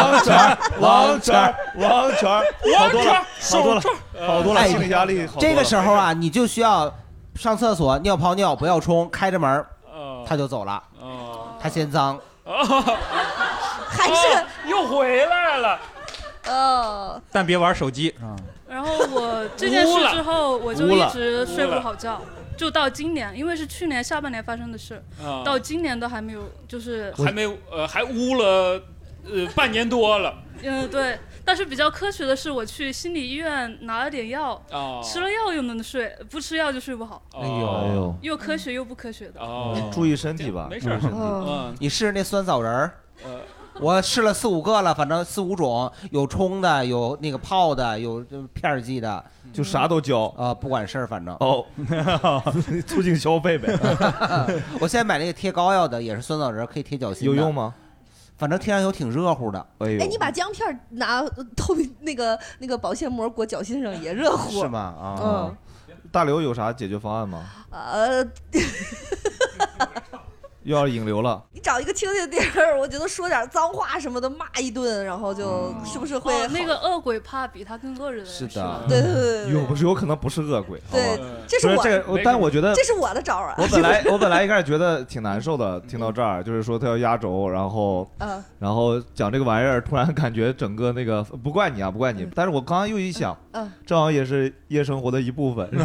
好多了，心理压力。 这个时候啊，你就需要上厕所尿泡尿，不要冲，开着门。他就走了，他嫌脏， 还是又回来了， 但别玩手机啊。 然后我这件事之后，我就一直睡不好觉，就到今年，因为是去年下半年发生的事，到今年都还没有，就是还污了半年多了。 对。但是比较科学的是，我去心理医院拿了点药，吃了药又能睡，不吃药就睡不好。 哎呦， 又科学又不科学的。 注意身体吧， 没事。 你试那酸枣仁儿，我试了4、5个了，反正4、5种，有冲的，有那个泡的，有片剂的， 就啥都教不管事儿，反正促进消费呗。 我现在买那个贴膏药的，也是酸枣仁，可以贴脚心。 有用吗？ 反正贴上有挺热乎的。 哎呦， 你把姜片拿透明那个保鲜膜裹脚心上也热乎。 是吗？大刘有啥解决方案吗？ 又要引流了。 你找一个清静地儿，我觉得说点脏话什么的骂一顿，然后就是不是会那个恶鬼怕比他更恶人？ 是的， 对， 有可能不是恶鬼。 对，这是我这个，但我觉得这是我的招啊。 我本来一开始觉得挺难受的，听到这儿就是说他要压轴，然后讲这个玩意儿，突然感觉整个那个不怪你啊，不怪你。但是我刚刚又一想，正好也是夜生活的一部分。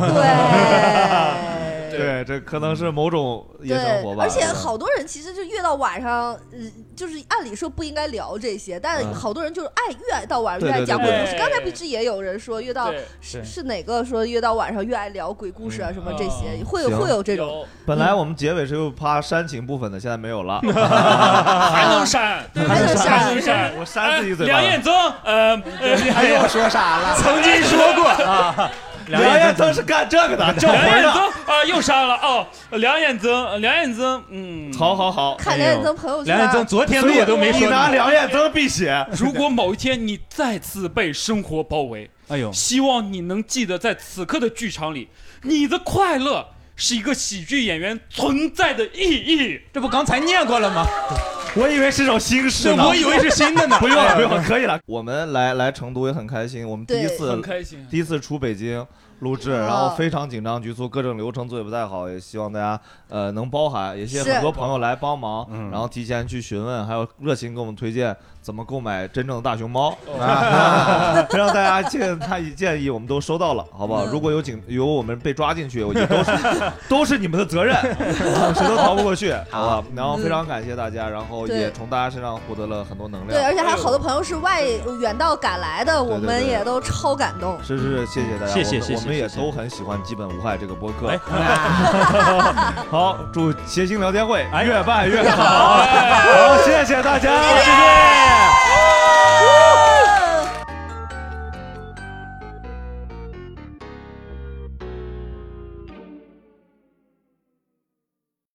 对，这可能是某种夜生活吧。 而且好多人其实就越到晚上，就是按理说不应该聊这些，但好多人就是越到晚上越爱讲鬼故事。刚才不是也有人说越到是哪个说越到晚上越爱聊鬼故事啊什么这些，会有这种。 本来我们结尾是又怕煽情部分的，现在没有了。 还能删， 我扇自己嘴巴。 梁彦增， 你还又说啥了？ 曾经说过啊。 梁彦增是干这个的，叫魂的。 梁彦增啊，又删了哦。梁彦增， 好。 看梁彦增朋友圈。 梁彦增昨天我都没说。 你拿梁彦增辟邪。 如果某一天你再次被生活包围，希望你能记得在此刻的剧场里，你的快乐是一个喜剧演员存在的意义。 这不刚才念过了吗？ 我以为是首新诗呢， 我以为是新的呢。 不用，可以了。我们来成都也很开心，我们第一次出北京录制，然后非常紧张局促，各种流程做得不太好，也希望大家能包涵，也谢谢很多朋友来帮忙，然后提前去询问，还有热情给我们推荐怎么购买真正的大熊猫，让大家建议我们都收到了，好不好？如果有我们被抓进去，也都是你们的责任，谁都逃不过去，好吧？然后非常感谢大家，然后也从大家身上获得了很多能量。 对，而且还有好多朋友是远道赶来的，我们也都超感动。 是，谢谢大家， 谢谢。 我们也都很喜欢《基本无害》这个播客。好，祝谐星聊天会越办越好。好，谢谢大家。